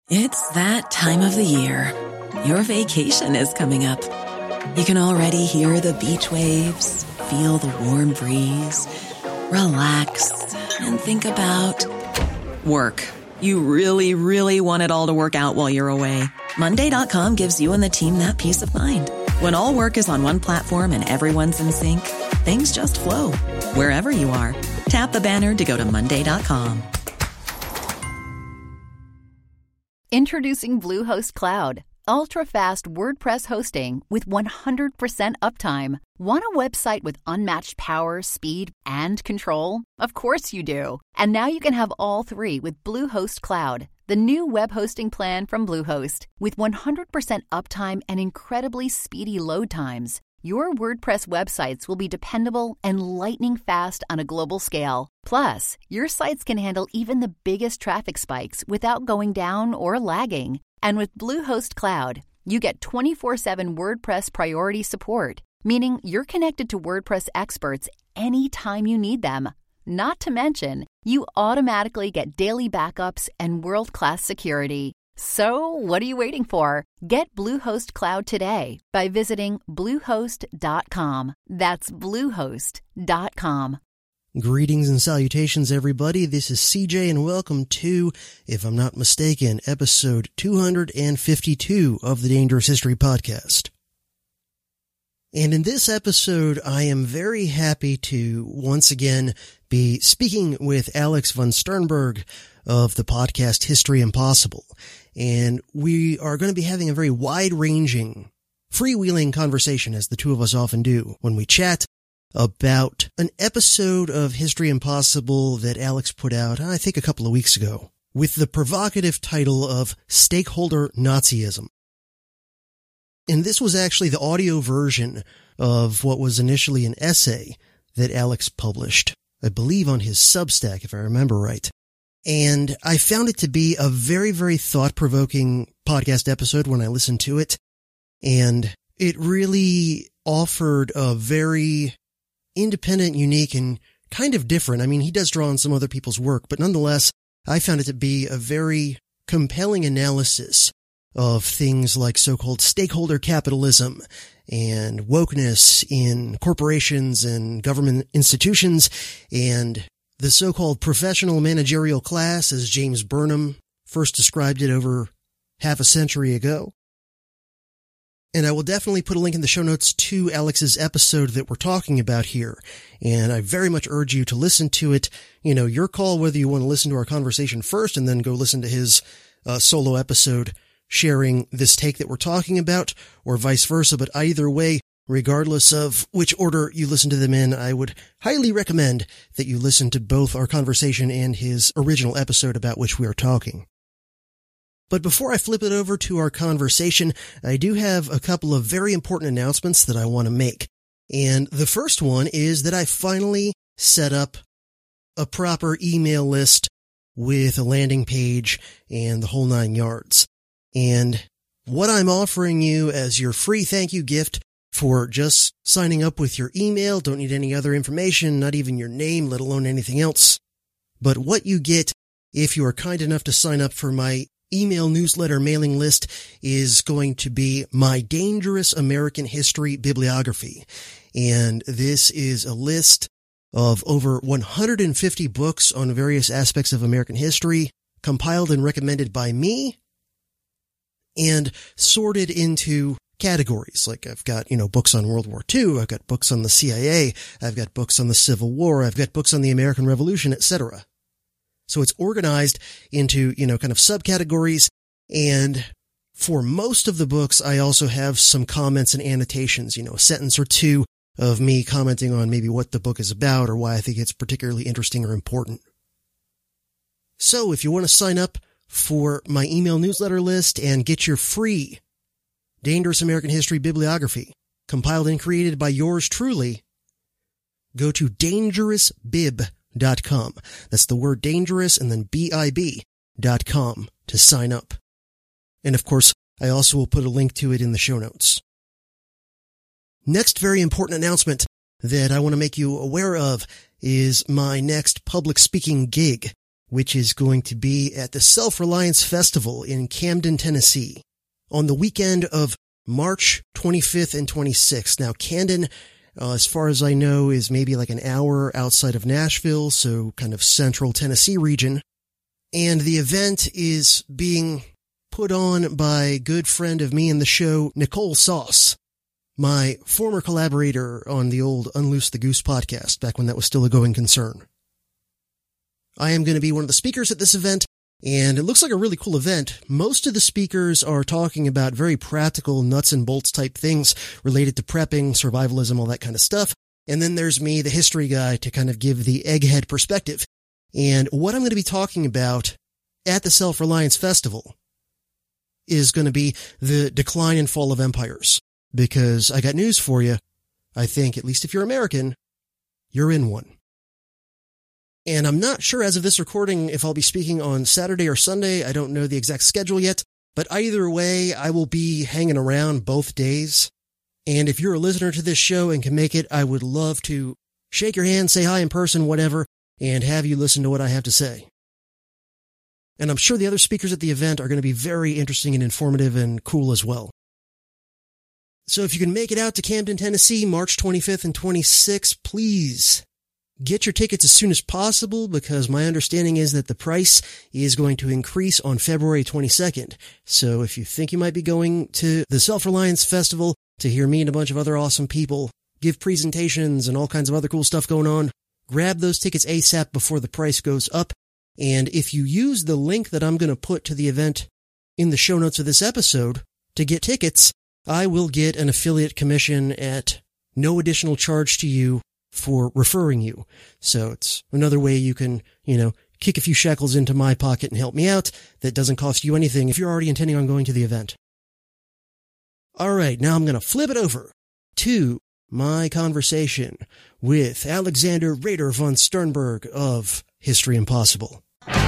It's that time of the year. Your vacation is coming up. You can already hear the beach waves, feel the warm breeze, relax, and think about work. You really, really want it all to work out while you're away. Monday.com gives you and the team that peace of mind. When all work is on one platform and everyone's in sync, things just flow. Wherever you are, tap the banner to go to Monday.com. Introducing Bluehost Cloud, ultra-fast WordPress hosting with 100% uptime. Want a website with unmatched power, speed, and control? Of course you do. And now you can have all three with Bluehost Cloud, the new web hosting plan from Bluehost. With 100% uptime and incredibly speedy load times, your WordPress websites will be dependable and lightning fast on a global scale. Plus, your sites can handle even the biggest traffic spikes without going down or lagging. And with Bluehost Cloud, you get 24/7 WordPress priority support, meaning you're connected to WordPress experts anytime you need them. Not to mention, you automatically get daily backups and world-class security. So, what are you waiting for? Get Bluehost Cloud today by visiting Bluehost.com. That's Bluehost.com. Greetings and salutations, everybody. This is CJ, and welcome to, if I'm not mistaken, episode 252 of the Dangerous History Podcast. And in this episode, I am very happy to once again be speaking with Alex von Sternberg of the podcast History Impossible. And we are going to be having a very wide-ranging, freewheeling conversation, as the two of us often do when we chat, about an episode of History Impossible that Alex put out, I think a couple of weeks ago, with the provocative title of Stakeholder Nazism. And this was actually the audio version of what was initially an essay that Alex published, I believe on his Substack, if I remember right. And I found it to be a very, very thought-provoking podcast episode when I listened to it. And it really offered a very independent, unique, and kind of different. I mean, he does draw on some other people's work, but nonetheless, I found it to be a very compelling analysis of things like so-called stakeholder capitalism and wokeness in corporations and government institutions, and the so-called professional managerial class, as James Burnham first described it over half a century ago. And I will definitely put a link in the show notes to Alex's episode that we're talking about here. And I very much urge you to listen to it. You know, your call whether you want to listen to our conversation first and then go listen to his solo episode sharing this take that we're talking about, or vice versa. But either way, regardless of which order you listen to them in, I would highly recommend that you listen to both our conversation and his original episode about which we are talking. But before I flip it over to our conversation, I do have a couple of very important announcements that I want to make. And the first one is that I finally set up a proper email list with a landing page and the whole 9 yards. And what I'm offering you as your free thank you gift for just signing up with your email, don't need any other information, not even your name, let alone anything else. But what you get if you are kind enough to sign up for my email newsletter mailing list is going to be my Dangerous American History Bibliography. And this is a list of over 150 books on various aspects of American history, compiled and recommended by me, and sorted into categories. Like I've got, books on World War II, I've got books on the CIA, I've got books on the Civil War, I've got books on the American Revolution, etc. So it's organized into, kind of subcategories. And for most of the books, I also have some comments and annotations, a sentence or two of me commenting on maybe what the book is about or why I think it's particularly interesting or important. So if you want to sign up for my email newsletter list and get your free Dangerous American History Bibliography, compiled and created by yours truly, go to dangerousbib.com. That's the word dangerous and then BIB.com to sign up. And of course, I also will put a link to it in the show notes. Next very important announcement that I want to make you aware of is my next public speaking gig. which is going to be at the Self-Reliance Festival in Camden, Tennessee, on the weekend of March 25th and 26th. Now, Camden, as far as I know, is maybe like an hour outside of Nashville, so kind of central Tennessee region. And the event is being put on by a good friend of me in the show, Nicole Sauce, my former collaborator on the old Unloose the Goose podcast, back when that was still a going concern. I am going to be one of the speakers at this event, and it looks like a really cool event. Most of the speakers are talking about very practical nuts and bolts type things related to prepping, survivalism, all that kind of stuff. And then there's me, the history guy, to kind of give the egghead perspective. And what I'm going to be talking about at the Self-Reliance Festival is going to be the decline and fall of empires. Because I got news for you. I think, at least if you're American, you're in one. And I'm not sure as of this recording if I'll be speaking on Saturday or Sunday. I don't know the exact schedule yet. But either way, I will be hanging around both days. And if you're a listener to this show and can make it, I would love to shake your hand, say hi in person, whatever, and have you listen to what I have to say. And I'm sure the other speakers at the event are going to be very interesting and informative and cool as well. So if you can make it out to Camden, Tennessee, March 25th and 26th, please get your tickets as soon as possible, because my understanding is that the price is going to increase on February 22nd. So if you think you might be going to the Self-Reliance Festival to hear me and a bunch of other awesome people give presentations and all kinds of other cool stuff going on, grab those tickets ASAP before the price goes up. And if you use the link that I'm going to put to the event in the show notes of this episode to get tickets, I will get an affiliate commission at no additional charge to you for referring you. So it's another way you can, kick a few shekels into my pocket and help me out. That doesn't cost you anything if you're already intending on going to the event. All right, now I'm going to flip it over to my conversation with Alexander Rader von Sternberg of History Impossible.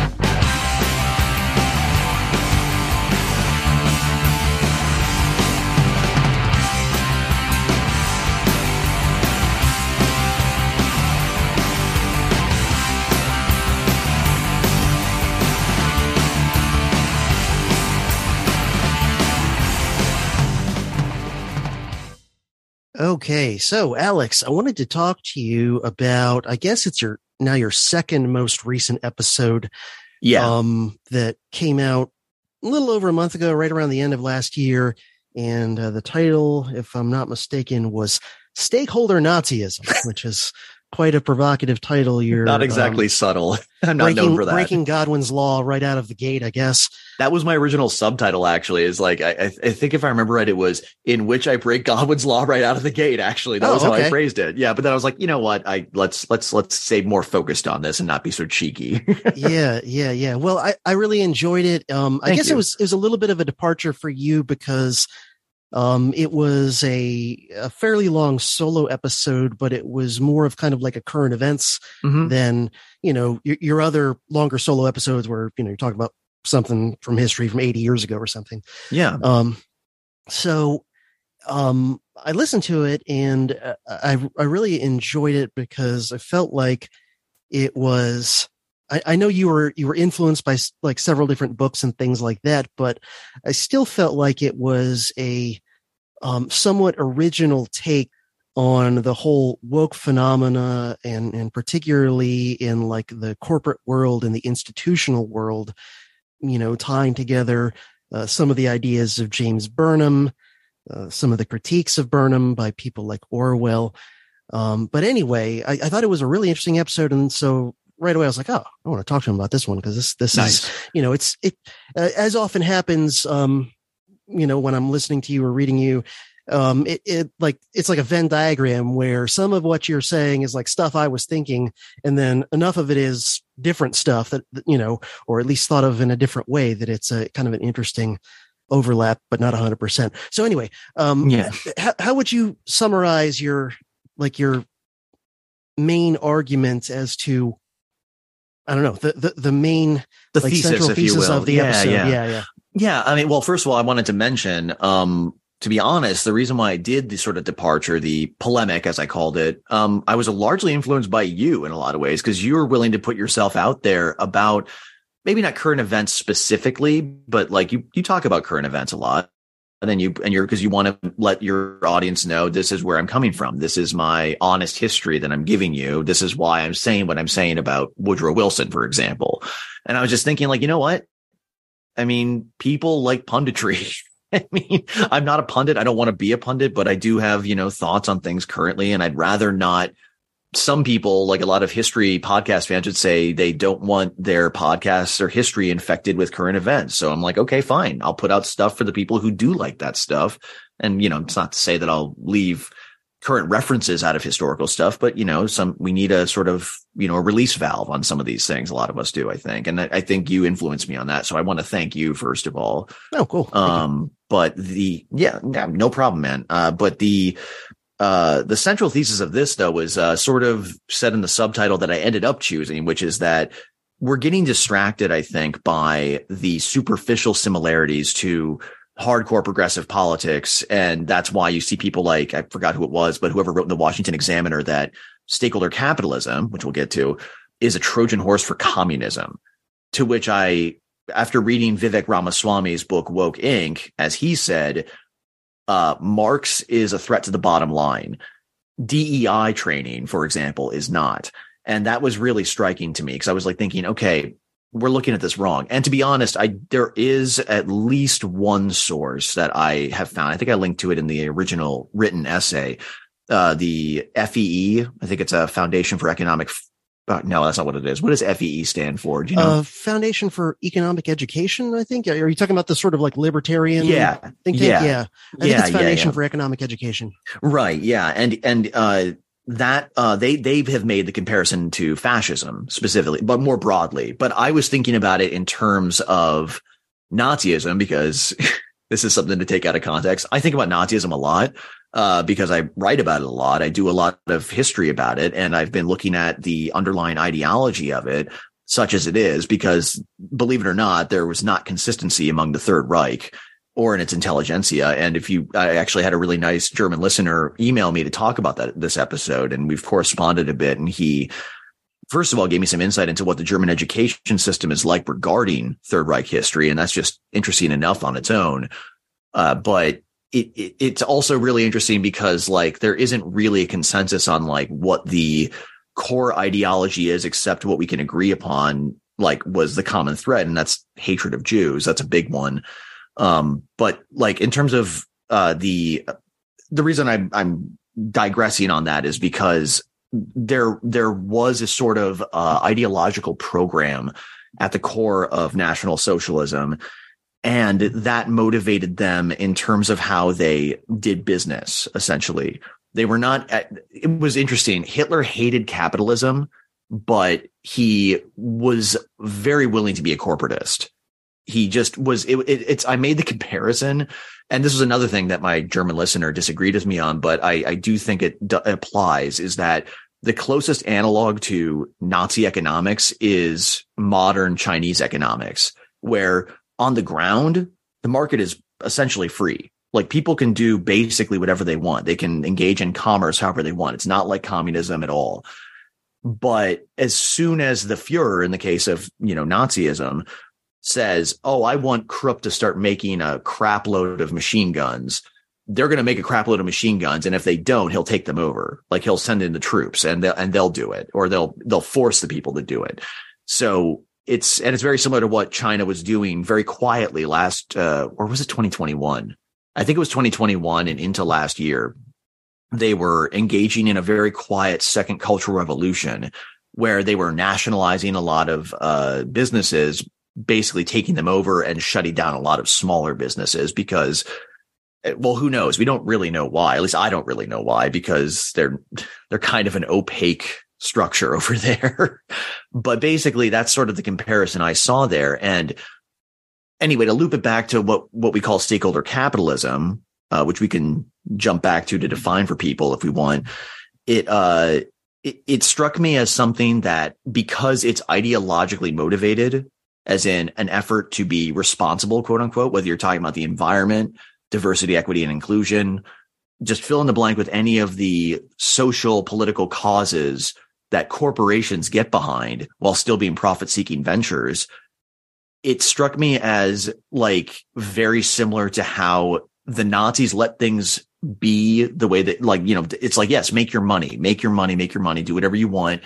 Okay, so Alex, I wanted to talk to you about, I guess it's your second most recent episode. Yeah. That came out a little over a month ago, right around the end of last year. And the title, if I'm not mistaken, was Stakeholder Nazism, which is quite a provocative title. You're not exactly subtle. I'm not known for that. Breaking Godwin's Law right out of the gate, I guess. That was my original subtitle, actually, is like, I think if I remember right, it was In Which I Break Godwin's Law Right Out of the Gate, actually. That was how I phrased it. Yeah. But then I was like, you know what? Let's stay more focused on this and not be so cheeky. Yeah. Well, I really enjoyed it. I guess it was a little bit of a departure for you because it was a fairly long solo episode, but it was more of kind of like a current events than, your other longer solo episodes where, you're talking about something from history from 80 years ago or something. Yeah. So I listened to it and I really enjoyed it because I felt like it was, I know you were influenced by like several different books and things like that, but I still felt like it was a somewhat original take on the whole woke phenomena and particularly in like the corporate world and the institutional world, tying together some of the ideas of James Burnham, some of the critiques of Burnham by people like Orwell. But anyway, I thought it was a really interesting episode. And so right away I was like, oh, I want to talk to him about this one because this nice. Is, as often happens, when I'm listening to you or reading you, it's like a Venn diagram where some of what you're saying is like stuff I was thinking, and then enough of it is different stuff that, or at least thought of in a different way that it's a kind of an interesting overlap, but not 100%. So anyway, how would you summarize your main argument as to, I don't know, the main, thesis, central thesis of the episode? Yeah. I mean, well, first of all, I wanted to mention, to be honest, the reason why I did the sort of departure, the polemic, as I called it, I was largely influenced by you in a lot of ways, because you were willing to put yourself out there about maybe not current events specifically, but like you talk about current events a lot. And then because you want to let your audience know, this is where I'm coming from. This is my honest history that I'm giving you. This is why I'm saying what I'm saying about Woodrow Wilson, for example. And I was just thinking, like, you know what? I mean, people like punditry. I mean, I'm not a pundit. I don't want to be a pundit, but I do have, thoughts on things currently. And I'd rather not. Some people, like a lot of history podcast fans, would say they don't want their podcasts or history infected with current events. So I'm like, okay, fine. I'll put out stuff for the people who do like that stuff. And, it's not to say that I'll leave current references out of historical stuff, but, we need a sort of, a release valve on some of these things. A lot of us do, I think. And I think you influenced me on that. So I want to thank you, first of all. Oh, cool. But no problem, man. But the central thesis of this, though, was sort of said in the subtitle that I ended up choosing, which is that we're getting distracted, I think, by the superficial similarities to hardcore progressive politics. And that's why you see people like, I forgot who it was, but whoever wrote in the Washington Examiner that stakeholder capitalism, which we'll get to, is a Trojan horse for communism. To which I, after reading Vivek Ramaswamy's book, Woke Inc., as he said, Marx is a threat to the bottom line. DEI training, for example, is not. And that was really striking to me, because I was like thinking, okay, we're looking at this wrong. And to be honest, there is at least one source that I have found. I think I linked to it in the original written essay. The FEE, I think it's a Foundation for Economic. No, that's not what it is. What does FEE stand for? Do you know? Foundation for Economic Education, I think. Are you talking about the sort of like libertarian think tank? Yeah. I think it's Foundation for Economic Education. Right. Yeah. And that they have made the comparison to fascism specifically, but more broadly. But I was thinking about it in terms of Nazism, because this is something to take out of context. I think about Nazism a lot. Because I write about it a lot. I do a lot of history about it, and I've been looking at the underlying ideology of it, such as it is, because believe it or not, there was not consistency among the Third Reich or in its intelligentsia. And I actually had a really nice German listener email me to talk about this episode, and we've corresponded a bit. And he, first of all, gave me some insight into what the German education system is like regarding Third Reich history. And that's just interesting enough on its own. But it's also really interesting because like there isn't really a consensus on like what the core ideology is, except what we can agree upon, like was the common thread, and that's hatred of Jews. That's a big one. But like in terms of the reason I'm digressing on that is because there was a sort of ideological program at the core of National Socialism. And that motivated them in terms of how they did business, essentially. They were not, it was interesting. Hitler hated capitalism, but he was very willing to be a corporatist. He just was, I made the comparison, and this was another thing that my German listener disagreed with me on, but I do think it applies, is that the closest analog to Nazi economics is modern Chinese economics, where on the ground, the market is essentially free. Like people can do basically whatever they want. They can engage in commerce however they want. It's not like communism at all. But as soon as the Fuhrer, in the case of, Nazism, says, oh, I want Krupp to start making a crap load of machine guns, they're going to make a crap load of machine guns. And if they don't, he'll take them over. Like he'll send in the troops and they'll do it, or they'll force the people to do it. So it's very similar to what China was doing very quietly last, or was it 2021? I think it was 2021 and into last year. They were engaging in a very quiet second cultural revolution where they were nationalizing a lot of businesses, basically taking them over and shutting down a lot of smaller businesses because, well, who knows? We don't really know why. At least I don't really know why, because they're kind of an opaque structure over there. But basically that's sort of the comparison I saw there. And anyway, to loop it back to what we call stakeholder capitalism, which we can jump back to define for people if we want, it struck me as something that, because it's ideologically motivated, as in an effort to be responsible, quote unquote, whether you're talking about the environment, diversity, equity, and inclusion. Just fill in the blank with any of the social, political causes that corporations get behind while still being profit-seeking ventures. It struck me as like very similar to how the Nazis let things be the way that, like, you know, it's like, yes, make your money, do whatever you want,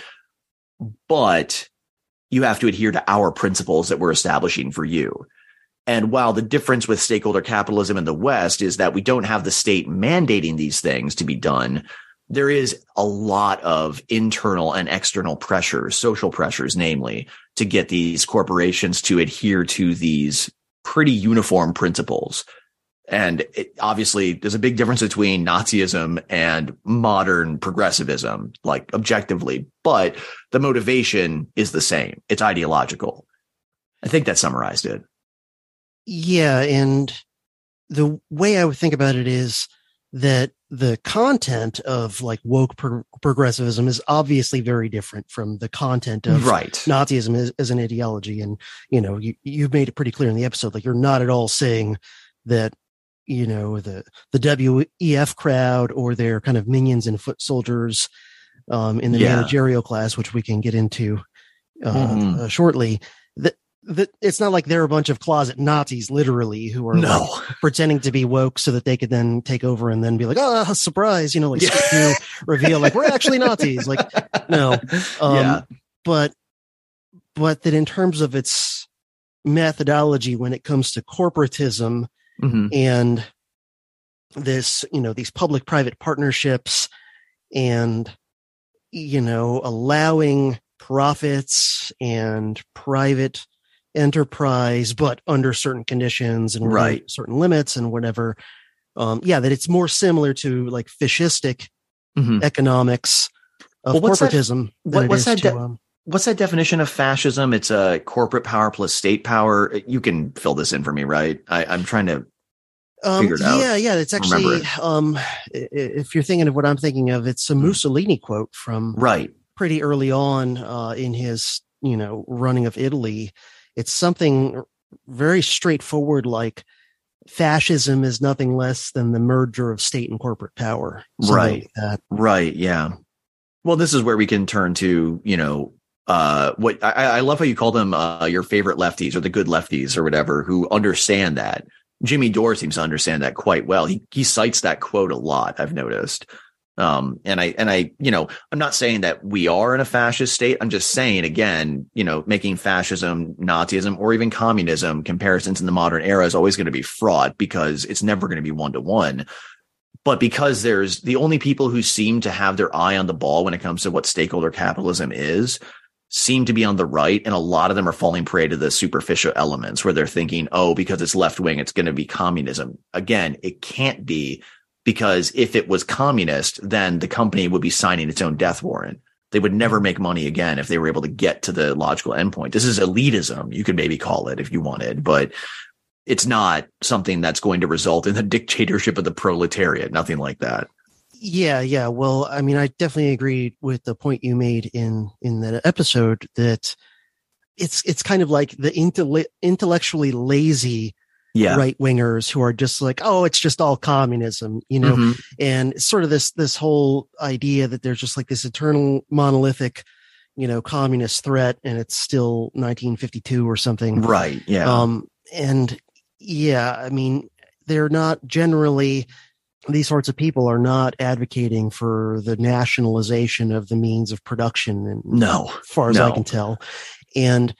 but you have to adhere to our principles that we're establishing for you. And while the difference with stakeholder capitalism in the West is that we don't have the state mandating these things to be done, there is a lot of internal and external pressures, social pressures, namely, to get these corporations to adhere to these pretty uniform principles. And obviously, there's a big difference between Nazism and modern progressivism, like objectively, but the motivation is the same. It's ideological. I think that summarized it. Yeah, and the way I would think about it is that the content of like woke progressivism is obviously very different from the content of Nazism as an ideology. And, you know, you've made it pretty clear in the episode, like you're not at all saying that, you know, the WEF crowd or their kind of minions and foot soldiers in the managerial class, which we can get into shortly, that it's not like they're a bunch of closet Nazis, literally, who are like pretending to be woke so that they could then take over and then be like, oh, surprise, you know, like reveal, like we're actually Nazis. Like, no. But that in terms of its methodology, when it comes to corporatism and this, you know, these public-private partnerships and, you know, allowing profits and private enterprise, but under certain conditions and certain limits and whatever. That it's more similar to like fascistic economics of corporatism. What's that definition of fascism? It's a corporate power plus state power. You can fill this in for me, right? I'm trying to figure it out. Yeah. It's actually, if you're thinking of what I'm thinking of, it's a Mussolini quote from pretty early on in his, you know, running of Italy. It's something very straightforward, like fascism is nothing less than the merger of state and corporate power. Like that. Right. Yeah. Well, this is where we can turn to, you know, what I love how you call them your favorite lefties or the good lefties or whatever, who understand that. Jimmy Dore seems to understand that quite well. He cites that quote a lot, I've noticed. And I, you know, I'm not saying that we are in a fascist state. I'm just saying, again, you know, making fascism, Nazism, or even communism comparisons in the modern era is always going to be fraught because it's never going to be 1-to-1. But because there's the only people who seem to have their eye on the ball when it comes to what stakeholder capitalism is, seem to be on the right. And a lot of them are falling prey to the superficial elements where they're thinking, oh, because it's left wing, it's going to be communism. Again, it can't be. Because if it was communist, then the company would be signing its own death warrant. They would never make money again if they were able to get to the logical endpoint. This is elitism, you could maybe call it if you wanted, but it's not something that's going to result in the dictatorship of the proletariat. Nothing like that. Yeah. Well, I mean, I definitely agree with the point you made in that episode that it's kind of like the intellectually lazy right wingers who are just like, oh, it's just all communism, you know, and it's sort of this whole idea that there's just like this eternal monolithic, you know, communist threat, and it's still 1952 or something. Right. Yeah. And yeah, I mean, they're not generally, these sorts of people are not advocating for the nationalization of the means of production. And as far as I can tell. And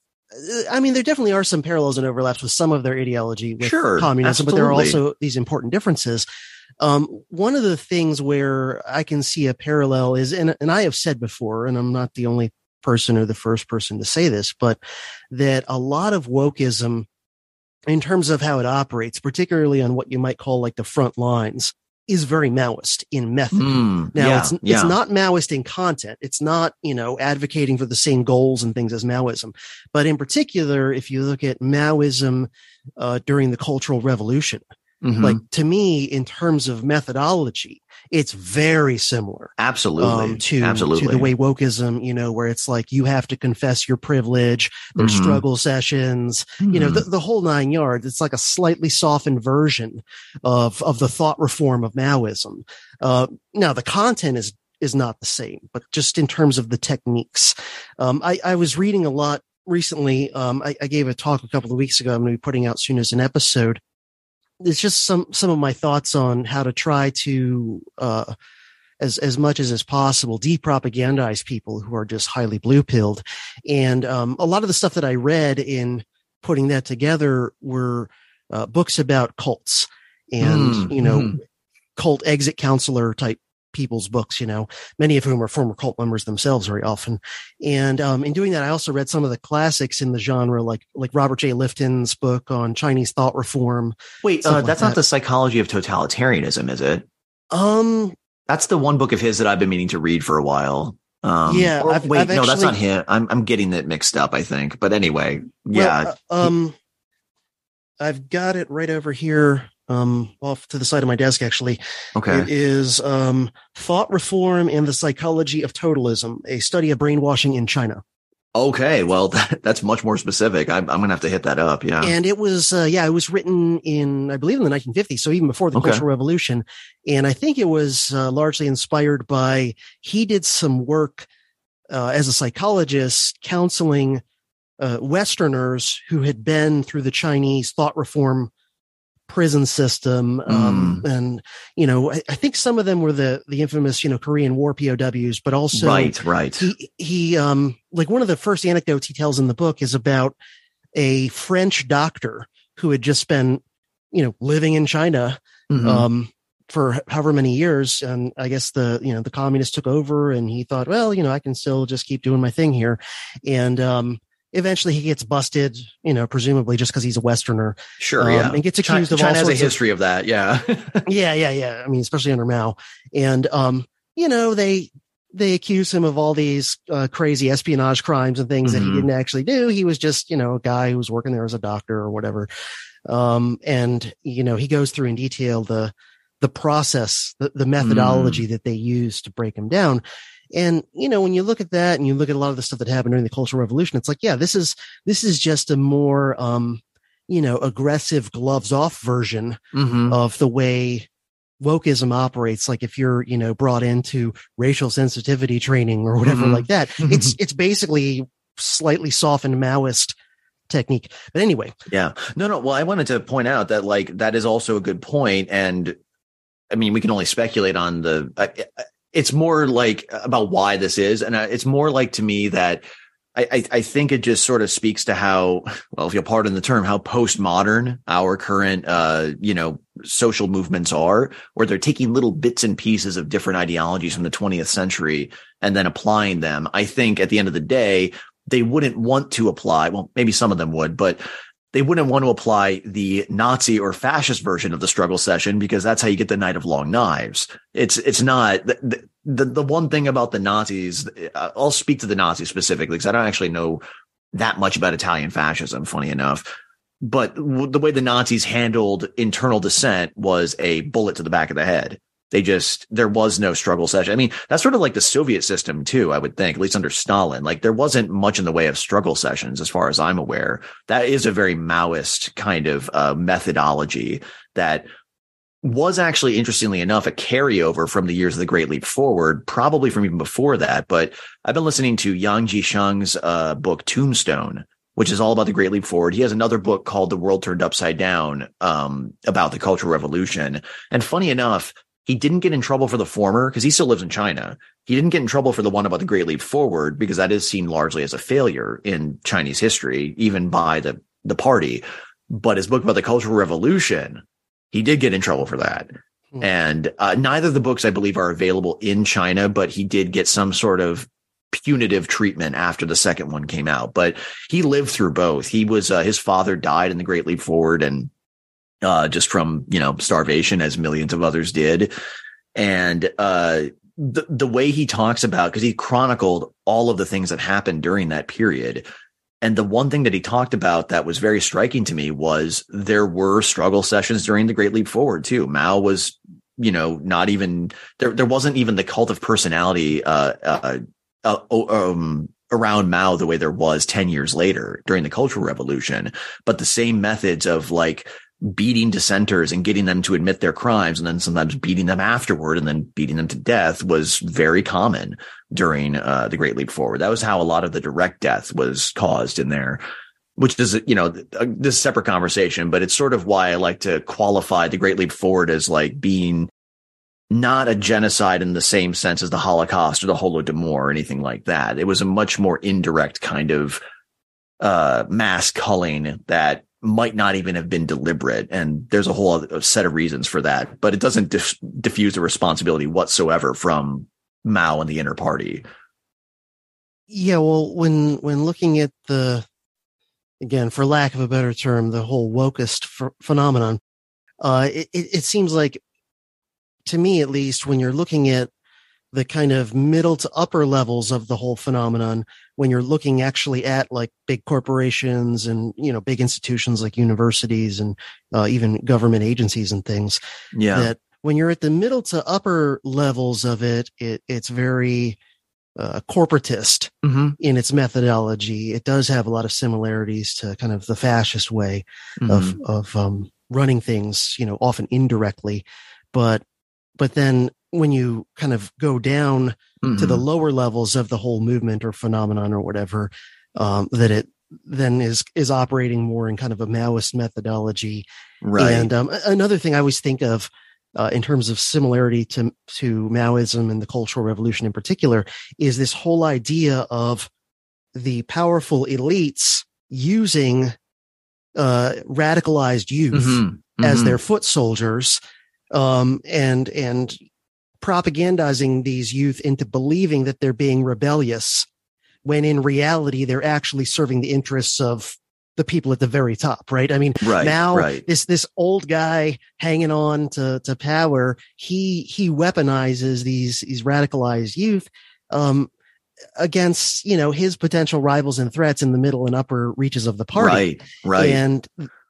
I mean, there definitely are some parallels and overlaps with some of their ideology with communism, absolutely. But there are also these important differences. One of the things where I can see a parallel is, and I have said before, and I'm not the only person or the first person to say this, but that a lot of wokeism, in terms of how it operates, particularly on what you might call like the front lines, is very Maoist in method. It's not Maoist in content. It's not, you know, advocating for the same goals and things as Maoism. But in particular, if you look at Maoism during the Cultural Revolution, like to me, in terms of methodology, it's very similar. Absolutely. To the way wokeism, where it's like you have to confess your privilege. There's struggle sessions, the whole 9 yards. It's like a slightly softened version of the thought reform of Maoism. Now the content is not the same, but just in terms of the techniques. I was reading a lot recently. I gave a talk a couple of weeks ago. I'm going to be putting out soon as an episode. It's just some of my thoughts on how to try to, as much as is possible, de-propagandize people who are just highly blue-pilled. And a lot of the stuff that I read in putting that together were books about cults and, cult exit counselor type people's books, many of whom are former cult members themselves very often. And in doing that, I also read some of the classics in the genre, like Robert J. Lifton's book on Chinese thought reform. Wait, that's not The Psychology of Totalitarianism, is it? That's the one book of his that I've been meaning to read for a while. Yeah. No, that's not him. I'm getting it mixed up, I think. But anyway, yeah. Well, I've got it right over here. Off to the side of my desk, actually. Okay. It is Thought Reform and the Psychology of Totalism, a study of brainwashing in China. Okay, well, that's much more specific. I'm going to have to hit that up, yeah. And it was, it was written in, I believe, in the 1950s, so even before the Cultural Revolution. And I think it was largely inspired by, he did some work as a psychologist counseling Westerners who had been through the Chinese thought reform prison system. And, I think some of them were the infamous, Korean War POWs, but also right. He like one of the first anecdotes he tells in the book is about a French doctor who had just been, living in China, for however many years. And I guess the communists took over and he thought, well, I can still just keep doing my thing here. And, eventually he gets busted, presumably just because he's a Westerner. Sure, yeah. And gets accused of all sorts sorts has a history of that, yeah. Yeah. I mean, especially under Mao. And, they accuse him of all these crazy espionage crimes and things that he didn't actually do. He was just, a guy who was working there as a doctor or whatever. And, he goes through in detail the process, the methodology that they use to break him down. And, when you look at that and you look at a lot of the stuff that happened during the Cultural Revolution, it's like, yeah, this is just a more, aggressive gloves off version of the way wokeism operates. Like if you're, brought into racial sensitivity training or whatever like that, it's basically slightly softened Maoist technique. But anyway. Yeah. No. Well, I wanted to point out that that is also a good point. And I mean, we can only speculate on it's more like about why this is. And it's more like to me that I think it just sort of speaks to how, well, if you'll pardon the term, how postmodern our current, social movements are, where they're taking little bits and pieces of different ideologies from the 20th century and then applying them. I think at the end of the day, they wouldn't want to apply. Well, maybe some of them would, but they wouldn't want to apply the Nazi or fascist version of the struggle session because that's how you get the Night of Long Knives. It's not the one thing about the Nazis. I'll speak to the Nazis specifically because I don't actually know that much about Italian fascism, funny enough. But the way the Nazis handled internal dissent was a bullet to the back of the head. There was no struggle session. I mean, that's sort of like the Soviet system too, I would think, at least under Stalin. Like there wasn't much in the way of struggle sessions as far as I'm aware. That is a very Maoist kind of methodology that was actually, interestingly enough, a carryover from the years of the Great Leap Forward, probably from even before that. But I've been listening to Yang Jisheng's book Tombstone, which is all about the Great Leap Forward. He has another book called The World Turned Upside Down about the Cultural Revolution. And funny enough, he didn't get in trouble for the former because he still lives in China. He didn't get in trouble for the one about the Great Leap Forward because that is seen largely as a failure in Chinese history, even by the party. But his book about the Cultural Revolution, he did get in trouble for that. And neither of the books, I believe, are available in China, but he did get some sort of punitive treatment after the second one came out. But he lived through both. He was his father died in the Great Leap Forward and just from, starvation, as millions of others did. And the way he talks about, because he chronicled all of the things that happened during that period, And the one thing that he talked about that was very striking to me was there were struggle sessions during the Great Leap Forward too. Mao was, not even there wasn't even the cult of personality around Mao the way there was 10 years later during the Cultural Revolution, but the same methods of like beating dissenters and getting them to admit their crimes and then sometimes beating them afterward and then beating them to death was very common during the Great Leap Forward. That was how a lot of the direct death was caused in there, which is, this separate conversation, but it's sort of why I like to qualify the Great Leap Forward as like being not a genocide in the same sense as the Holocaust or the Holodomor or anything like that. It was a much more indirect kind of mass culling that might not even have been deliberate. And there's a whole other set of reasons for that, but it doesn't diffuse the responsibility whatsoever from Mao and the inner party. Yeah. Well, when looking at again, for lack of a better term, the whole wokeist phenomenon, it seems like, to me at least, when you're looking at the kind of middle to upper levels of the whole phenomenon, when you're looking actually at like big corporations and, big institutions like universities and even government agencies and things, that when you're at the middle to upper levels of it's very corporatist in its methodology. It does have a lot of similarities to kind of the fascist way of running things, often indirectly, but then when you kind of go down to the lower levels of the whole movement or phenomenon or whatever, that it then is operating more in kind of a Maoist methodology. Right. And another thing I always think of in terms of similarity to Maoism and the Cultural Revolution in particular is this whole idea of the powerful elites using radicalized youth as their foot soldiers, and propagandizing these youth into believing that they're being rebellious when in reality they're actually serving the interests of the people at the very top, right? I mean, this old guy hanging on to power, he weaponizes these radicalized youth against, his potential rivals and threats in the middle and upper reaches of the party. Right. And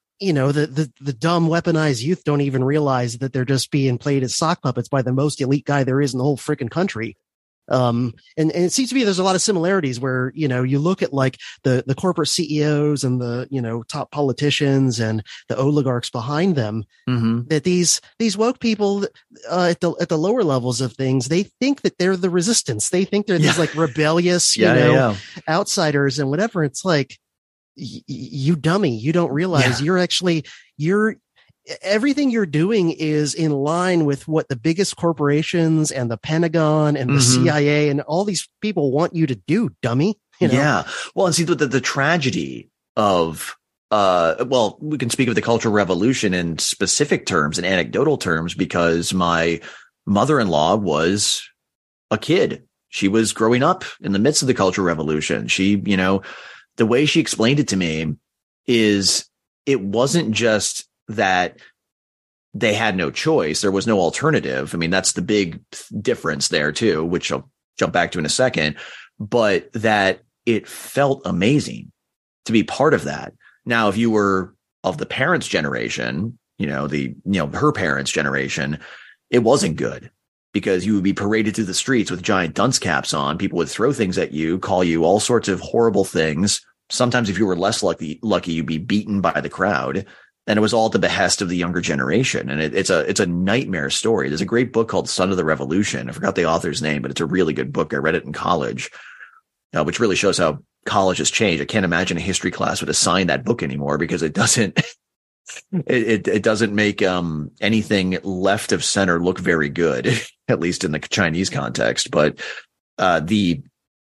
the dumb weaponized youth don't even realize that they're just being played as sock puppets by the most elite guy there is in the whole freaking country. And it seems to be there's a lot of similarities where, you look at like the corporate CEOs and the, top politicians and the oligarchs behind them, that these woke people at the lower levels of things, they think that they're the resistance. They think they're these like rebellious, outsiders and whatever. It's like, you dummy, you don't realize everything you're doing is in line with what the biggest corporations and the Pentagon and the CIA and all these people want you to do, dummy. Yeah. Well, and see the tragedy of, we can speak of the Cultural Revolution in specific terms and anecdotal terms because my mother-in-law was a kid. She was growing up in the midst of the Cultural Revolution. She, the way she explained it to me is it wasn't just that they had no choice. There was no alternative. I mean, that's the big difference there too, which I'll jump back to in a second, but that it felt amazing to be part of that. Now, if you were of the parents' generation, her parents' generation, it wasn't good because you would be paraded through the streets with giant dunce caps on. People would throw things at you, call you all sorts of horrible things. Sometimes if you were less lucky, you'd be beaten by the crowd. And it was all at the behest of the younger generation. And it's a nightmare story. There's a great book called Son of the Revolution. I forgot the author's name, but it's a really good book. I read it in college, which really shows how college has changed. I can't imagine a history class would assign that book anymore because it doesn't, it doesn't make, anything left of center look very good, at least in the Chinese context. But, the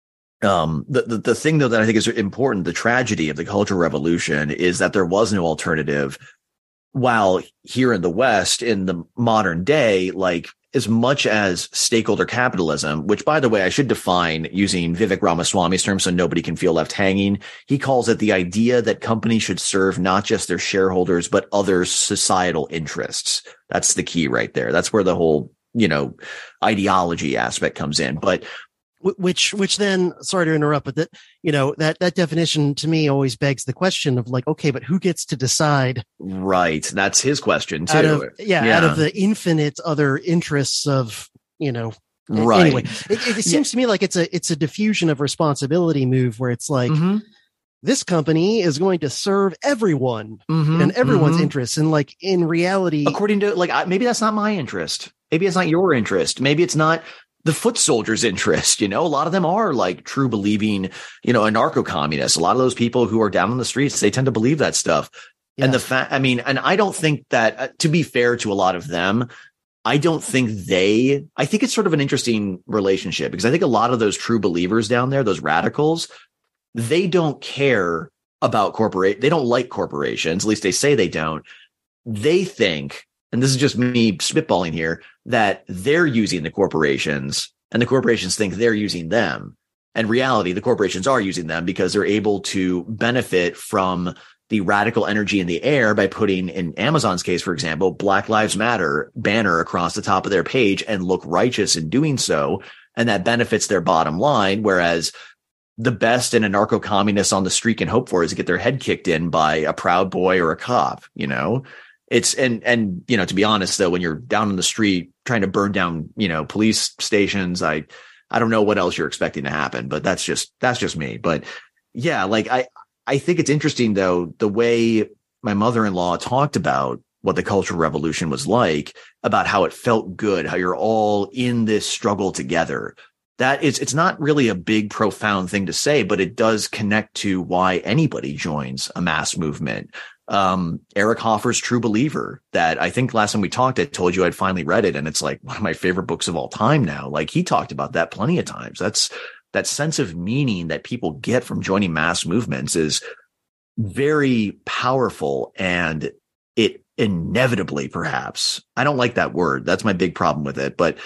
thing though that I think is important, the tragedy of the Cultural Revolution is that there was no alternative. While here in the West, in the modern day, like as much as stakeholder capitalism, which by the way, I should define using Vivek Ramaswamy's term so nobody can feel left hanging. He calls it the idea that companies should serve not just their shareholders, but other societal interests. That's the key right there. That's where the whole, ideology aspect comes in. But Which then, sorry to interrupt, but that, that definition to me always begs the question of like, okay, but who gets to decide? Right. That's his question too. Out of the infinite other interests of, right. Anyway, it seems to me like it's a diffusion of responsibility move where it's like, this company is going to serve everyone and everyone's interests. And like in reality, according to like, maybe that's not my interest. Maybe it's not your interest. Maybe it's not the foot soldiers' interest. A lot of them are like true believing, anarcho-communists. A lot of those people who are down on the streets, they tend to believe that stuff. Yeah. And and I don't think that, to be fair to a lot of them, I think it's sort of an interesting relationship, because I think a lot of those true believers down there, those radicals, they don't care about they don't like corporations. At least they say they don't. They think, and this is just me spitballing here, that they're using the corporations and the corporations think they're using them. And reality, the corporations are using them because they're able to benefit from the radical energy in the air by putting, in Amazon's case, for example, Black Lives Matter banner across the top of their page and look righteous in doing so. And that benefits their bottom line. Whereas the best an anarcho-communist on the street can hope for is to get their head kicked in by a Proud Boy or a cop, It's and to be honest, though, when you're down on the street trying to burn down, police stations, I don't know what else you're expecting to happen, but that's just me. But yeah, like I think it's interesting, though, the way my mother-in-law talked about what the Cultural Revolution was like, about how it felt good, how you're all in this struggle together. It's not really a big, profound thing to say, but it does connect to why anybody joins a mass movement. Eric Hoffer's True Believer, that I think last time we talked, I told you I'd finally read it, and it's like one of my favorite books of all time now. Like, he talked about that plenty of times. That's that sense of meaning that people get from joining mass movements is very powerful, and it inevitably, perhaps, I don't like that word. That's my big problem with it, but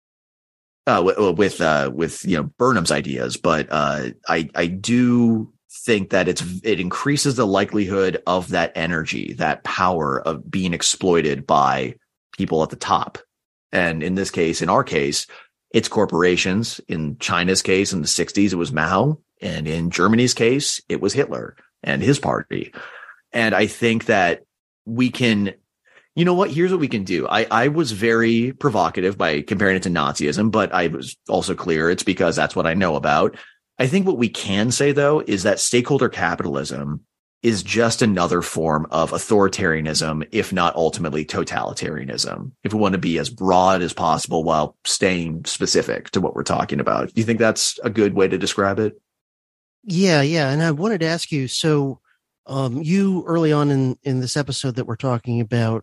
with Burnham's ideas, but I do think that it increases the likelihood of that energy, that power of being exploited by people at the top. And in this case, in our case, it's corporations. In China's case, in the 60s, it was Mao. And in Germany's case, it was Hitler and his party. And I think that we can, here's what we can do. I was very provocative by comparing it to Nazism, but I was also clear it's because that's what I know about. I think what we can say, though, is that stakeholder capitalism is just another form of authoritarianism, if not ultimately totalitarianism, if we want to be as broad as possible while staying specific to what we're talking about. Do you think that's a good way to describe it? Yeah. And I wanted to ask you, so you early on in this episode that we're talking about,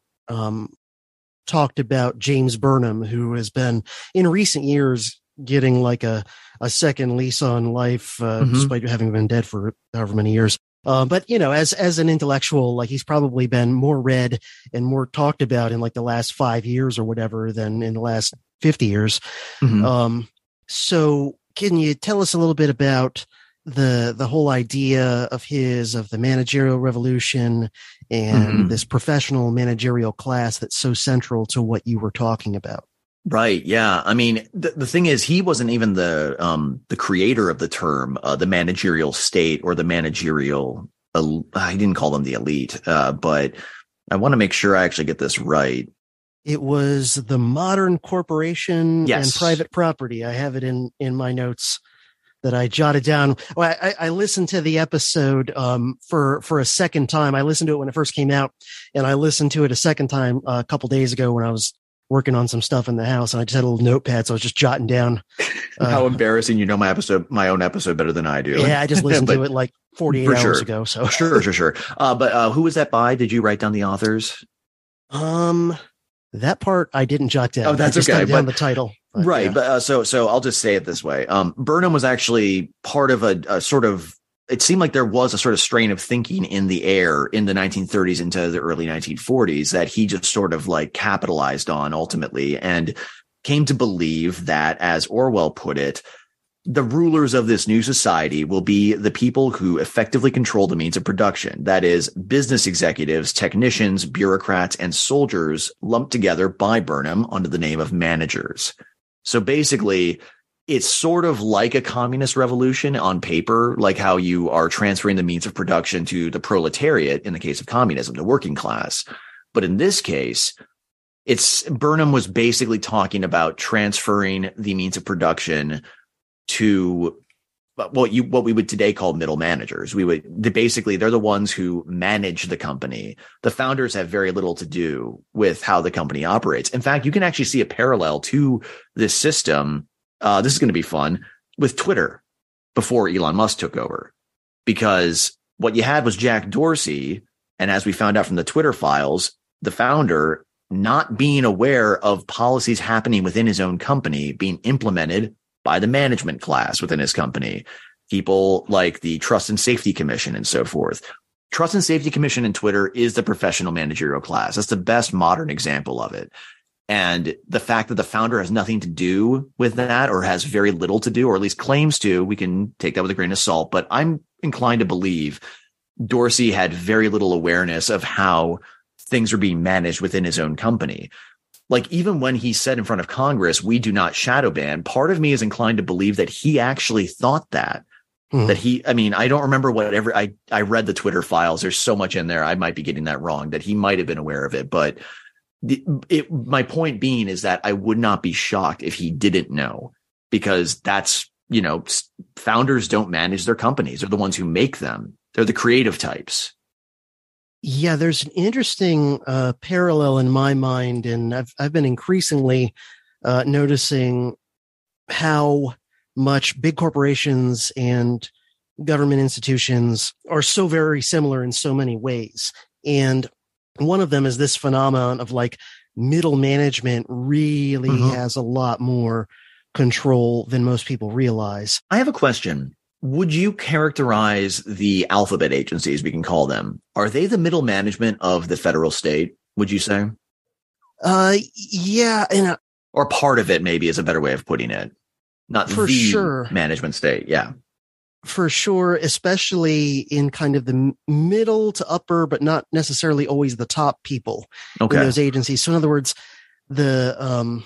talked about James Burnham, who has been in recent years getting like a second lease on life, despite having been dead for however many years. But as an intellectual, like, he's probably been more read and more talked about in like the last 5 years or whatever than in the last 50 years. So can you tell us a little bit about the whole idea of the managerial revolution and this professional managerial class that's so central to what you were talking about? Right. Yeah. I mean, the thing is, he wasn't even the creator of the term, the managerial state or the managerial. I didn't call them the elite, but I want to make sure I actually get this right. It was the modern corporation and private property. I have it in my notes that I jotted down. Well, I listened to the episode for a second time. I listened to it when it first came out, and I listened to it a second time a couple days ago when I was working on some stuff in the house, and I just had a little notepad, so I was just jotting down. How embarrassing! My own episode better than I do. Yeah, I just listened to it like 48 hours ago. So sure. But who was that by? Did you write down the authors? That part I didn't jot down. Oh, that's I just okay. Got down the title. But, right. Yeah. But so I'll just say it this way. Burnham was actually part of a sort of, it seemed like there was a sort of strain of thinking in the air in the 1930s into the early 1940s that he just sort of like capitalized on ultimately, and came to believe that, as Orwell put it, the rulers of this new society will be the people who effectively control the means of production. That is, business executives, technicians, bureaucrats, and soldiers lumped together by Burnham under the name of managers. So basically, it's sort of like a communist revolution on paper, like how you are transferring the means of production to the proletariat in the case of communism, the working class. But in this case, Burnham was basically talking about transferring the means of production to what we would today call middle managers. They're the ones who manage the company. The founders have very little to do with how the company operates. In fact, you can actually see a parallel to this system. This is going to be fun with Twitter before Elon Musk took over, because what you had was Jack Dorsey. And as we found out from the Twitter files, the founder not being aware of policies happening within his own company being implemented by the management class within his company, people like the Trust and Safety Commission and so forth. Trust and Safety Commission in Twitter is the professional managerial class. That's the best modern example of it. And the fact that the founder has nothing to do with that, or has very little to do, or at least claims to, we can take that with a grain of salt. But I'm inclined to believe Dorsey had very little awareness of how things are being managed within his own company. Like, even when he said in front of Congress, we do not shadow ban, part of me is inclined to believe that he actually thought that. I don't remember I read the Twitter files. There's so much in there. I might be getting that wrong, that he might have been aware of it. But my point being is that I would not be shocked if he didn't know, because that's, founders don't manage their companies. They're the ones who make them. They're the creative types. Yeah, there's an interesting parallel in my mind, and I've been increasingly noticing how much big corporations and government institutions are so very similar in so many ways. And one of them is this phenomenon of like middle management really has a lot more control than most people realize. I have a question. Would you characterize the alphabet agencies, we can call them, are they the middle management of the federal state, would you say? Yeah. Or part of it, maybe, is a better way of putting it. Not for the sure management state. Yeah. For sure, especially in kind of the middle to upper, but not necessarily always the top people in those agencies. So in other words, and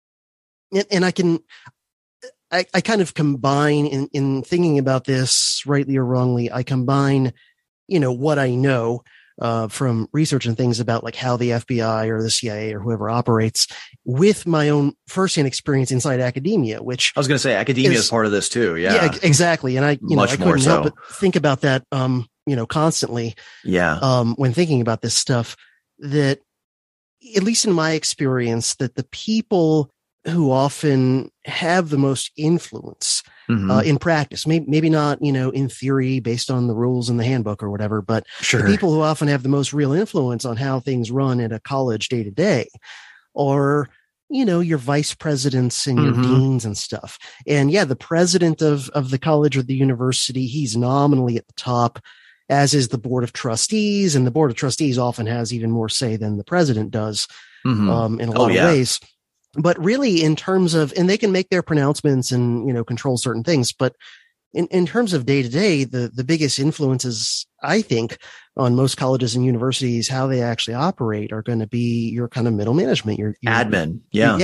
I kind of combine in thinking about this, rightly or wrongly, I combine, what I know from research and things about like how the FBI or the CIA or whoever operates with my own firsthand experience inside academia, which I was going to say academia is part of this too. Yeah, exactly. And I couldn't help but think about that, constantly. Yeah. When thinking about this stuff, that at least in my experience, that the people who often have the most influence in practice, maybe not, in theory based on the rules in the handbook or whatever, but the people who often have the most real influence on how things run at a college day to day, or, your vice presidents and your deans and stuff. And yeah, the president of the college or the university, he's nominally at the top, as is the board of trustees. And the board of trustees often has even more say than the president does in a lot of ways. But really, in terms of, and they can make their pronouncements and, control certain things, but in terms of day to day, the biggest influences, I think, on most colleges and universities, how they actually operate are going to be your kind of middle management, your admin. Your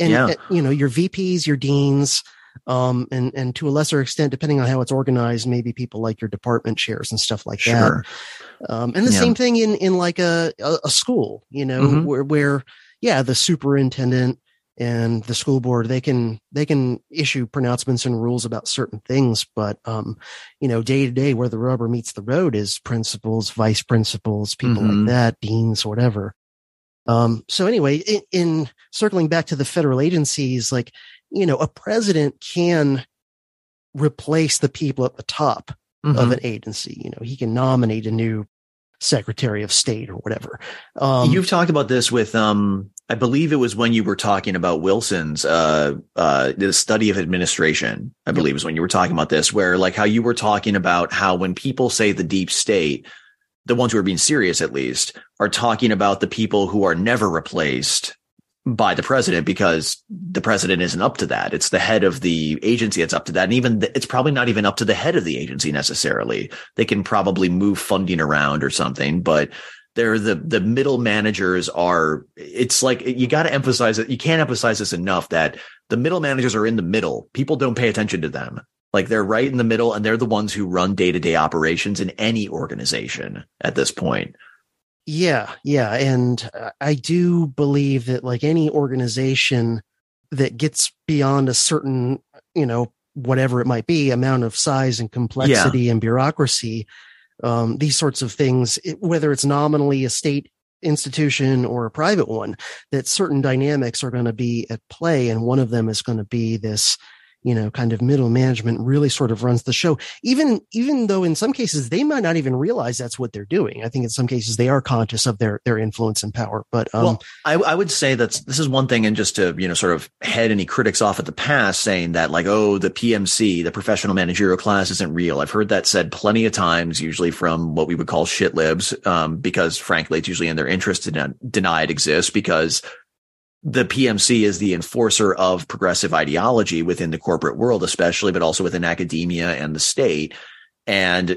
VPs, your deans, and to a lesser extent, depending on how it's organized, maybe people like your department chairs and stuff like that. And the same thing in like a school, where the superintendent and the school board, they can issue pronouncements and rules about certain things, but day to day, where the rubber meets the road is principals, vice principals, people like that, deans, whatever. So anyway, in circling back to the federal agencies, like, a president can replace the people at the top of an agency. He can nominate a new Secretary of State or whatever. You've talked about this with, I believe it was when you were talking about Wilson's, the study of administration, I believe is when you were talking about this, where like how you were talking about how when people say the deep state, the ones who are being serious, at least, are talking about the people who are never replaced by the president, because the president isn't up to that. It's the head of the agency that's up to that. And even it's probably not even up to the head of the agency necessarily. They can probably move funding around or something, but they're the middle managers are, it's like, you got to emphasize it. You can't emphasize this enough, that The middle managers are in the middle. People don't pay attention to them. Like, they're right in the middle, and they're the ones who run day-to-day operations in any organization at this point. Yeah. And I do believe that, like, any organization that gets beyond a certain, whatever it might be, amount of size and complexity and bureaucracy, these sorts of things, whether it's nominally a state institution or a private one, that certain dynamics are going to be at play. And one of them is going to be this, kind of middle management really sort of runs the show, even though in some cases they might not even realize that's what they're doing. I think in some cases they are conscious of their influence and power. But I would say that this is one thing, and just to sort of head any critics off at the past, saying that, like, oh, the PMC, the professional managerial class, isn't real. I've heard that said plenty of times, usually from what we would call shit libs, because frankly it's usually in their interest to deny it exists, because the PMC is the enforcer of progressive ideology within the corporate world, especially, but also within academia and the state. And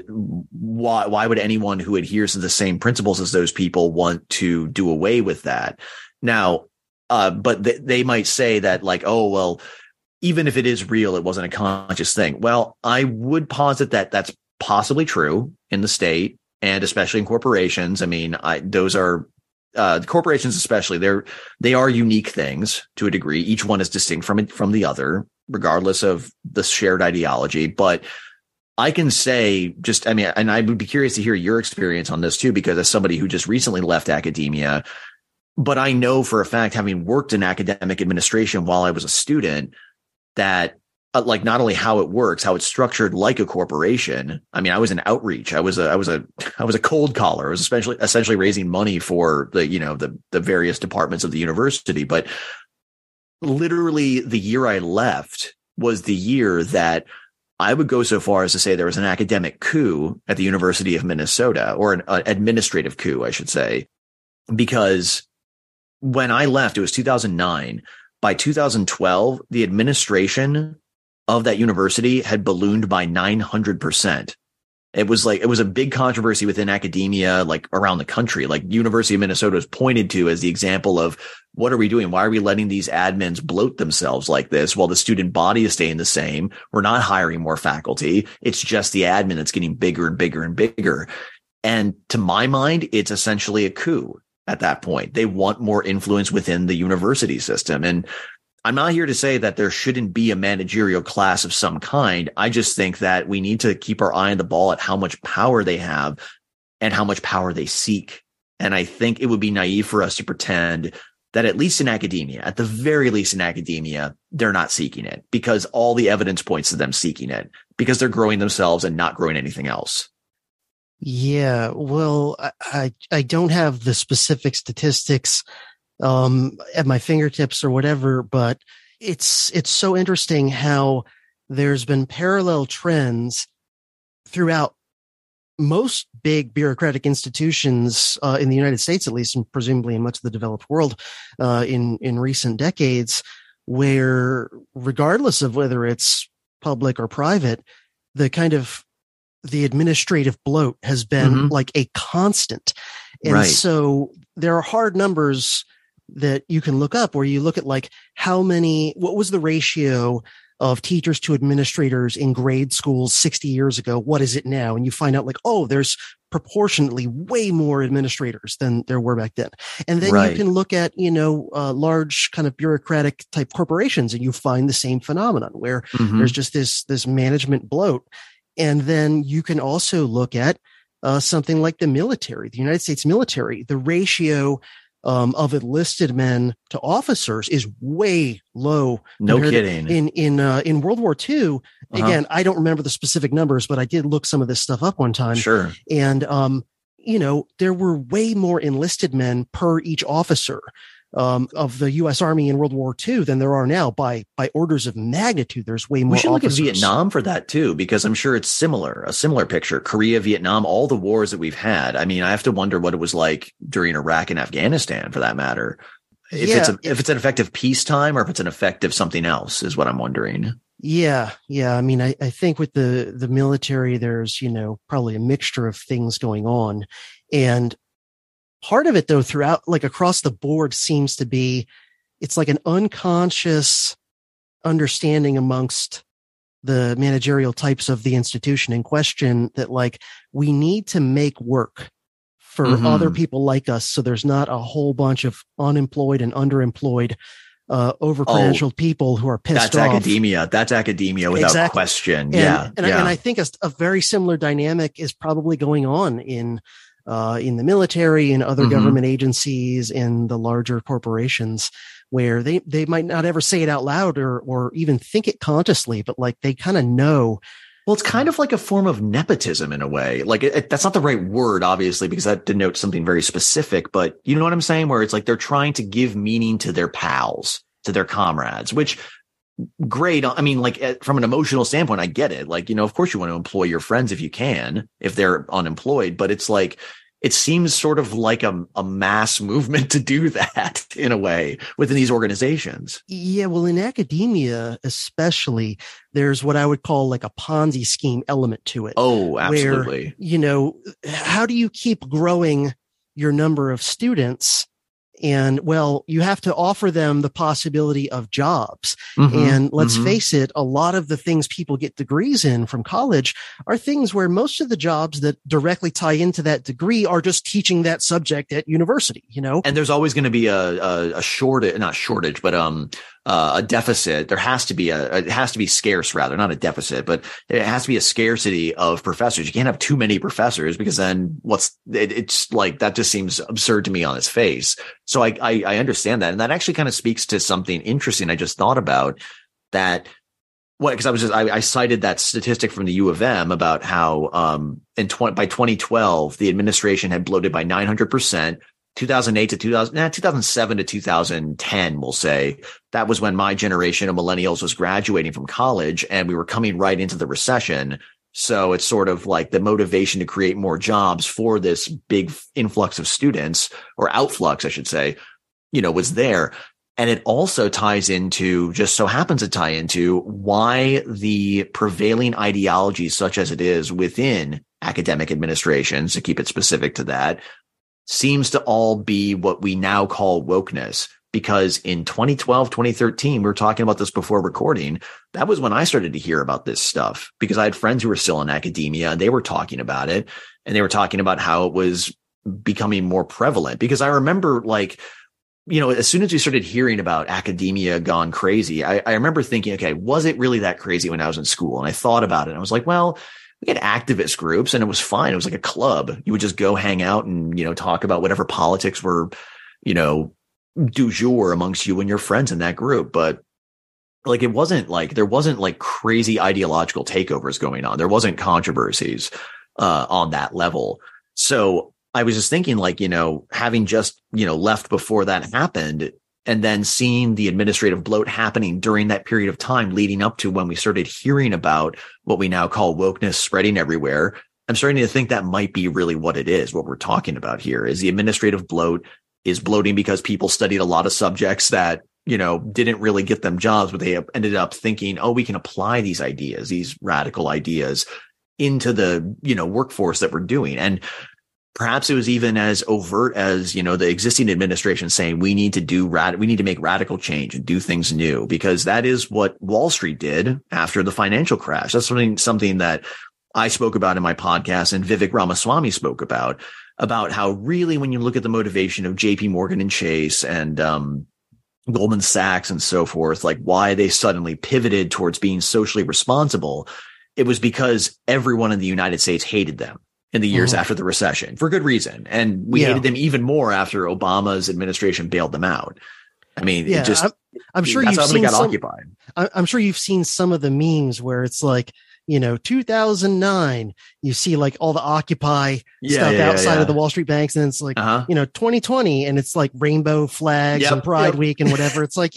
why would anyone who adheres to the same principles as those people want to do away with that? Now, but they might say that, like, oh, well, even if it is real, it wasn't a conscious thing. Well, I would posit that that's possibly true in the state, and especially in corporations. I mean, those are corporations, especially, they are unique things to a degree. Each one is distinct from the other, regardless of the shared ideology. But I can say and I would be curious to hear your experience on this too, because as somebody who just recently left academia, but I know for a fact, having worked in academic administration while I was a student, that like not only how it works, how it's structured like a corporation. I mean, I was in outreach. I was a cold caller. I was essentially raising money for the various departments of the university. But literally the year I left was the year that I would go so far as to say there was an academic coup at the University of Minnesota, or an administrative coup, I should say, because when I left, it was 2009. By 2012, the administration of that university had ballooned by 900%. It was a big controversy within academia, like around the country. Like, University of Minnesota was pointed to as the example of, what are we doing? Why are we letting these admins bloat themselves like this while the student body is staying the same? We're not hiring more faculty. It's just the admin that's getting bigger and bigger and bigger. And to my mind, it's essentially a coup at that point. They want more influence within the university system. And I'm not here to say that there shouldn't be a managerial class of some kind. I just think that we need to keep our eye on the ball at how much power they have and how much power they seek. And I think it would be naive for us to pretend that, at least in academia, at the very least in academia, they're not seeking it, because all the evidence points to them seeking it, because they're growing themselves and not growing anything else. Yeah, well, I don't have the specific statistics at my fingertips or whatever, but it's so interesting how there's been parallel trends throughout most big bureaucratic institutions in the United States, at least, and presumably in much of the developed world in recent decades, where regardless of whether it's public or private, the administrative bloat has been like a constant. And so there are hard numbers that you can look up, where you look at like what was the ratio of teachers to administrators in grade schools 60 years ago? What is it now? And you find out, like, oh, there's proportionately way more administrators than there were back then. And then you can look at, large kind of bureaucratic type corporations, and you find the same phenomenon where there's just this management bloat. And then you can also look at something like the military, the United States military. The ratio of enlisted men to officers is way low. No kidding. In World War II, again, I don't remember the specific numbers, but I did look some of this stuff up one time. Sure. And, there were way more enlisted men per each officer of the U.S. Army in World War II than there are now by orders of magnitude. There's way more. We should officers. Look at Vietnam for that too, because I'm sure it's a similar picture. Korea, Vietnam, all the wars that we've had. I mean, I have to wonder what it was like during Iraq and Afghanistan, for that matter. If it's an effective peacetime, or if it's an effective something else, is what I'm wondering. Yeah. I mean, I think with the military, there's, probably a mixture of things going on. And part of it, though, throughout, like across the board, seems to be, it's like an unconscious understanding amongst the managerial types of the institution in question that like we need to make work for other people like us. So there's not a whole bunch of unemployed and underemployed, over-credentialed people who are pissed off. That's academia without question. And I think a very similar dynamic is probably going on in the military and other government agencies and the larger corporations, where they might not ever say it out loud or even think it consciously, but like they kind of know. Well, it's kind of like a form of nepotism in a way. Like that's not the right word, obviously, because that denotes something very specific, but you know what I'm saying? Where it's like they're trying to give meaning to their pals, to their comrades, which great. I mean, like from an emotional standpoint, I get it. Like, you know, of course you want to employ your friends if you can, if they're unemployed, but it's like, it seems sort of like a mass movement to do that in a way within these organizations. Yeah. Well, in academia, especially, there's what I would call like a Ponzi scheme element to it. Oh, absolutely. Where, you know, how do you keep growing your number of students? And well, you have to offer them the possibility of jobs. And let's face it, a lot of the things people get degrees in from college are things where most of the jobs that directly tie into that degree are just teaching that subject at university, you know? And there's always going to be a shortage, not shortage, but a deficit. There has to be it has to be scarce, rather, not a deficit, but it has to be a scarcity of professors. You can't have too many professors because then it's like, that just seems absurd to me on its face. So I understand that. And that actually kind of speaks to something interesting I just thought about that. Because I cited that statistic from the U of M about how by 2012 the administration had bloated by 900%. 2007 to 2010, we'll say. That was when my generation of millennials was graduating from college and we were coming right into the recession. So it's sort of like the motivation to create more jobs for this big influx of students, or outflux, I should say, you know, was there. And it also ties into, just so happens to tie into, why the prevailing ideology, such as it is within academic administrations, to keep it specific to that, seems to all be what we now call wokeness. Because in 2012, 2013, we were talking about this before recording. That was when I started to hear about this stuff, because I had friends who were still in academia and they were talking about it, and they were talking about how it was becoming more prevalent. Because I remember, like, you know, as soon as we started hearing about academia gone crazy, I remember thinking, okay, was it really that crazy when I was in school? And I thought about it and I was like, well, we had activist groups and it was fine. It was like a club. You would just go hang out and, you know, talk about whatever politics were, you know, du jour amongst you and your friends in that group. But like, there wasn't like crazy ideological takeovers going on. There wasn't controversies on that level. So I was just thinking, like, you know, having just, you know, left before that happened, and then seeing the administrative bloat happening during that period of time leading up to when we started hearing about what we now call wokeness spreading everywhere, I'm starting to think that might be really what it is. What we're talking about here is the administrative bloat is bloating because people studied a lot of subjects that, you know, didn't really get them jobs, but they ended up thinking, oh, we can apply these ideas, these radical ideas into the, you know, workforce that we're doing. And perhaps it was even as overt as, you know, the existing administration saying we need to make radical change and do things new, because that is what Wall Street did after the financial crash. That's something that I spoke about in my podcast, and Vivek Ramaswamy spoke about how really, when you look at the motivation of JP Morgan and Chase and Goldman Sachs and so forth, like why they suddenly pivoted towards being socially responsible, it was because everyone in the United States hated them in the years after the recession, for good reason. And we hated them even more after Obama's administration bailed them out. I mean, it just, I'm sure that's you've how they seen got occupied. I'm sure you've seen some of the memes where it's like, you know, 2009, you see like all the Occupy stuff outside of the Wall Street banks. And it's like, you know, 2020, and it's like rainbow flags and Pride Week and whatever. It's like,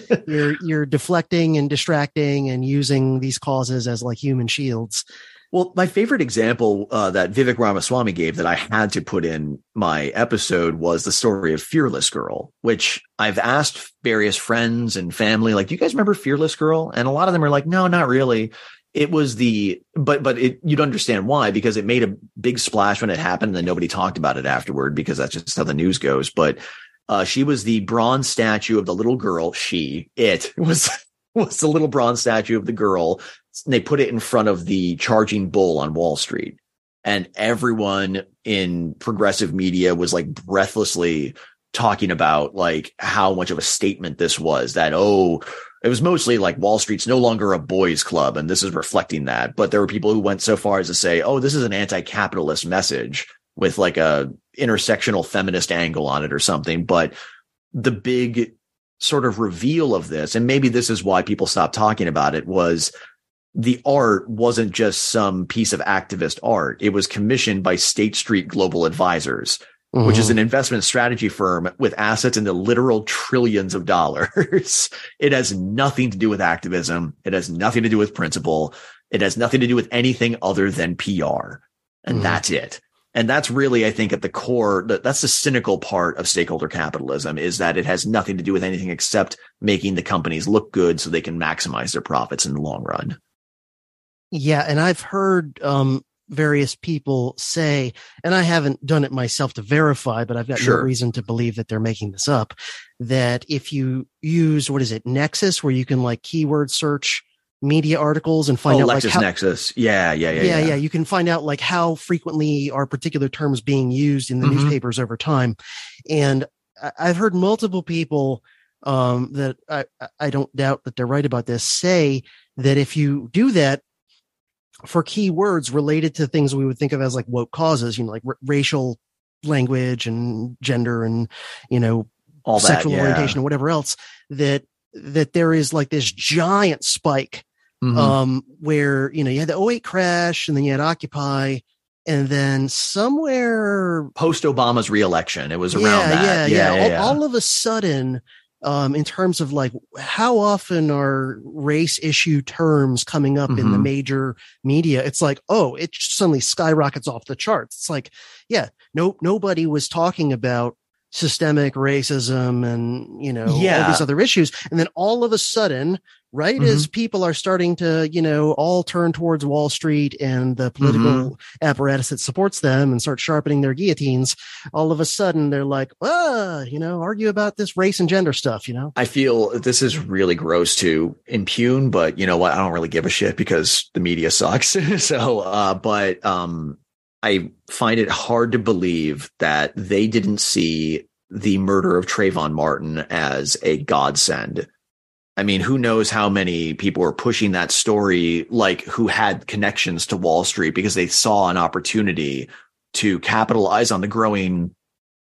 you're deflecting and distracting and using these causes as like human shields. Well, my favorite example that Vivek Ramaswamy gave that I had to put in my episode was the story of Fearless Girl, which I've asked various friends and family, like, do you guys remember Fearless Girl? And a lot of them are like, no, not really. It was but you'd understand why, because it made a big splash when it happened and then nobody talked about it afterward, because that's just how the news goes. But she was the bronze statue of the little girl. It was was the little bronze statue of the girl. And they put it in front of the charging bull on Wall Street. And everyone in progressive media was like breathlessly talking about like how much of a statement this was, that, it was mostly like Wall Street's no longer a boys' club, and this is reflecting that. But there were people who went so far as to say, this is an anti-capitalist message with like a intersectional feminist angle on it or something. But the big sort of reveal of this, and maybe this is why people stopped talking about it, was the art wasn't just some piece of activist art. It was commissioned by State Street Global Advisors, which is an investment strategy firm with assets in the literal trillions of dollars. It has nothing to do with activism. It has nothing to do with principle. It has nothing to do with anything other than PR. And that's it. And that's really, I think, at the core, that's the cynical part of stakeholder capitalism, is that it has nothing to do with anything except making the companies look good so they can maximize their profits in the long run. Yeah. And I've heard, various people say, and I haven't done it myself to verify, but I've got no reason to believe that they're making this up, that if you use, Nexus, where you can like keyword search media articles and find out LexisNexis. Yeah. You can find out like how frequently are particular terms being used in the newspapers over time. And I've heard multiple people, that I don't doubt that they're right about this, say that if you do that for keywords related to things we would think of as like woke causes, like racial language and gender and, all sexual orientation or whatever else, that there is like this giant spike, where, you had the 2008 crash, and then you had Occupy, and then somewhere post Obama's reelection, it was around that. All of a sudden, in terms of like how often are race issue terms coming up in the major media, it's like, it suddenly skyrockets off the charts. It's like, nobody was talking about systemic racism and, all these other issues. And then all of a sudden, right, as people are starting to, all turn towards Wall Street and the political apparatus that supports them and start sharpening their guillotines, all of a sudden they're like, argue about this race and gender stuff, I feel this is really gross to impugn, but you know what? I don't really give a shit because the media sucks. So, but I find it hard to believe that they didn't see the murder of Trayvon Martin as a godsend. I mean, who knows how many people were pushing that story, like who had connections to Wall Street because they saw an opportunity to capitalize on the growing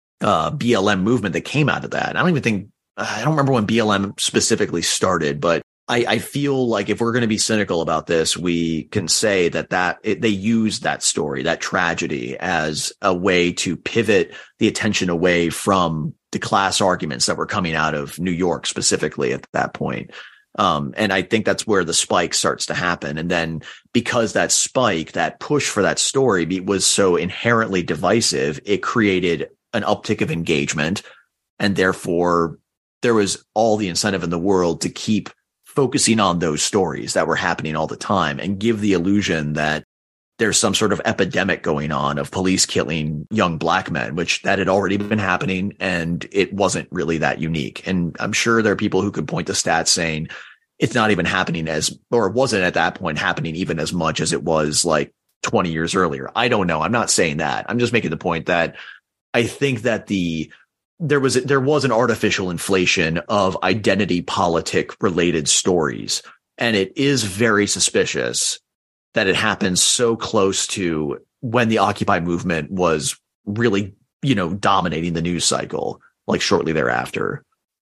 BLM movement that came out of that. I don't remember when BLM specifically started, but I feel like if we're going to be cynical about this, we can say that they used that story, that tragedy, as a way to pivot the attention away from the class arguments that were coming out of New York specifically at that point. And I think that's where the spike starts to happen. And then because that spike, that push for that story was so inherently divisive, it created an uptick of engagement. And therefore there was all the incentive in the world to keep focusing on those stories that were happening all the time and give the illusion that there's some sort of epidemic going on of police killing young black men, which that had already been happening. And it wasn't really that unique. And I'm sure there are people who could point to stats saying it's not even happening or it wasn't at that point happening even as much as it was like 20 years earlier. I don't know. I'm not saying that. I'm just making the point that I think that there was an artificial inflation of identity politic related stories. And it is very suspicious that it happens so close to when the Occupy movement was really, dominating the news cycle, like shortly thereafter.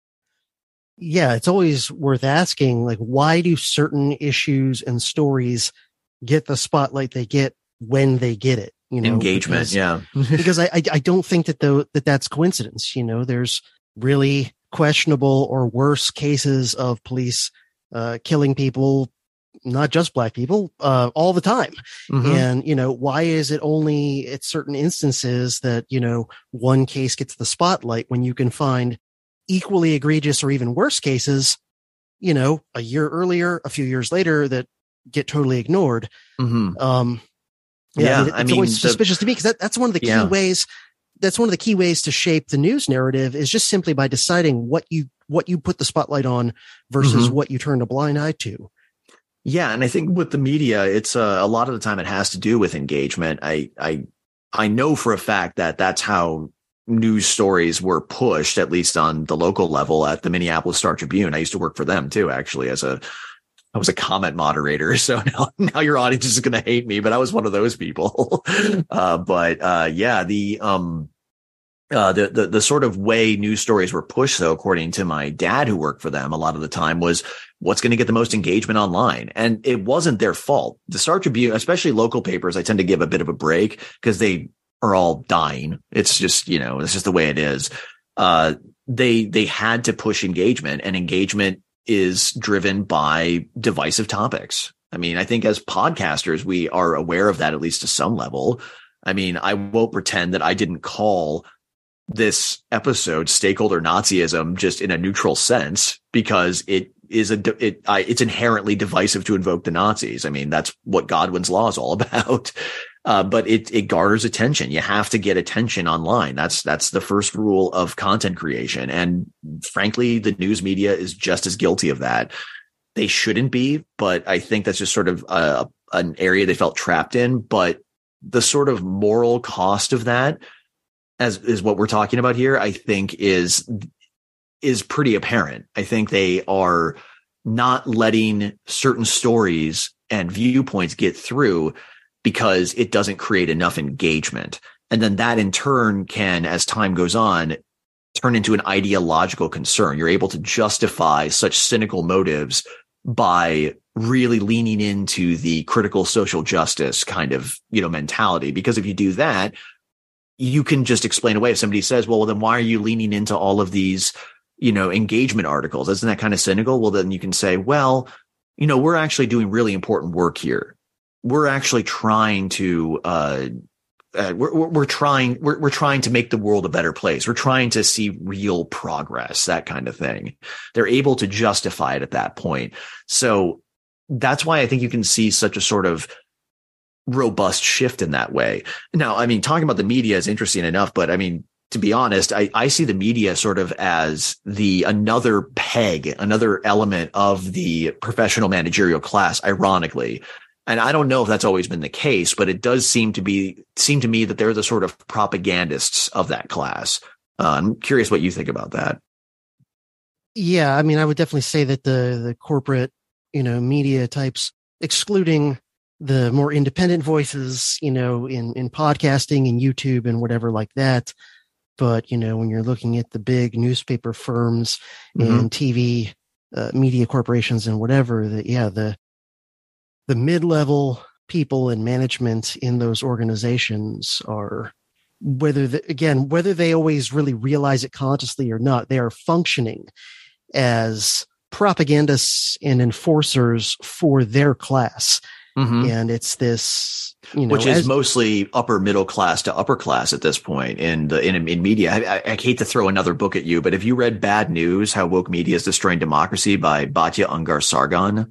Yeah, it's always worth asking, like, why do certain issues and stories get the spotlight they get when they get it? Engagement. Because I don't think that's coincidence. There's really questionable or worse cases of police killing people, not just black people, all the time. And, why is it only at certain instances that, one case gets the spotlight when you can find equally egregious or even worse cases, a year earlier, a few years later that get totally ignored. It's always suspicious to me because that's one of the key ways that's one of the key ways to shape the news narrative is just simply by deciding what you put the spotlight on versus what you turn a blind eye to. Yeah. And I think with the media, it's a lot of the time it has to do with engagement. I know for a fact that that's how news stories were pushed, at least on the local level at the Minneapolis Star Tribune. I used to work for them too, actually, I was a comment moderator. So now your audience is going to hate me, but I was one of those people. The sort of way news stories were pushed, though, according to my dad, who worked for them a lot of the time, was what's going to get the most engagement online. And it wasn't their fault. The Star Tribune, especially local papers, I tend to give a bit of a break because they are all dying. It's just, it's just the way it is. They had to push engagement, and engagement is driven by divisive topics. I mean, I think as podcasters, we are aware of that, at least to some level. I mean, I won't pretend that I didn't call this episode stakeholder Nazism just in a neutral sense, because it's inherently divisive to invoke the Nazis. I mean, that's what Godwin's Law is all about. But it garners attention. You have to get attention online. That's the first rule of content creation. And frankly, the news media is just as guilty of that. They shouldn't be, but I think that's just sort of an area they felt trapped in. But the sort of moral cost of that, as is what we're talking about here, I think is pretty apparent. I think they are not letting certain stories and viewpoints get through because it doesn't create enough engagement. And then that in turn can, as time goes on, turn into an ideological concern. You're able to justify such cynical motives by really leaning into the critical social justice kind of, mentality. Because if you do that, you can just explain away. If somebody says, well, then why are you leaning into all of these, engagement articles? Isn't that kind of cynical? Well, then you can say, well, we're actually doing really important work here. We're actually trying to, we're trying to make the world a better place. We're trying to see real progress, that kind of thing. They're able to justify it at that point. So that's why I think you can see such a sort of robust shift in that way. Now, I mean, talking about the media is interesting enough, but I mean, to be honest, I see the media sort of as another element of the professional managerial class, ironically. And I don't know if that's always been the case, but it does seem to me that they're the sort of propagandists of that class. I'm curious what you think about that. Yeah, I mean, I would definitely say that the corporate, media types, excluding the more independent voices, in podcasting and YouTube and whatever like that. But, when you're looking at the big newspaper firms and TV media corporations and whatever, the mid-level people in management in those organizations are, whether they always really realize it consciously or not, they are functioning as propagandists and enforcers for their class. And it's this, which is mostly upper middle class to upper class at this point in media. I hate to throw another book at you, but have you read Bad News: How Woke Media is Destroying Democracy by Batya Ungar-Sargon?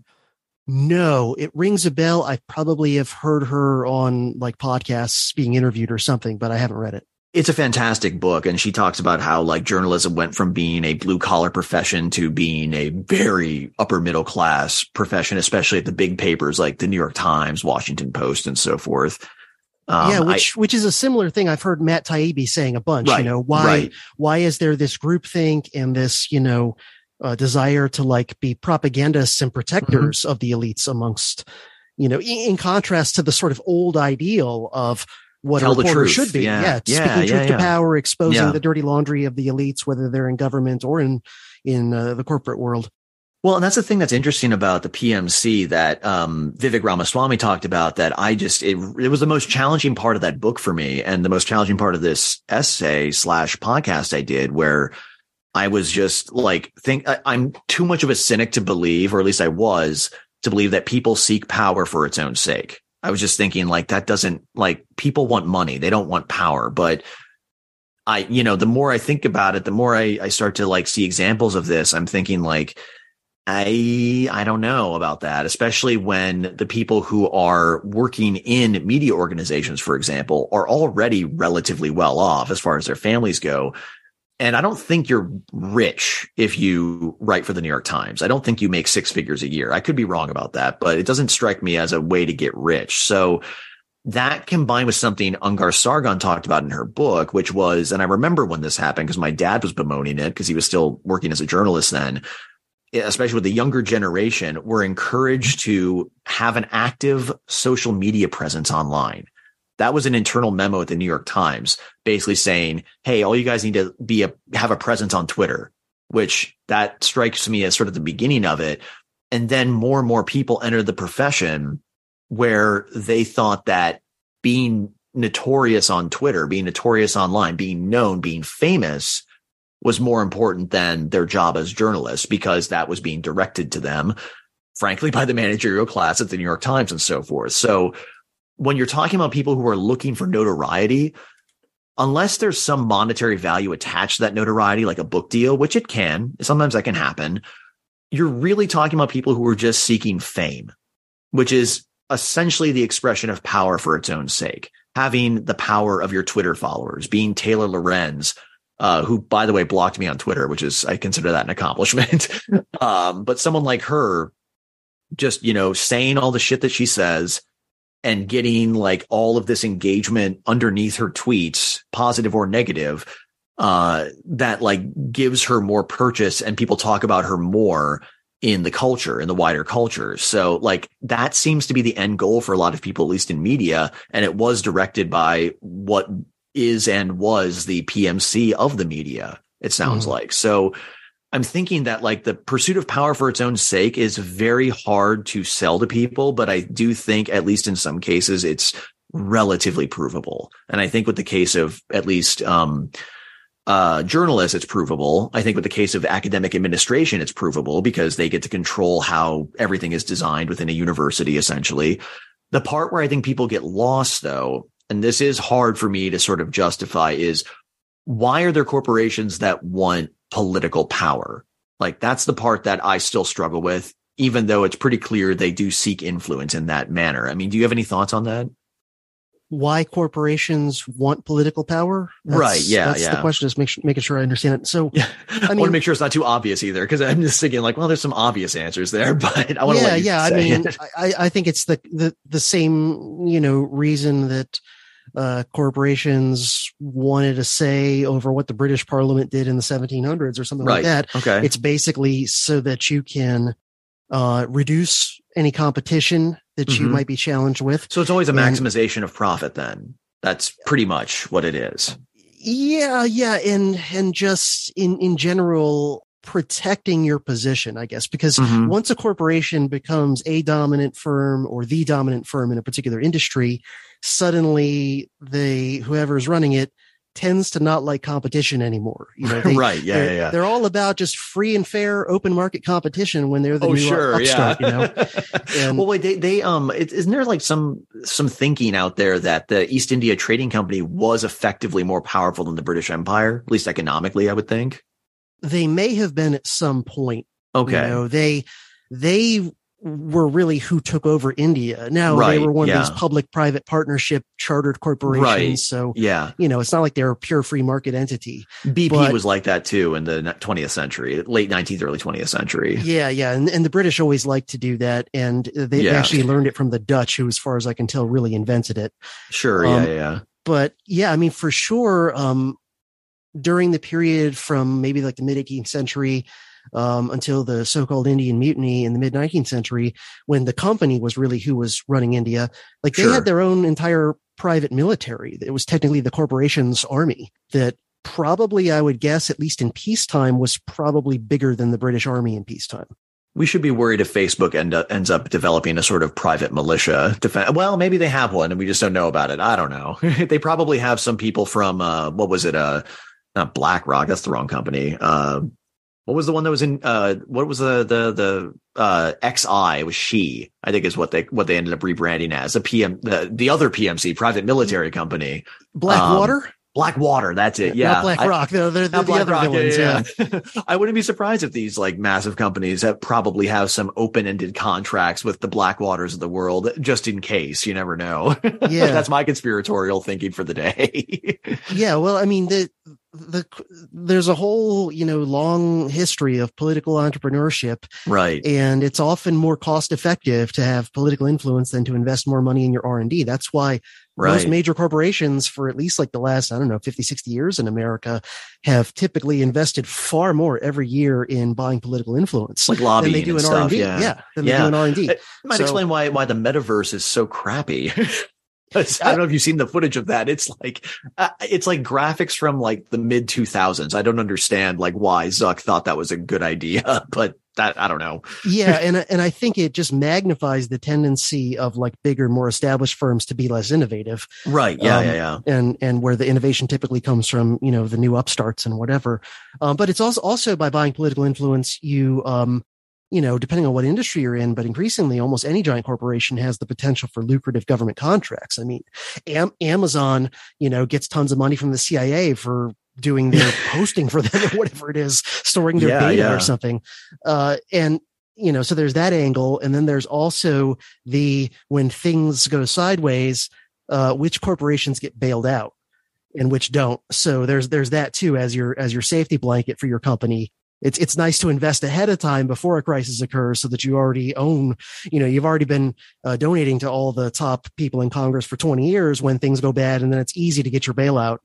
No, it rings a bell. I probably have heard her on like podcasts being interviewed or something, but I haven't read it. It's a fantastic book. And she talks about how like journalism went from being a blue collar profession to being a very upper middle class profession, especially at the big papers like the New York Times, Washington Post, and so forth. Which is a similar thing I've heard Matt Taibbi saying a bunch. Right, why is there this groupthink and this, desire to like be propagandists and protectors of the elites amongst, in contrast to the sort of old ideal of what a reporter should be. Speaking truth to power, exposing the dirty laundry of the elites, whether they're in government or in the corporate world. Well, and that's the thing that's interesting about the PMC that Vivek Ramaswamy talked about, that it was the most challenging part of that book for me, and the most challenging part of this essay / podcast I did, where I was just like, I'm too much of a cynic to believe, or at least I was, to believe that people seek power for its own sake. I was just thinking like, that doesn't, like, people want money. They don't want power. But the more I think about it, the more I start to like see examples of this. I'm thinking like, I don't know about that, especially when the people who are working in media organizations, for example, are already relatively well off as far as their families go. And I don't think you're rich if you write for the New York Times. I don't think you make six figures a year. I could be wrong about that, but it doesn't strike me as a way to get rich. So that combined with something Ungar Sargon talked about in her book, which was, and I remember when this happened because my dad was bemoaning it because he was still working as a journalist then, especially with the younger generation, were encouraged to have an active social media presence online. That was an internal memo at the New York Times, basically saying, hey, all you guys need to have a presence on Twitter, which that strikes me as sort of the beginning of it. And then more and more people entered the profession where they thought that being notorious on Twitter, being notorious online, being known, being famous was more important than their job as journalists, because that was being directed to them, frankly, by the managerial class at the New York Times and so forth. So when you're talking about people who are looking for notoriety, unless there's some monetary value attached to that notoriety, like a book deal, which it can, sometimes that can happen, you're really talking about people who are just seeking fame, which is essentially the expression of power for its own sake. Having the power of your Twitter followers, being Taylor Lorenz, who, by the way, blocked me on Twitter, which is, I consider that an accomplishment. But someone like her just, saying all the shit that she says and getting like all of this engagement underneath her tweets, positive or negative, that like gives her more purchase and people talk about her more in the culture, in the wider culture. So like that seems to be the end goal for a lot of people, at least in media. And it was directed by what is and was the PMC of the media, it sounds like. So I'm thinking that like the pursuit of power for its own sake is very hard to sell to people, but I do think, at least in some cases, it's relatively provable. And I think with the case of at least journalists, it's provable. I think with the case of academic administration, it's provable because they get to control how everything is designed within a university, essentially. The part where I think people get lost, though, and this is hard for me to sort of justify, is why are there corporations that want political power? Like that's the part that I still struggle with, even though it's pretty clear they do seek influence in that manner. I mean, do you have any thoughts on that? Why corporations want political power? That's the question, is making sure I understand it. So I want to make sure it's not too obvious either, because I'm just thinking like, well, there's some obvious answers there, but I want to let you say it. I think it's the same, reason that corporations wanted a say over what the British Parliament did in the 1700s or something like that. Okay. It's basically so that you can reduce any competition that you might be challenged with. So it's always a maximization of profit then. That's pretty much what it is. Yeah. And just in general, protecting your position, I guess, because once a corporation becomes a dominant firm or the dominant firm in a particular industry, suddenly whoever's running it tends to not like competition anymore. They're all about just free and fair open market competition when they're the new upstart, And, well, wait, they isn't there like some thinking out there that the East India Trading Company was effectively more powerful than the British Empire, at least economically, I would think? They may have been at some point. Okay. They were really who took over India. Now they were one of these public-private partnership chartered corporations. Right. So, it's not like they're a pure free market entity. BP was like that too in the 20th century, late 19th, early 20th century. Yeah. And the British always liked to do that. And they actually learned it from the Dutch, who, as far as I can tell, really invented it. Sure. But I mean, for sure, during the period from maybe like the mid 18th century, until the so-called Indian Mutiny in the mid-19th century, when the company was really who was running India. Like they had their own entire private military. It was technically the corporation's army that probably, I would guess, at least in peacetime, was probably bigger than the British Army in peacetime. We should be worried if Facebook ends up developing a sort of private militia defense. Well, maybe they have one and we just don't know about it. I don't know. They probably have some people from, what was it? Not BlackRock. That's the wrong company. What was the one that was in, what was the XI? It was She, I think is what they ended up rebranding as the other PMC, private military company. Blackwater? Blackwater, that's it. Yeah. Not BlackRock. They're the other villains. Yeah. I wouldn't be surprised if these like massive companies probably have some open-ended contracts with the Blackwaters of the world, just in case. You never know. Yeah. That's my conspiratorial thinking for the day. Yeah. Well, I mean, there's a whole, long history of political entrepreneurship. Right. And it's often more cost effective to have political influence than to invest more money in your R&D. That's why most major corporations for at least like the last, 50, 60 years in America have typically invested far more every year in buying political influence. Like lobbying than they do in stuff, R&D. Yeah. Than they do in R&D. It might explain why the metaverse is so crappy. I don't know if you've seen the footage of that. It's like graphics from like the mid 2000s. I don't understand like why Zuck thought that was a good idea, but that I don't know. Yeah. And I think it just magnifies the tendency of like bigger, more established firms to be less innovative. Right. Yeah. And where the innovation typically comes from, the new upstarts and whatever. But it's also by buying political influence, depending on what industry you're in, but increasingly almost any giant corporation has the potential for lucrative government contracts. I mean, Amazon, gets tons of money from the CIA for doing their posting for them or whatever it is, storing their data or something. So there's that angle. And then there's also when things go sideways, which corporations get bailed out and which don't. So there's that too, as your safety blanket for your company. It's nice to invest ahead of time before a crisis occurs so that you already own, you've already been donating to all the top people in Congress for 20 years when things go bad, and then it's easy to get your bailout,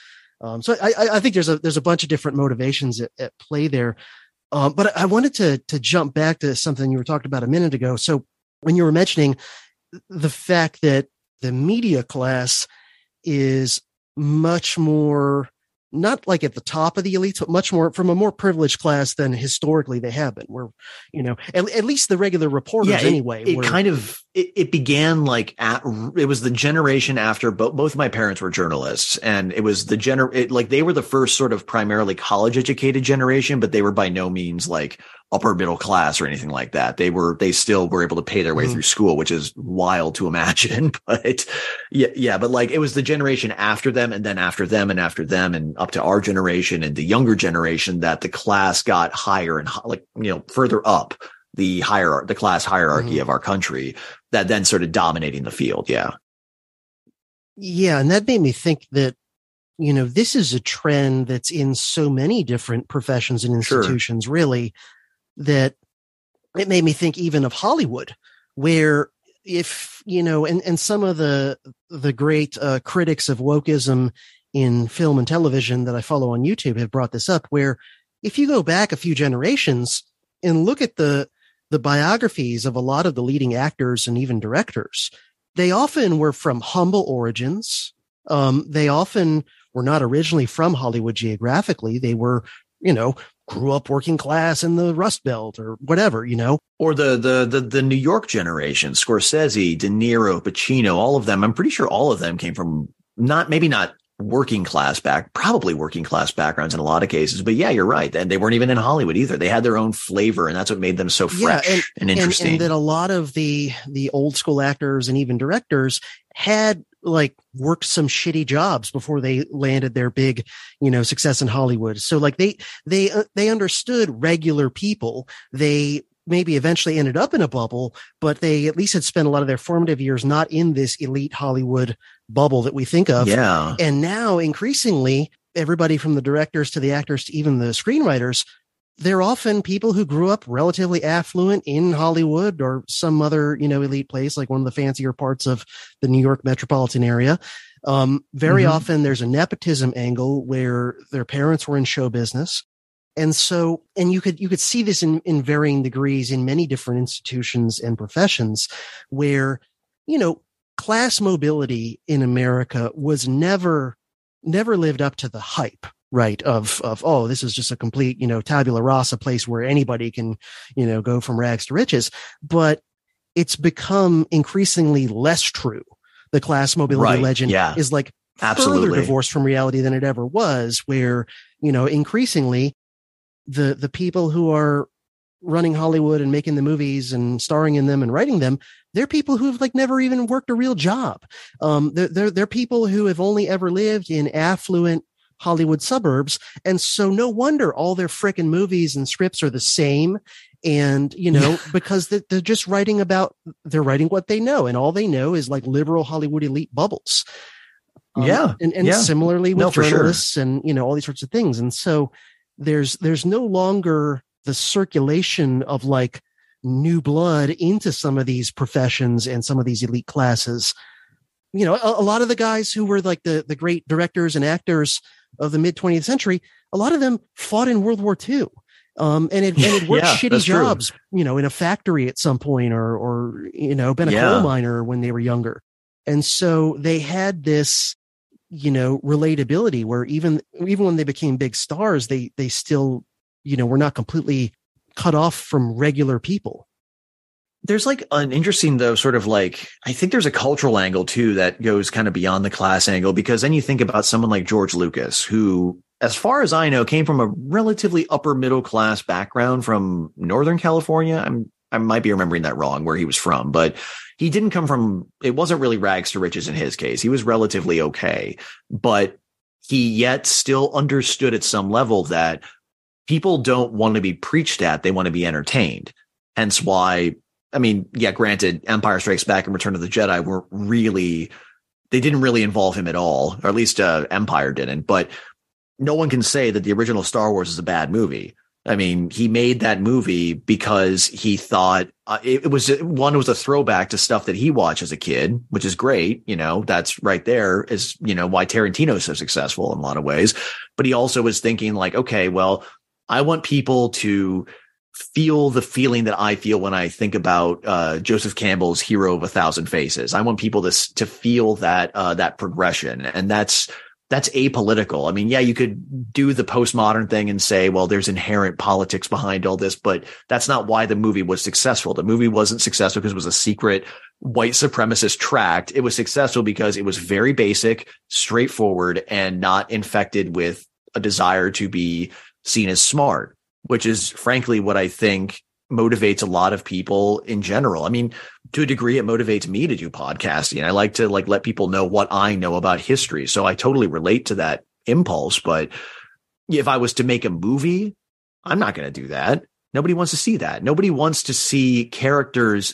So I think there's a bunch of different motivations at play there. But I wanted to jump back to something you were talking about a minute ago. So when you were mentioning the fact that the media class is much more, not like at the top of the elites, but much more from a more privileged class than historically they have been. Where, at least the regular reporters anyway. It began like it was the generation after both of my parents were journalists, and it was they were the first sort of primarily college educated generation, but they were by no means like upper middle class or anything like that. They still were able to pay their way through school, which is wild to imagine. But but like it was the generation after them and then after them and after them and up to our generation and the younger generation that the class got higher and further up the class hierarchy of our country, that then started dominating the field. Yeah. Yeah. And that made me think that, this is a trend that's in so many different professions and institutions, really, that it made me think even of Hollywood, where if, and some of the great critics of wokeism in film and television that I follow on YouTube have brought this up, where if you go back a few generations and look at the biographies of a lot of the leading actors and even directors, they often were from humble origins. They often were not originally from Hollywood geographically. They were, grew up working class in the Rust Belt or whatever, Or the New York generation, Scorsese, De Niro, Pacino, all of them. I'm pretty sure all of them came from maybe not probably working class backgrounds in a lot of cases, but yeah, you're right. And they weren't even in Hollywood either. They had their own flavor, and that's what made them so fresh and interesting. And that a lot of the old school actors and even directors had like worked some shitty jobs before they landed their big, success in Hollywood. So like they understood regular people. They maybe eventually ended up in a bubble, but they at least had spent a lot of their formative years not in this elite Hollywood bubble that we think of. Yeah. And now increasingly, everybody from the directors to the actors to even the screenwriters, they're often people who grew up relatively affluent in Hollywood or some other, elite place, like one of the fancier parts of the New York metropolitan area. Very often there's a nepotism angle where their parents were in show business. And so, and you could see this in varying degrees in many different institutions and professions where, class mobility in America was never lived up to the hype, right? Of, this is just a complete, tabula rasa place where anybody can, go from rags to riches. But it's become increasingly less true. The class mobility legend is like further divorced from reality than it ever was, where, increasingly, the people who are running Hollywood and making the movies and starring in them and writing them, they're people who've like never even worked a real job. They're people who have only ever lived in affluent Hollywood suburbs. And so no wonder all their frickin' movies and scripts are the same. And, you know, because they're just they're writing what they know. And all they know is like liberal Hollywood elite bubbles. And similarly with journalists and, you know, all these sorts of things. And so there's no longer the circulation of like new blood into some of these professions and some of these elite classes. You know, a lot of the guys who were like the great directors and actors of the mid 20th century, a lot of them fought in World War II. And it worked shitty jobs, true. You know, in a factory at some point or, you know, been a coal miner when they were younger. And so they had this, you know, relatability where even when they became big stars, they still, you know, were not completely cut off from regular people. There's like an interesting, though, sort of like, I think there's a cultural angle too that goes kind of beyond the class angle, because then you think about someone like George Lucas, who, as far as I know, came from a relatively upper middle class background from Northern California. I might be remembering that wrong where he was from, but he didn't come from, it wasn't really rags to riches in his case. He was relatively okay, but he yet still understood at some level that people don't want to be preached at. They want to be entertained. Hence why, I mean, yeah, granted, Empire Strikes Back and Return of the Jedi they didn't really involve him at all, or at least Empire didn't, but no one can say that the original Star Wars is a bad movie. I mean, he made that movie because he thought it was a throwback to stuff that he watched as a kid, which is great. You know, that's right there is, you know, why Tarantino is so successful in a lot of ways. But he also was thinking like, okay, well, I want people to feel the feeling that I feel when I think about Joseph Campbell's Hero of a Thousand Faces. I want people to feel that progression, and that's apolitical. I mean, yeah, you could do the postmodern thing and say, well, there's inherent politics behind all this, but that's not why the movie was successful. The movie wasn't successful because it was a secret white supremacist tract. It was successful because it was very basic, straightforward, and not infected with a desire to be seen as smart, which is frankly what I think motivates a lot of people in general. I mean, to a degree, it motivates me to do podcasting. I like to let people know what I know about history. So I totally relate to that impulse. But if I was to make a movie, I'm not going to do that. Nobody wants to see that. Nobody wants to see characters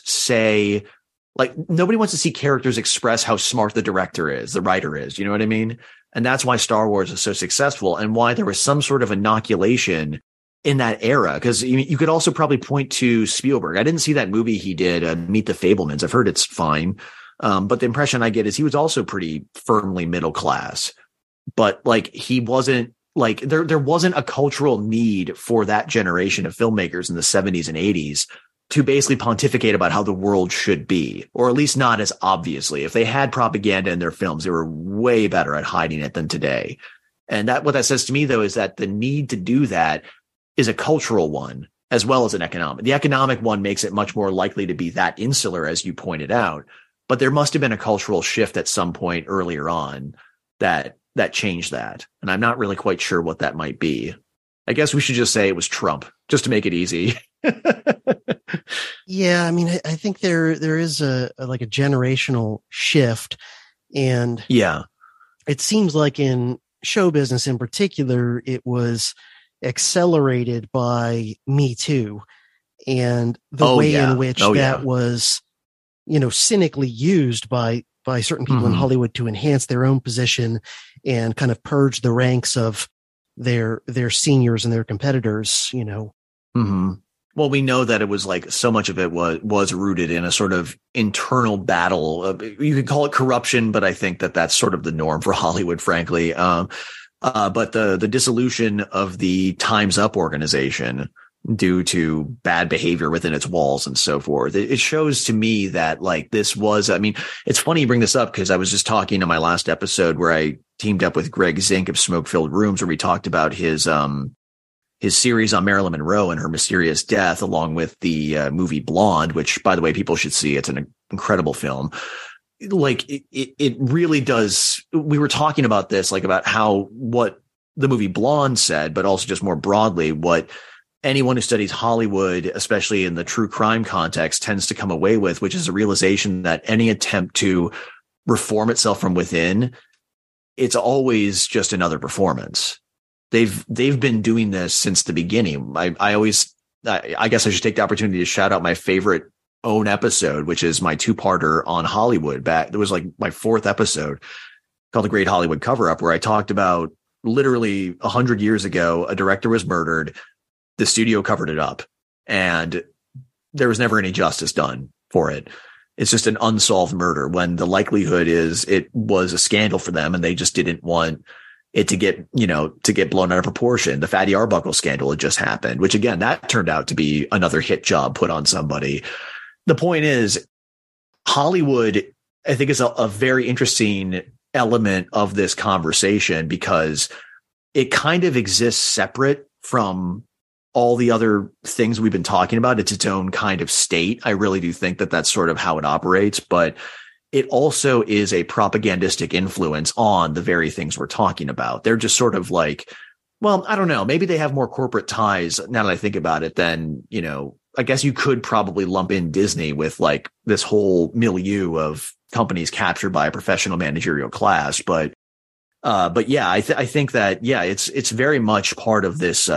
nobody wants to see characters express how smart the director is, the writer is. You know what I mean? And that's why Star Wars is so successful and why there was some sort of inoculation in that era. Because you could also probably point to Spielberg. I didn't see that movie he did, Meet the Fabelmans. I've heard it's fine. But the impression I get is he was also pretty firmly middle class. But like he wasn't like there wasn't a cultural need for that generation of filmmakers in the 70s and 80s to basically pontificate about how the world should be, or at least not as obviously. If they had propaganda in their films, they were way better at hiding it than today. And what that says to me, though, is that the need to do that is a cultural one as well as an economic. The economic one makes it much more likely to be that insular, as you pointed out. But there must have been a cultural shift at some point earlier on that changed that. And I'm not really quite sure what that might be. I guess we should just say it was Trump, just to make it easy. Yeah, I mean, I think there is a generational shift, and yeah, it seems like in show business in particular, it was accelerated by Me Too and the way in which that was, you know, cynically used by certain people in Hollywood to enhance their own position and kind of purge the ranks of their seniors and their competitors, you know. Mm-hmm. Well, we know that it was like so much of it was rooted in a sort of internal battle. You could call it corruption, but I think that that's sort of the norm for Hollywood, frankly. But the dissolution of the Time's Up organization due to bad behavior within its walls and so forth, it shows to me that like this was, I mean, it's funny you bring this up because I was just talking in my last episode where I teamed up with Greg Zink of Smoke Filled Rooms, where we talked about his series on Marilyn Monroe and her mysterious death, along with the movie Blonde, which, by the way, people should see. It's an incredible film. Like it really does. We were talking about this, like about what the movie Blonde said, but also just more broadly, what anyone who studies Hollywood, especially in the true crime context, tends to come away with, which is a realization that any attempt to reform itself from within, it's always just another performance. They've been doing this since the beginning. I guess I should take the opportunity to shout out my favorite own episode, which is my 2-parter on Hollywood. It was like my 4th episode, called The Great Hollywood Cover-Up, where I talked about literally 100 years ago, a director was murdered. The studio covered it up, and there was never any justice done for it. It's just an unsolved murder when the likelihood is it was a scandal for them and they just didn't want it to get blown out of proportion. The Fatty Arbuckle scandal had just happened, which again, that turned out to be another hit job put on somebody. The point is, Hollywood, I think, is a very interesting element of this conversation because it kind of exists separate from all the other things we've been talking about. It's its own kind of state. I really do think that that's sort of how it operates, but it also is a propagandistic influence on the very things we're talking about. They're just sort of like, well, I don't know, maybe they have more corporate ties now that I think about it than, I guess you could probably lump in Disney with like this whole milieu of companies captured by a professional managerial class. But yeah, I think that, yeah, it's very much part of this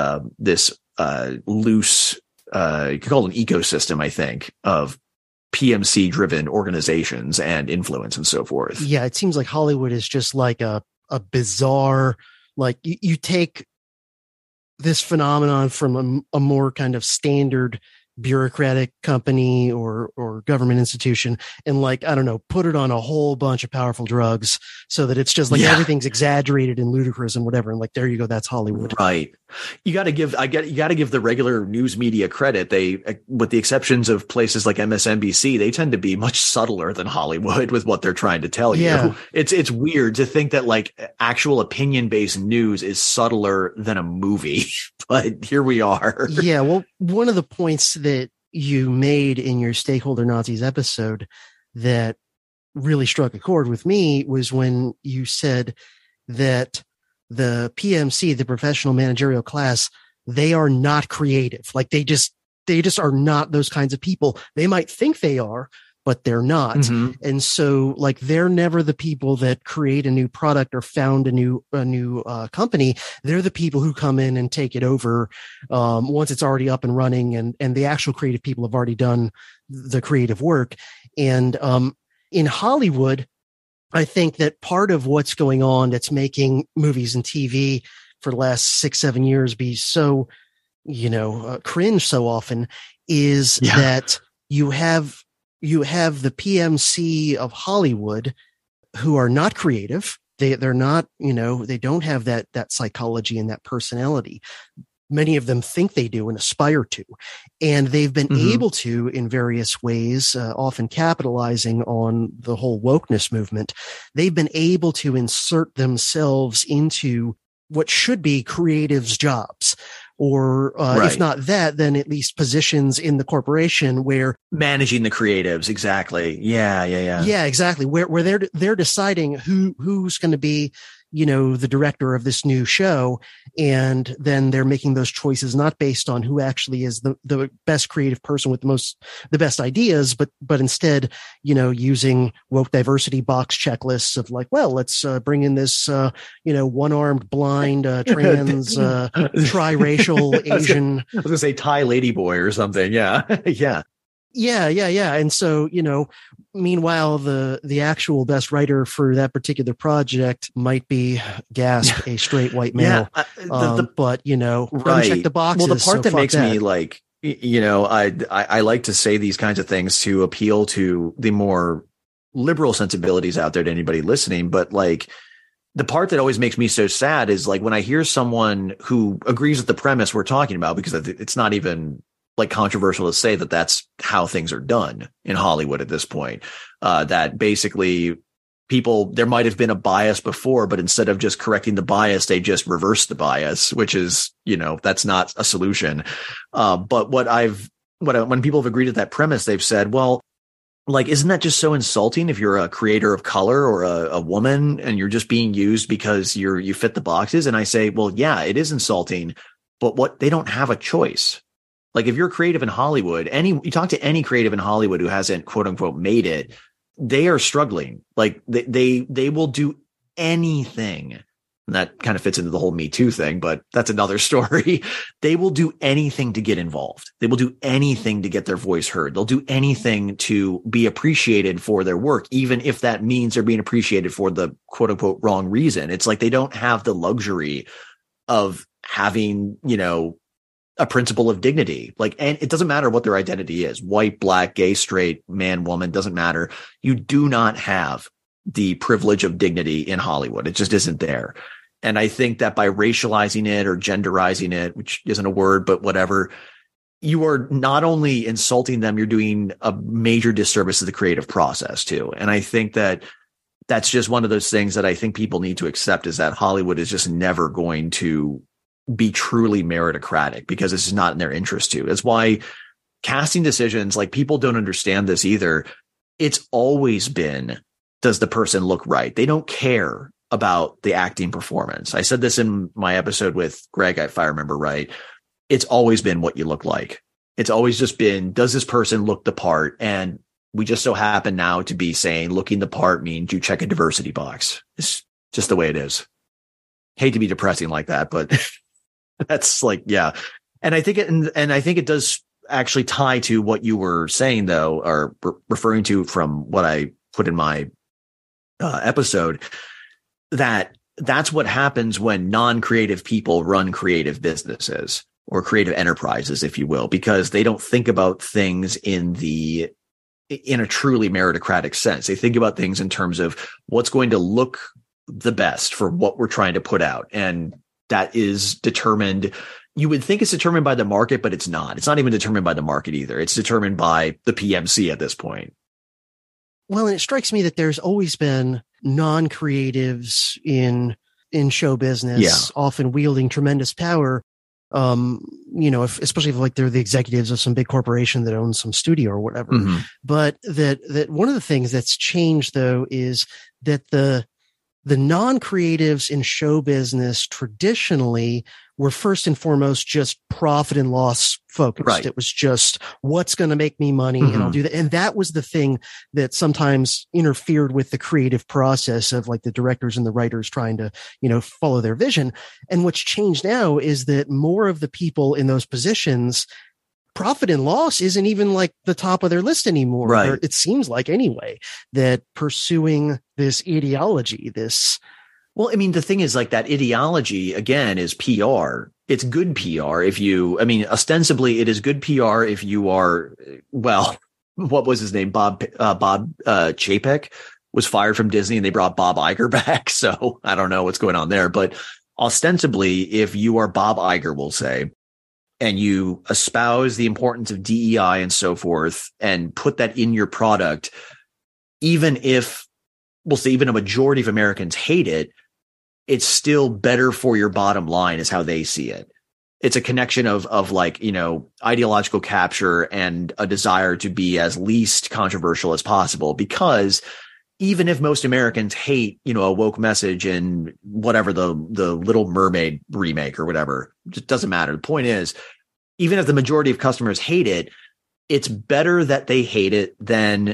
loose, you could call it an ecosystem, I think, of PMC driven organizations and influence and so forth. Yeah. It seems like Hollywood is just like a bizarre, like you take this phenomenon from a more kind of standard bureaucratic company or government institution and like, I don't know, put it on a whole bunch of powerful drugs so that it's just like everything's exaggerated and ludicrous and whatever. And like, there you go. That's Hollywood. Right. You got to give the regular news media credit. They, with the exceptions of places like MSNBC, they tend to be much subtler than Hollywood with what they're trying to tell you. It's weird to think that like actual opinion-based news is subtler than a movie, but here we are. Yeah. Well, one of the points that you made in your Stakeholder Nazis episode that really struck a chord with me was when you said that the PMC, the professional managerial class, they are not creative. Like they just are not those kinds of people. They might think they are, but they're not. Mm-hmm. And so like, they're never the people that create a new product or found a new company. They're the people who come in and take it over, once it's already up and running and the actual creative people have already done the creative work. And, in Hollywood, I think that part of what's going on that's making movies and TV for the last 6-7 years be so, cringe so often is that you have the PMC of Hollywood who are not creative. They're not, they don't have that psychology and that personality. Many of them think they do and aspire to, and they've been able to in various ways, often capitalizing on the whole wokeness movement. They've been able to insert themselves into what should be creatives' jobs. Or if not that, then at least positions in the corporation where managing the creatives. Exactly. Yeah, exactly. Where they're deciding who's going to be, the director of this new show. And then they're making those choices, not based on who actually is the best creative person with the best ideas, but instead, using woke diversity box checklists of like, well, let's bring in this, one-armed blind, trans, triracial Asian. I was going to say Thai ladyboy or something. Yeah. Yeah. Yeah. And so, meanwhile, the actual best writer for that particular project might be a straight white male. But, right. Check the boxes. Well, the part that makes me like, I like to say these kinds of things to appeal to the more liberal sensibilities out there to anybody listening. But like, the part that always makes me so sad is like when I hear someone who agrees with the premise we're talking about, because it's not even like controversial to say that that's how things are done in Hollywood at this point, that basically there might have been a bias before, but instead of just correcting the bias, they just reverse the bias, which is, that's not a solution. But when people have agreed to that premise, they've said, well, like, isn't that just so insulting if you're a creator of color or a woman and you're just being used because you fit the boxes? And I say, well, yeah, it is insulting. but what they don't have a choice. Like if you're creative in Hollywood, you talk to any creative in Hollywood who hasn't quote unquote made it, they are struggling. Like they will do anything. And that kind of fits into the whole Me Too thing, but that's another story. They will do anything to get involved. They will do anything to get their voice heard. They'll do anything to be appreciated for their work, even if that means they're being appreciated for the quote unquote wrong reason. It's like they don't have the luxury of having, a principle of dignity. And it doesn't matter what their identity is, white, black, gay, straight, man, woman, doesn't matter. You do not have the privilege of dignity in Hollywood. It just isn't there. And I think that by racializing it or genderizing it, which isn't a word, but whatever, you are not only insulting them, you're doing a major disservice to the creative process too. And I think that that's just one of those things that I think people need to accept, is that Hollywood is just never going to be truly meritocratic because it's not in their interest to. That's why casting decisions, people don't understand this either. It's always been, does the person look right? They don't care about the acting performance. I said this in my episode with Greg, if I remember right. It's always been what you look like. It's always just been, does this person look the part? And we just so happen now to be saying looking the part means you check a diversity box. It's just the way it is. Hate to be depressing like that, but that's yeah. And I think it does actually tie to what you were saying though, or referring to from what I put in my episode, that's what happens when non-creative people run creative businesses or creative enterprises, if you will, because they don't think about things in a truly meritocratic sense. They think about things in terms of what's going to look the best for what we're trying to put out. And that is determined. You would think it's determined by the market, but it's not. It's not even determined by the market either. It's determined by the PMC at this point. Well, and it strikes me that there's always been non-creatives in show business, often wielding tremendous power. Especially if they're the executives of some big corporation that owns some studio or whatever. Mm-hmm. But that one of the things that's changed though is that the non-creatives in show business traditionally were first and foremost just profit and loss focused. Right. It was just what's going to make me money, and I'll do that. And that was the thing that sometimes interfered with the creative process of the directors and the writers trying to, follow their vision. And what's changed now is that more of the people in those positions, profit and loss isn't even the top of their list anymore. Right. Or it seems like anyway, that pursuing this ideology, well, I mean, the thing is that ideology again is PR. It's good PR ostensibly it is good PR if you are, what was his name? Bob Chapek was fired from Disney and they brought Bob Iger back. So I don't know what's going on there, but ostensibly, if you are Bob Iger, we'll say, and you espouse the importance of DEI and so forth and put that in your product, even if we'll say even a majority of Americans hate it, it's still better for your bottom line is how they see it. It's a connection of ideological capture and a desire to be as least controversial as possible, because even if most Americans hate, a woke message and whatever the Little Mermaid remake or whatever, it just doesn't matter. The point is, even if the majority of customers hate it, it's better that they hate it than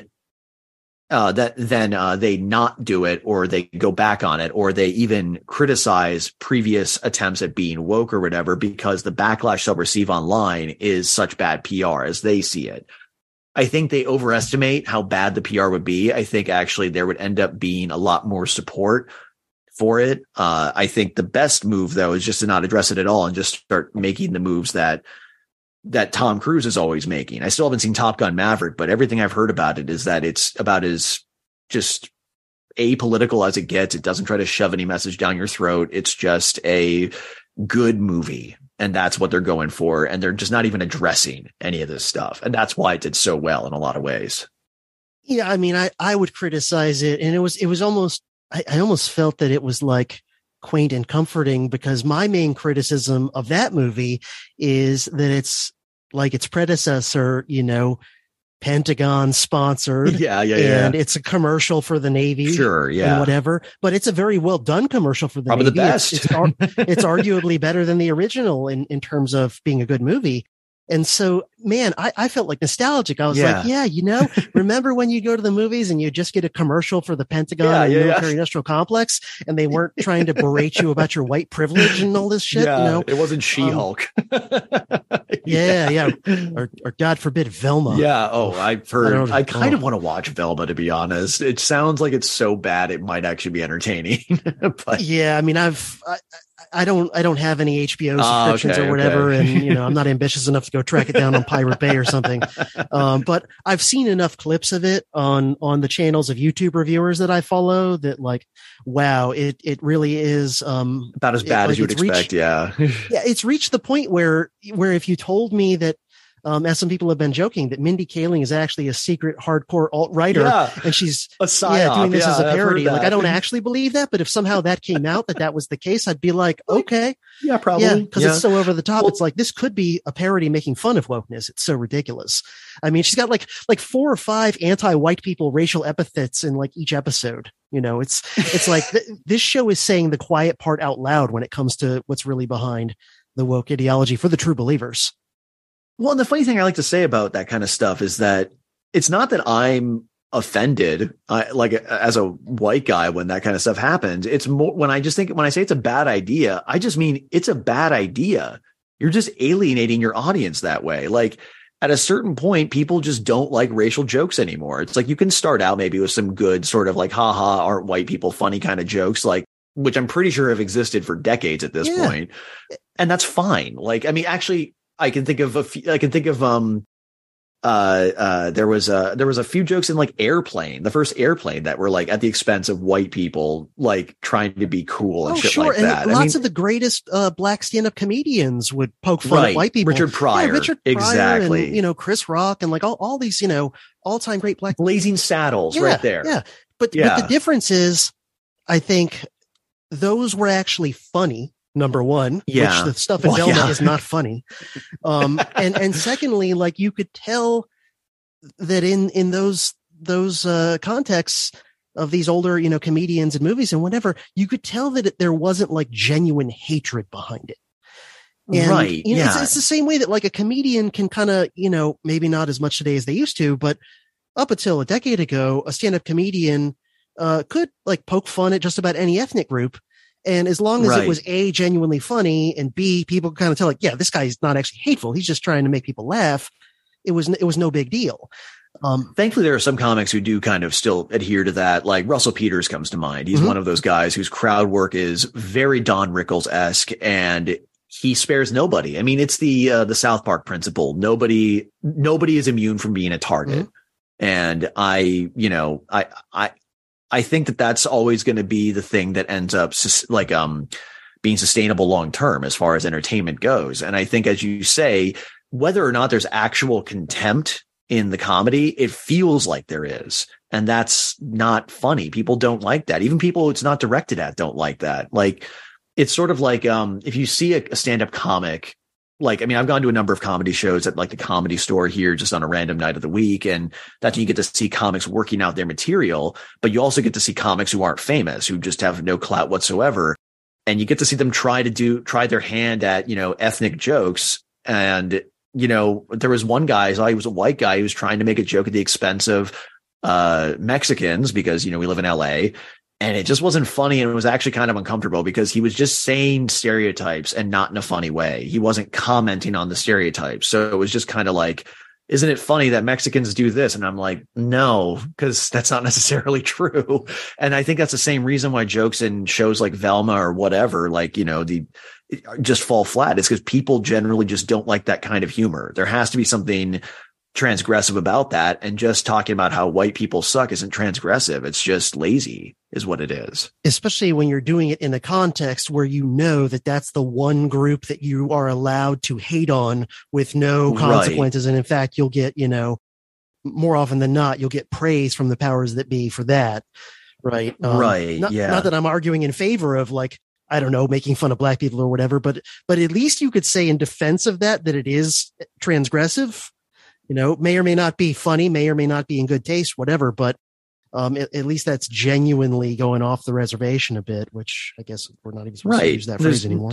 they not do it, or they go back on it, or they even criticize previous attempts at being woke or whatever, because the backlash they'll receive online is such bad PR as they see it. I think they overestimate how bad the PR would be. I think actually there would end up being a lot more support for it. I think the best move though is just to not address it at all and just start making the moves that Tom Cruise is always making. I still haven't seen Top Gun Maverick, but everything I've heard about it is that it's about as just apolitical as it gets. It doesn't try to shove any message down your throat. It's just a good movie. And that's what they're going for. And they're just not even addressing any of this stuff. And that's why it did so well in a lot of ways. Yeah. I mean, I would criticize it, and it was almost, I almost felt that it was quaint and comforting, because my main criticism of that movie is that it's like its predecessor, Pentagon sponsored. Yeah. And it's a commercial for the Navy. Sure. Yeah. And whatever. But it's a very well done commercial for the Probably Navy. The best. It's arguably better than the original in terms of being a good movie. And so, man, I felt like nostalgic. I was like, remember when you go to the movies and you just get a commercial for the Pentagon and military industrial complex, and they weren't trying to berate you about your white privilege and all this shit? It wasn't She-Hulk. Or God forbid, Velma. Yeah. Oh, I've heard. I kind of want to watch Velma, to be honest. It sounds like it's so bad it might actually be entertaining. But yeah, I mean, I don't have any HBO subscriptions or whatever. Okay. And, I'm not ambitious enough to go track it down on Pirate Bay or something. But I've seen enough clips of it on the channels of YouTube reviewers that I follow that like, wow, it really is, about as bad as you would expect. Yeah. It's reached the point where if you told me that, as some people have been joking, that Mindy Kaling is actually a secret hardcore alt-writer and she's a psyop. Doing this as a parody. Like, I don't actually believe that, but if somehow that came out that was the case, I'd be like, okay. Yeah, probably. Yeah, because it's so over the top. Well, it's like, this could be a parody making fun of wokeness. It's so ridiculous. I mean, she's got like 4 or 5 anti-white people racial epithets in like each episode. It's like this show is saying the quiet part out loud when it comes to what's really behind the woke ideology for the true believers. Well, and the funny thing I like to say about that kind of stuff is that it's not that I'm offended, like as a white guy when that kind of stuff happens. It's more when I say it's a bad idea, I just mean it's a bad idea. You're just alienating your audience that way. Like at a certain point, people just don't like racial jokes anymore. It's like you can start out maybe with some good sort of like, haha, aren't white people funny kind of jokes, like, which I'm pretty sure have existed for decades at this point. And that's fine. Like, I mean, actually, I can think of there was a few jokes in like Airplane, the first Airplane, that were like at the expense of white people, like trying to be cool and shit like that. And lots of the greatest black stand-up comedians would poke fun at white people. Richard Pryor, exactly. And, Chris Rock, and like all these, all-time great black Blazing Saddles, right there. Yeah, but the difference is, I think those were actually funny. Number one, which the stuff in Velma is not funny. And secondly, like you could tell that in those contexts of these older, comedians and movies and whatever, you could tell that there wasn't like genuine hatred behind it. And, right. It's the same way that like a comedian can kind of, maybe not as much today as they used to, but up until a decade ago, a stand-up comedian could like poke fun at just about any ethnic group. And as long as it was A, genuinely funny, and B, people kind of tell like, yeah, this guy's not actually hateful. He's just trying to make people laugh. It was no big deal. Thankfully, there are some comics who do kind of still adhere to that. Like Russell Peters comes to mind. He's one of those guys whose crowd work is very Don Rickles-esque, and he spares nobody. I mean, it's the South Park principle. Nobody is immune from being a target. And I think that that's always going to be the thing that ends up being sustainable long term as far as entertainment goes. And I think, as you say, whether or not there's actual contempt in the comedy, it feels like there is. And that's not funny. People don't like that. Even people it's not directed at don't like that. Like, it's sort of like if you see a stand-up comic, like, I mean, I've gone to a number of comedy shows at like the Comedy Store here just on a random night of the week. And that's when you get to see comics working out their material, but you also get to see comics who aren't famous, who just have no clout whatsoever. And you get to see them try their hand at, ethnic jokes. And, there was one guy, he was a white guy who was trying to make a joke at the expense of Mexicans because, we live in LA. And it just wasn't funny. And it was actually kind of uncomfortable because he was just saying stereotypes and not in a funny way. He wasn't commenting on the stereotypes. So it was just kind of like, isn't it funny that Mexicans do this? And I'm like, no, because that's not necessarily true. And I think that's the same reason why jokes in shows like Velma or whatever, like, just fall flat. It's because people generally just don't like that kind of humor. There has to be something transgressive about that, and just talking about how white people suck isn't transgressive. It's just lazy is what it is, especially when you're doing it in a context where that that's the one group that you are allowed to hate on with no consequences. And in fact, you'll get more often than not, you'll get praise from the powers that be for that, right? Not that I'm arguing in favor of like, I don't know, making fun of black people or whatever, but at least you could say in defense of that it is transgressive. may or may not be funny, may or may not be in good taste, whatever, but at least that's genuinely going off the reservation a bit, which I guess we're not even supposed to use that phrase anymore.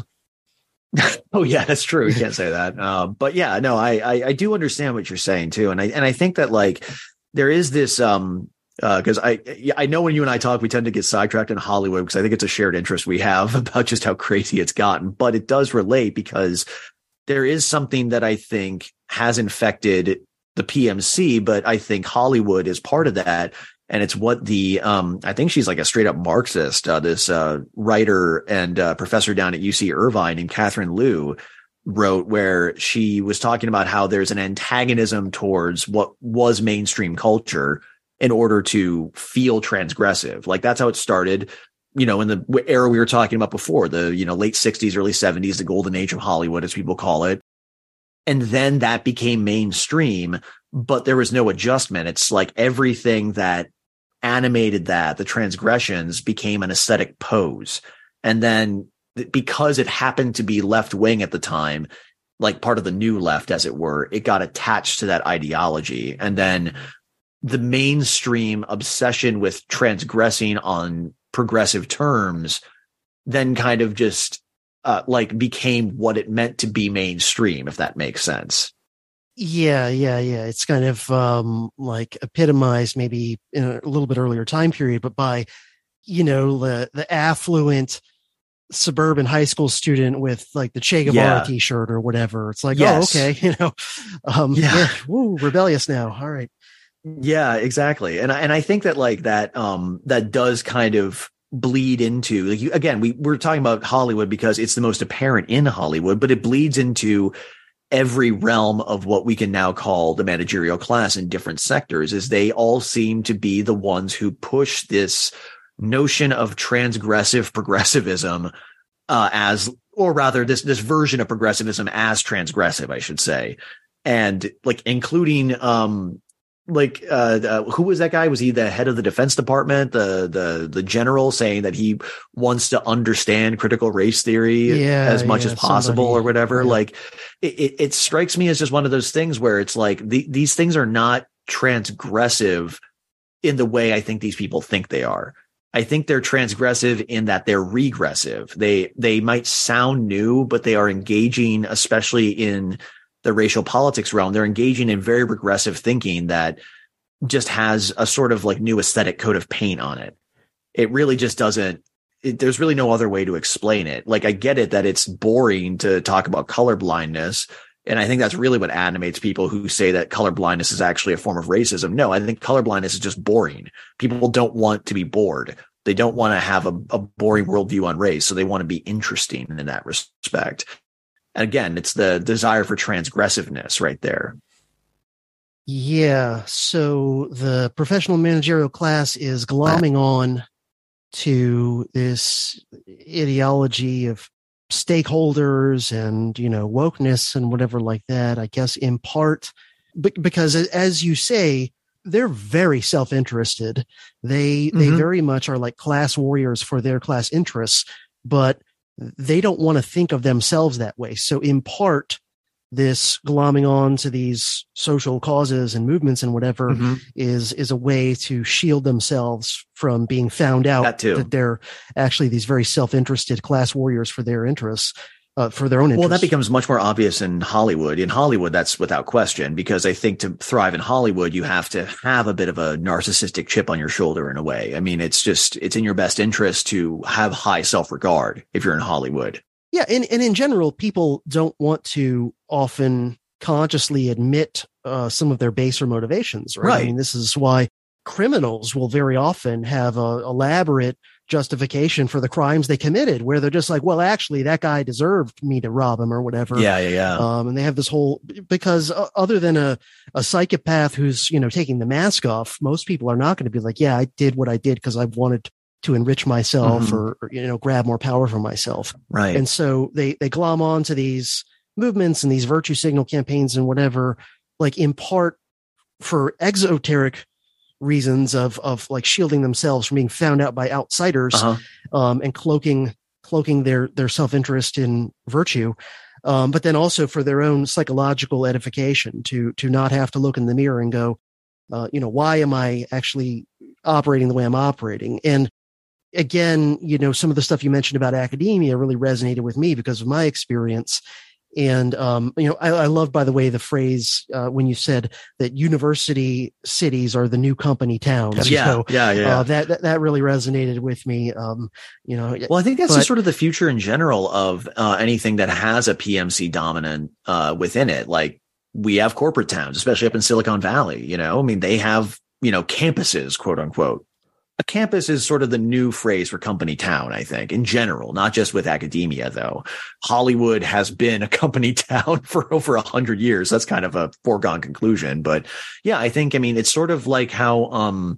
Oh yeah, that's true. You can't say that. But yeah, no, I do understand what you're saying too. And I think that like there is this, because I know when you and I talk, we tend to get sidetracked in Hollywood because I think it's a shared interest we have about just how crazy it's gotten, but it does relate because there is something that I think has infected the PMC, but I think Hollywood is part of that. And it's what I think she's like a straight up Marxist, this writer and professor down at UC Irvine named Catherine Liu wrote, where she was talking about how there's an antagonism towards what was mainstream culture in order to feel transgressive. Like that's how it started, in the era we were talking about before, the, late 60s, early 70s, the golden age of Hollywood, as people call it. And then that became mainstream, but there was no adjustment. It's like everything that animated that, the transgressions, became an aesthetic pose. And then because it happened to be left wing at the time, like part of the new left, as it were, it got attached to that ideology. And then the mainstream obsession with transgressing on progressive terms then kind of just became what it meant to be mainstream, if that makes sense. Yeah. It's kind of like epitomized maybe in a little bit earlier time period, but by, the affluent suburban high school student with like the Che Guevara t-shirt or whatever. It's like, yes. Oh, okay. Yeah. Woo, rebellious now. All right. Yeah, exactly. And I think that like that does kind of bleed into, like, again, we're talking about Hollywood because it's the most apparent in Hollywood, but it bleeds into every realm of what we can now call the managerial class in different sectors, is they all seem to be the ones who push this notion of transgressive progressivism or rather this version of progressivism as transgressive, I should say. And like including who was that guy? Was he the head of the Defense Department, the general, saying that he wants to understand critical race theory as much as possible or whatever? Yeah. Like it strikes me as just one of those things where it's like these things are not transgressive in the way I think these people think they are. I think they're transgressive in that they're regressive. They might sound new, but they are engaging, especially in the racial politics realm, they're engaging in very regressive thinking that just has a sort of like new aesthetic coat of paint on it. It really just doesn't, there's really no other way to explain it. Like I get it that it's boring to talk about color blindness. And I think that's really what animates people who say that color blindness is actually a form of racism. No, I think color blindness is just boring. People don't want to be bored. They don't want to have a boring worldview on race. So they want to be interesting in that respect. And again, it's the desire for transgressiveness right there. Yeah. So the professional managerial class is glomming on to this ideology of stakeholders and, wokeness and whatever like that, I guess, in part because, as you say, they're very self-interested. They very much are like class warriors for their class interests, but they don't want to think of themselves that way. So in part, this glomming on to these social causes and movements and whatever is a way to shield themselves from being found out that they're actually these very self-interested class warriors for their interests, for their own interests. Well, that becomes much more obvious in Hollywood. In Hollywood, that's without question, because I think to thrive in Hollywood, you have to have a bit of a narcissistic chip on your shoulder in a way. I mean, it's in your best interest to have high self-regard if you're in Hollywood. Yeah. And in general, people don't want to often consciously admit some of their baser motivations, right? I mean, this is why criminals will very often have a elaborate justification for the crimes they committed, where they're just like, well, actually, that guy deserved me to rob him or whatever. Yeah. And they have this whole, because other than a psychopath who's, taking the mask off, most people are not going to be like, yeah, I did what I did because I wanted to enrich myself or grab more power for myself. Right. And so they glom on to these movements and these virtue signal campaigns and whatever, like in part for exoteric reasons of like shielding themselves from being found out by outsiders, and cloaking their self-interest in virtue. but then also for their own psychological edification to not have to look in the mirror and go, why am I actually operating the way I'm operating? And again, some of the stuff you mentioned about academia really resonated with me because of my experience. And, I love, by the way, the phrase, when you said that university cities are the new company towns. Yeah. That really resonated with me. Well, I think that's just sort of the future in general of, anything that has a PMC dominant, within it. Like we have corporate towns, especially up in Silicon Valley, they have, campuses, quote unquote. A campus is sort of the new phrase for company town, I think, in general, not just with academia, though. Hollywood has been a company town for over 100 years. That's kind of a foregone conclusion. But yeah, I think, it's sort of like how,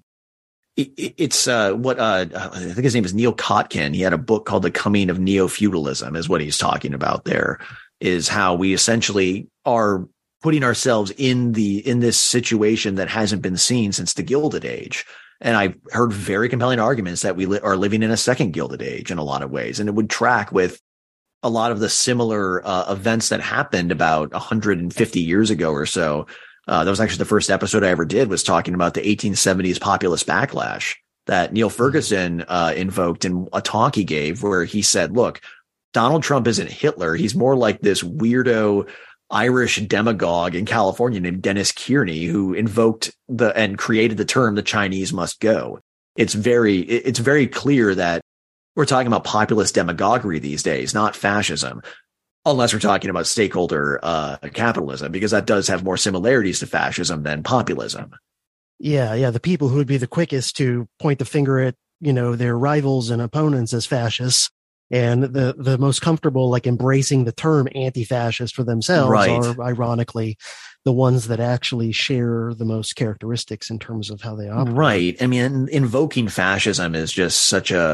it's what I think his name is Neil Kotkin. He had a book called The Coming of Neo-Feudalism is what he's talking about there, is how we essentially are putting ourselves in this situation that hasn't been seen since the Gilded Age. And I've heard very compelling arguments that we are living in a second Gilded Age in a lot of ways. And it would track with a lot of the similar events that happened about 150 years ago or so. That was actually the first episode I ever did, was talking about the 1870s populist backlash that Neil Ferguson invoked in a talk he gave, where he said, look, Donald Trump isn't Hitler. He's more like this weirdo Irish demagogue in California named Dennis Kearney, who invoked and created the term "the Chinese must go." It's very clear that we're talking about populist demagoguery these days, not fascism, unless we're talking about stakeholder capitalism, because that does have more similarities to fascism than populism. Yeah. The people who would be the quickest to point the finger at, their rivals and opponents as fascists, and the most comfortable, like embracing the term anti-fascist for themselves, right, are ironically the ones that actually share the most characteristics in terms of how they operate. Right. Invoking fascism is just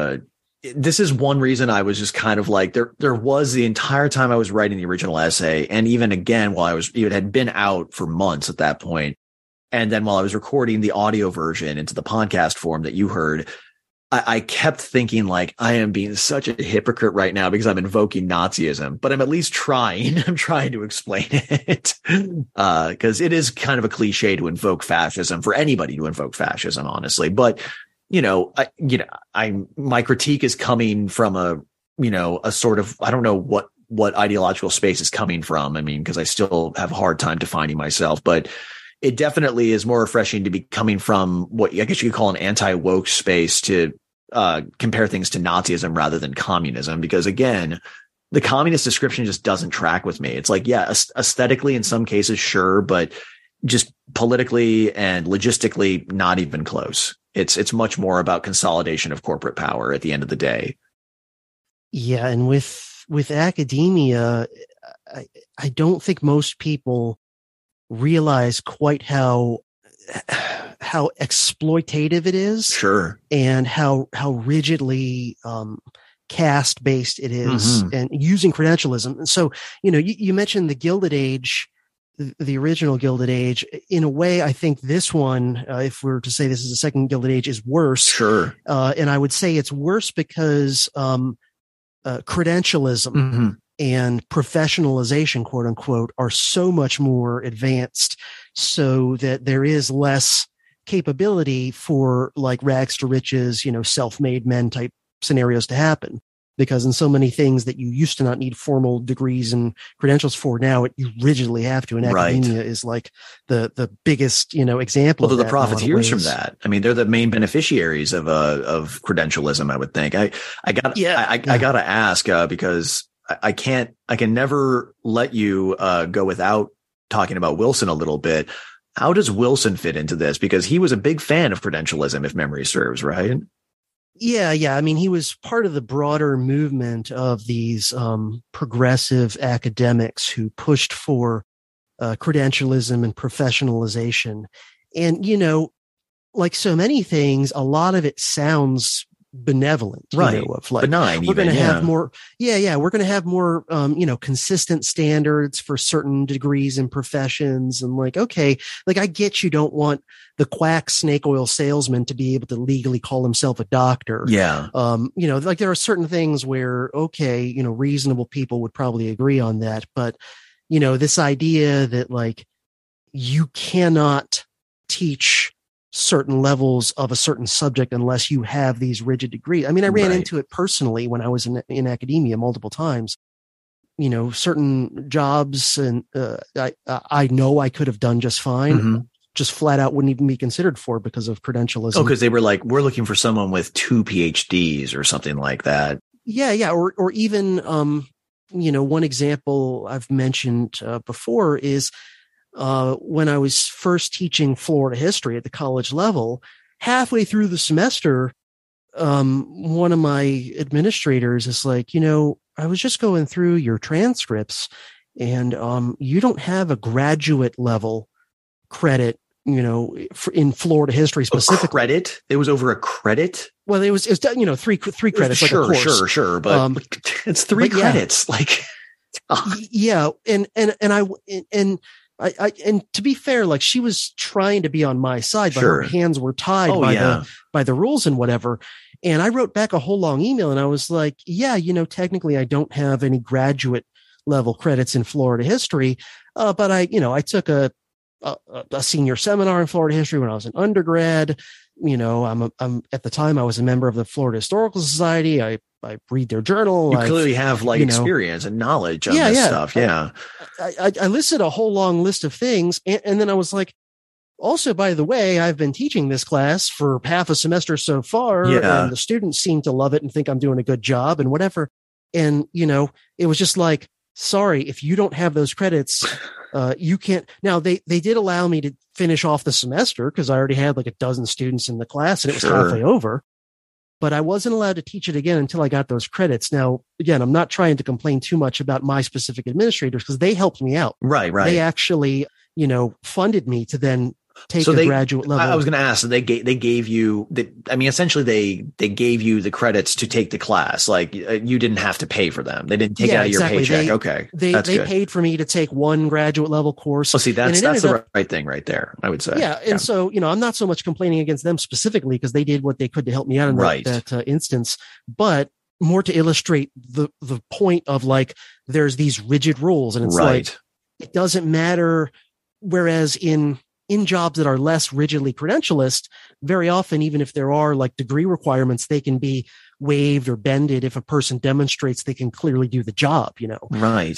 this is one reason I was just kind of like, there was the entire time I was writing the original essay. And even again, it had been out for months at that point. And then while I was recording the audio version into the podcast form that you heard, I kept thinking, like, I am being such a hypocrite right now because I'm invoking Nazism, but I'm at least trying. I'm trying to explain it, because it is kind of a cliche to invoke fascism, for anybody to invoke fascism, honestly. But my critique is coming from a sort of, I don't know what ideological space is coming from. Because I still have a hard time defining myself, but it definitely is more refreshing to be coming from what I guess you could call an anti-woke space to compare things to Nazism rather than communism, because again, the communist description just doesn't track with me. It's like, yeah, aesthetically in some cases, sure, but just politically and logistically, not even close. It's much more about consolidation of corporate power at the end of the day. Yeah. And with academia, I don't think most people realize quite how exploitative it is. Sure. And how rigidly caste based it is, and using credentialism. And so, you mentioned the Gilded Age, the original Gilded Age. In a way, I think this one, if we were to say this is a second Gilded Age, is worse. Sure. And I would say it's worse because credentialism and professionalization, quote unquote, are so much more advanced, so that there is less capability for like rags to riches, self-made men type scenarios to happen. Because in so many things that you used to not need formal degrees and credentials for, now you rigidly have to. And academia is like the biggest, example. Well, they're the profiteers from that. They're the main beneficiaries of credentialism, I would think. I gotta ask, because I can never let you go without talking about Wilson a little bit. How does Wilson fit into this? Because he was a big fan of credentialism, if memory serves, right? Yeah. He was part of the broader movement of these progressive academics who pushed for credentialism and professionalization. And, like so many things, a lot of it sounds benevolent, right? Of like, benign. We're going to have more. Yeah. We're going to have more, consistent standards for certain degrees and professions. And like, okay, like I get you don't want the quack snake oil salesman to be able to legally call himself a doctor. Yeah. Like there are certain things where, okay, reasonable people would probably agree on that. But, this idea that like you cannot teach certain levels of a certain subject unless you have these rigid degrees. I mean, I ran into it personally when I was in academia multiple times. Certain jobs, and I know I could have done just fine. Mm-hmm. Just flat out wouldn't even be considered for because of credentialism. Oh, because they were like, we're looking for someone with 2 PhDs or something like that. Yeah. Or even, one example I've mentioned before is when I was first teaching Florida history at the college level, halfway through the semester, one of my administrators is like, I was just going through your transcripts and you don't have a graduate level credit, in Florida history specifically. A credit? It was over a credit? Well, it was three credits. Sure, like a course. sure. But it's 3 credits. Yeah. Like, yeah. And to be fair, like she was trying to be on my side, but her hands were tied by the rules and whatever. And I wrote back a whole long email and I was like, yeah, technically I don't have any graduate level credits in Florida history. But I took a senior seminar in Florida history when I was an undergrad. I'm at the time I was a member of the Florida Historical Society. I read their journal. You clearly have experience and knowledge on this stuff. Yeah. I listed a whole long list of things. And then I was like, also, by the way, I've been teaching this class for half a semester so far. Yeah. And the students seem to love it and think I'm doing a good job and whatever. And, it was just like, sorry, if you don't have those credits, you can't. Now they did allow me to finish off the semester because I already had like a dozen students in the class and it was halfway over, but I wasn't allowed to teach it again until I got those credits. Now, again, I'm not trying to complain too much about my specific administrators because they helped me out. Right. They actually, funded me to then take a graduate level. I was going to ask, so they gave you essentially they gave you the credits to take the class. Like you didn't have to pay for them. They didn't take it out of your paycheck. Okay. They paid for me to take one graduate level course. Oh, see, that's the right thing right there, I would say. Yeah. And so, I'm not so much complaining against them specifically because they did what they could to help me out in that instance, but more to illustrate the point of like, there's these rigid rules and it's like, it doesn't matter. Whereas in jobs that are less rigidly credentialist, very often, even if there are like degree requirements, they can be waived or bended if a person demonstrates they can clearly do the job, Right.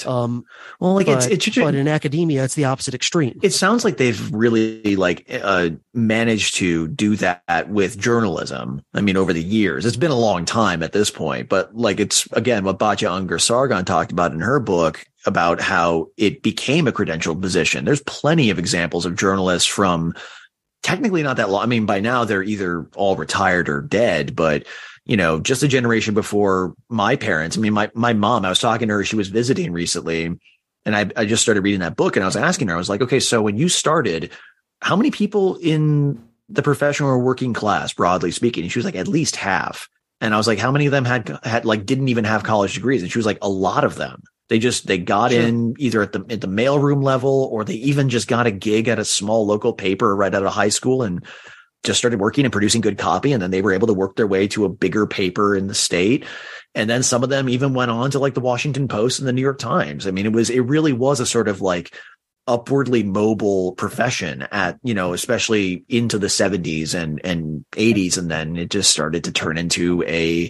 But in academia, it's the opposite extreme. It sounds like they've really managed to do that with journalism. I mean, over the years, it's been a long time at this point, but it's again, what Batya Ungar-Sargon talked about in her book about how it became a credentialed position. There's plenty of examples of journalists from technically not that long. I mean, by now they're either all retired or dead, but just a generation before my parents. I mean, my mom, I was talking to her, she was visiting recently and I just started reading that book and I was asking her, I was like, okay, so when you started, how many people in the professional or working class, broadly speaking? And she was like, at least half. And I was like, how many of them had didn't even have college degrees? And she was like, a lot of them. They got in either at the mailroom level, or they even just got a gig at a small local paper right out of high school and just started working and producing good copy. And then they were able to work their way to a bigger paper in the state. And then some of them even went on to the Washington Post and the New York Times. I mean, it really was a sort of upwardly mobile profession at, especially into the 70s and 80s. And then it just started to turn into a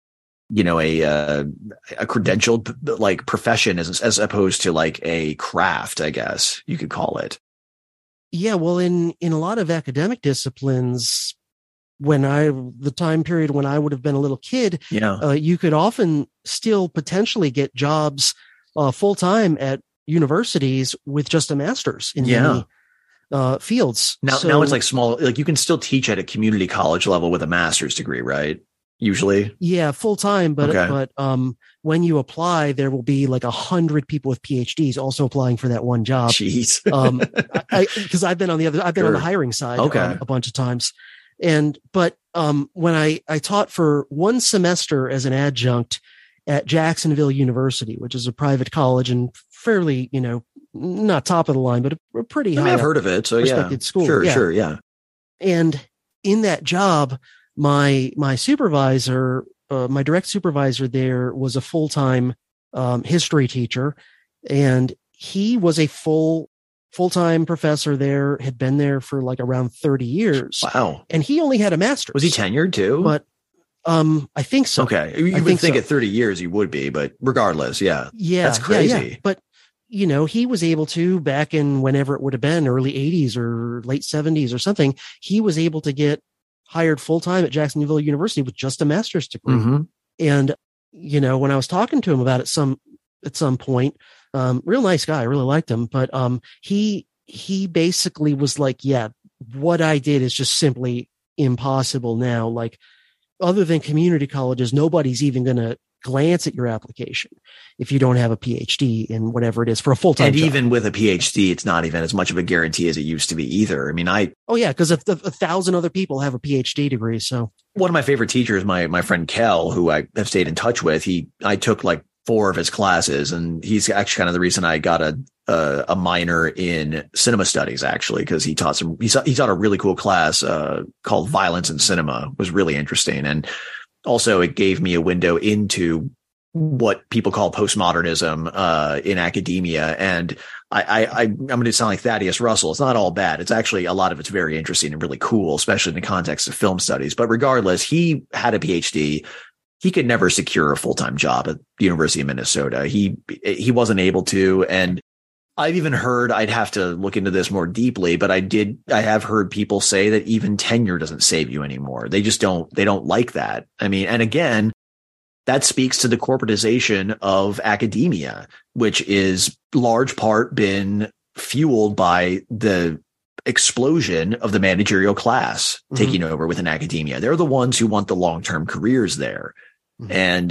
credentialed profession as opposed to a craft, I guess you could call it. Yeah. Well, in a lot of academic disciplines, the time period when I would have been a little kid, you could often still potentially get jobs full time at universities with just a master's in many fields. Now it's small, you can still teach at a community college level with a master's degree, right? Usually. Yeah, full time. But when you apply, there will be 100 people with PhDs also applying for that one job. Jeez. Because I've been on the hiring side a bunch of times. But when I taught for one semester as an adjunct at Jacksonville University, which is a private college and fairly, not top of the line, but a pretty high. I've heard of it. So respected school. Sure. Yeah. And in that job, my supervisor, my direct supervisor there was a full-time history teacher, and he was a full-time professor there, had been there for like around 30 years. Wow. And he only had a master's. Was he tenured too? But I think so. Okay. You would think at 30 years he would be, but regardless, yeah. Yeah. That's crazy. Yeah. But, he was able to, back in whenever it would have been, early 80s or late 70s or something, he was able to get hired full-time at Jacksonville University with just a master's degree. Mm-hmm. And, when I was talking to him about it at some point, real nice guy, I really liked him, but he basically was like, yeah, what I did is just simply impossible now. Like, other than community colleges, nobody's even going to glance at your application if you don't have a PhD in whatever it is for a full-time and job. Even with a PhD, it's not even as much of a guarantee as it used to be either. I mean, oh yeah, because 1,000 other people have a PhD degree. So one of my favorite teachers, my friend Kel, who I have stayed in touch with, I took like 4 of his classes, and he's actually kind of the reason I got a minor in cinema studies, actually, because he taught a really cool class called Violence in Cinema. It was really interesting. And also it gave me a window into what people call postmodernism in academia. And I'm going to sound like Thaddeus Russell. It's not all bad. It's actually, a lot of it's very interesting and really cool, especially in the context of film studies. But regardless, he had a PhD. He could never secure a full-time job at the University of Minnesota. He wasn't able to. And I've even heard, I'd have to look into this more deeply, but I have heard people say that even tenure doesn't save you anymore. They don't like that. I mean, and again, that speaks to the corporatization of academia, which is large part been fueled by the explosion of the managerial class taking over within academia. They're the ones who want the long-term careers there. Mm-hmm. And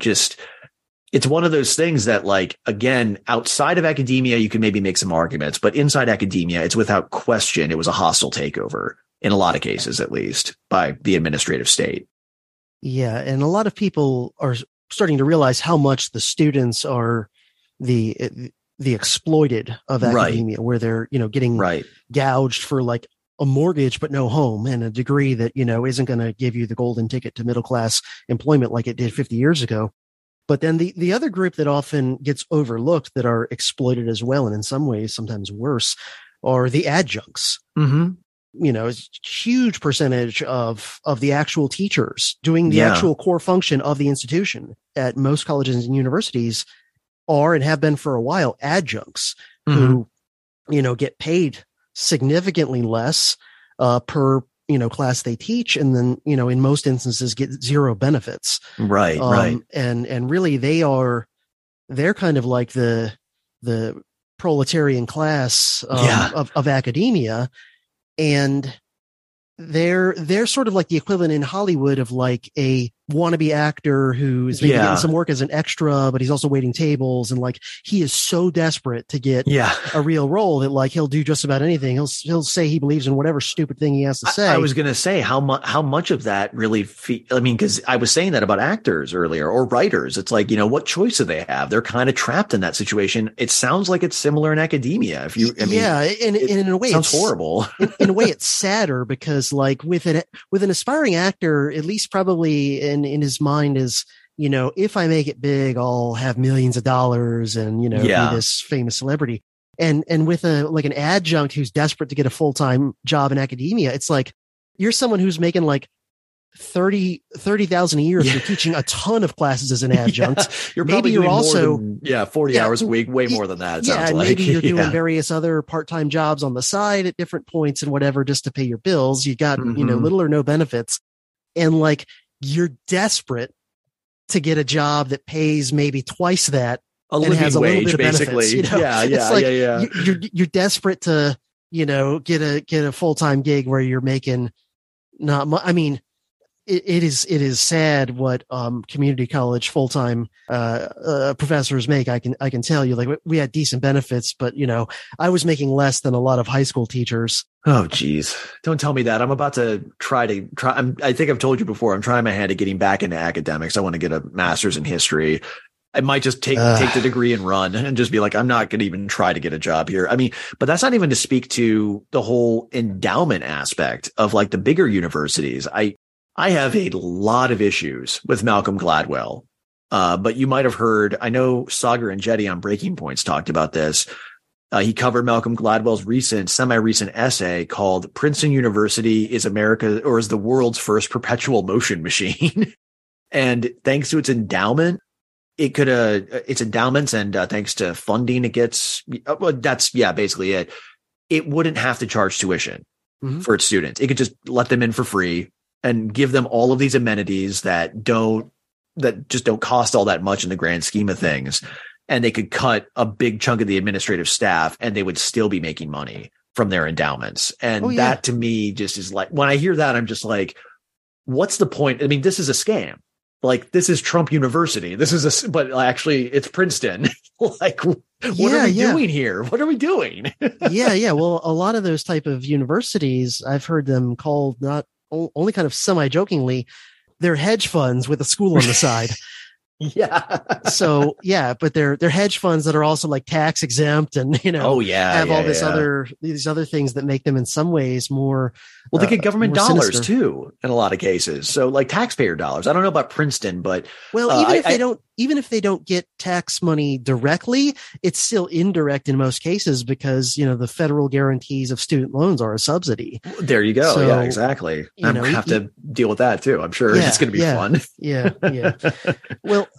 it's one of those things that, like, again, outside of academia, you can maybe make some arguments, but inside academia, it's without question, it was a hostile takeover in a lot of cases, at least by the administrative state. Yeah. And a lot of people are starting to realize how much the students are the exploited of academia, where they're, getting gouged for like a mortgage, but no home, and a degree that, isn't going to give you the golden ticket to middle class employment like it did 50 years ago. But then the other group that often gets overlooked, that are exploited as well, and in some ways sometimes worse, are the adjuncts. Mm-hmm. A huge percentage of the actual teachers doing the actual core function of the institution at most colleges and universities are, and have been for a while, adjuncts who, get paid significantly less per class they teach, and then, in most instances get zero benefits. Right. And really they're kind of like the proletarian class of academia. And they're sort of like the equivalent in Hollywood of like a wannabe actor who's maybe getting some work as an extra, but he's also waiting tables. And like, he is so desperate to get a real role that like, he'll do just about anything. He'll say he believes in whatever stupid thing he has to say. I was going to say how much of that really, because I was saying that about actors earlier, or writers. It's like, what choice do they have? They're kind of trapped in that situation. It sounds like it's similar in academia. And in a way, it sounds horrible. in a way, it's sadder, because like with an aspiring actor, at least probably in his mind is, if I make it big, I'll have millions of dollars and, be this famous celebrity. And with an adjunct who's desperate to get a full-time job in academia, it's like, you're someone who's making like 30,000 a year. You're teaching a ton of classes as an adjunct. You're probably doing also 40 hours a week, way more than that. Sounds like. Maybe you're doing various other part-time jobs on the side at different points and whatever, just to pay your bills. You got, little or no benefits. And like, you're desperate to get a job that pays maybe twice that, a living has a wage, little bit of basically. Benefits, You're desperate to, get a full-time gig where you're making not much. I mean, it is sad what community college full-time professors make. I can tell you, like, we had decent benefits, but I was making less than a lot of high school teachers. Oh geez, don't tell me that. I'm about to try. I think I've told you before, I'm trying my hand at getting back into academics. I want to get a master's in history. I might just take the degree and run and just be like, I'm not going to even try to get a job here. I mean, but that's not even to speak to the whole endowment aspect of like the bigger universities. I have a lot of issues with Malcolm Gladwell. But you might have heard, I know Sagar and Jetty on Breaking Points talked about this. He covered Malcolm Gladwell's semi-recent essay called Princeton University is the world's first perpetual motion machine. And thanks to its endowment, its endowments and thanks to funding it gets, that's basically it. It wouldn't have to charge tuition for its students. It could just let them in for free and give them all of these amenities that just don't cost all that much in the grand scheme of things. And they could cut a big chunk of the administrative staff and they would still be making money from their endowments. And that to me just is like, when I hear that, I'm just like, what's the point? I mean, this is a scam. Like, this is Trump University. But actually it's Princeton. Like, what are we doing here? What are we doing? Yeah. Well, a lot of those type of universities, I've heard them called, not only kind of semi-jokingly, they're hedge funds with a school on the side. Yeah. So but they're hedge funds that are also like tax exempt and have all these other things that make them in some ways more. Well, they get government dollars sinister too in a lot of cases. So like taxpayer dollars. I don't know about Princeton, but even if they don't get tax money directly, it's still indirect in most cases because the federal guarantees of student loans are a subsidy. There you go. So, yeah, exactly. I'm gonna have to deal with that too. I'm sure it's going to be fun. Yeah. Well,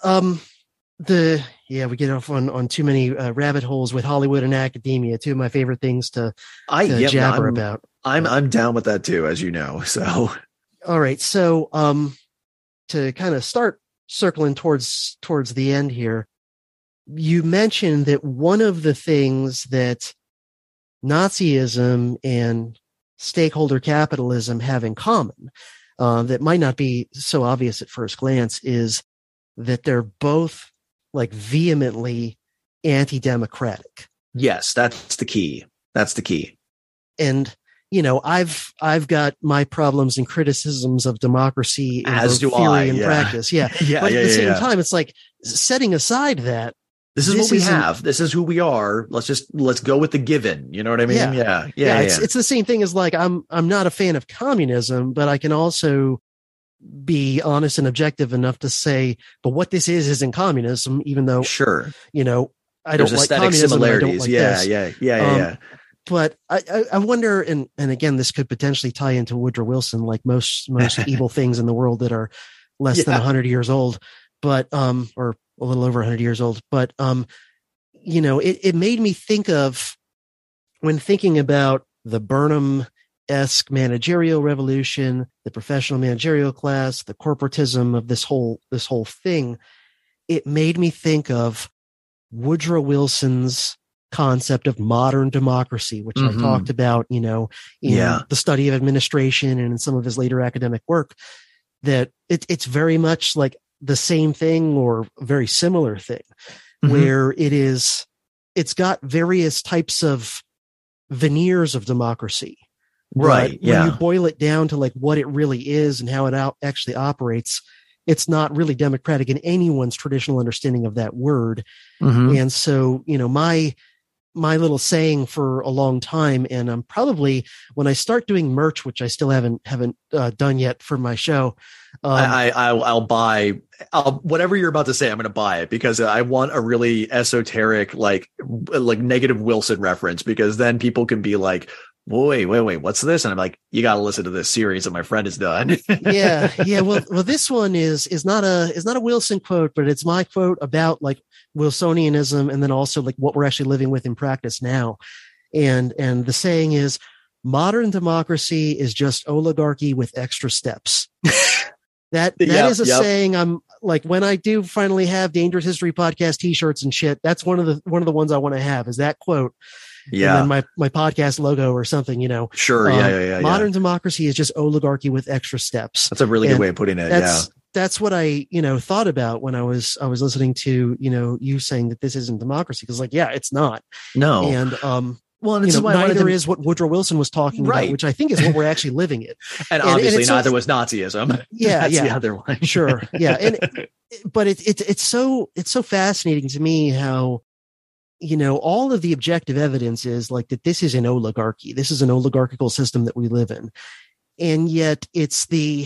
we get off on too many rabbit holes with Hollywood and academia. Two of my favorite things to jabber about. I'm down with that too, as you know. So, all right. So, to kind of start circling towards the end here, you mentioned that one of the things that Nazism and stakeholder capitalism have in common, that might not be so obvious at first glance, is that they're both like vehemently anti-democratic. Yes, that's the key. And I've got my problems and criticisms of democracy in both theory and practice. Yeah. But at the same time, it's like, setting aside that, this is what we have. This is who we are. Let's go with the given. You know what I mean? Yeah. It's the same thing as like, I'm not a fan of communism, but I can also be honest and objective enough to say, but what this isn't communism, even though I don't like communism. Similarities. Yeah. But I wonder, and again, this could potentially tie into Woodrow Wilson, like most evil things in the world that are less than 100 years old, but or a little over 100 years old. But it made me think of, when thinking about the Burnham-esque managerial revolution, the professional managerial class, the corporatism of this whole thing, it made me think of Woodrow Wilson's concept of modern democracy, which I talked about, in the study of administration and in some of his later academic work, that it's very much like the same thing or a very similar thing, where it's got various types of veneers of democracy. Right. When you boil it down to like what it really is and how it actually operates, it's not really democratic in anyone's traditional understanding of that word. And so, my little saying for a long time, and I'm probably, when I start doing merch, which I still haven't done yet for my show, I'll buy whatever you're about to say. I'm going to buy it because I want a really esoteric, like negative Wilson reference, because then people can be like, wait, what's this? And I'm like, you got to listen to this series that my friend has done. Yeah. Well, this one is not a Wilson quote, but it's my quote about like Wilsonianism, and then also like what we're actually living with in practice now. And the saying is, modern democracy is just oligarchy with extra steps. That is a saying. I'm like, when I do finally have Dangerous History Podcast t-shirts and shit, that's one of the ones I want to have, is that quote. Yeah. And then my podcast logo or something, Sure. Yeah. Modern democracy is just oligarchy with extra steps. That's a really good way of putting it. That's what I, thought about when I was listening to, you saying that this isn't democracy. Cause it's not. No. And, well, this is why neither is what Woodrow Wilson was talking about, which I think is what we're actually living in. and obviously neither was Nazism. Yeah. That's the other one. Sure. Yeah. But it's so fascinating to me how, all of the objective evidence is like that this is an oligarchy. This is an oligarchical system that we live in. And yet it's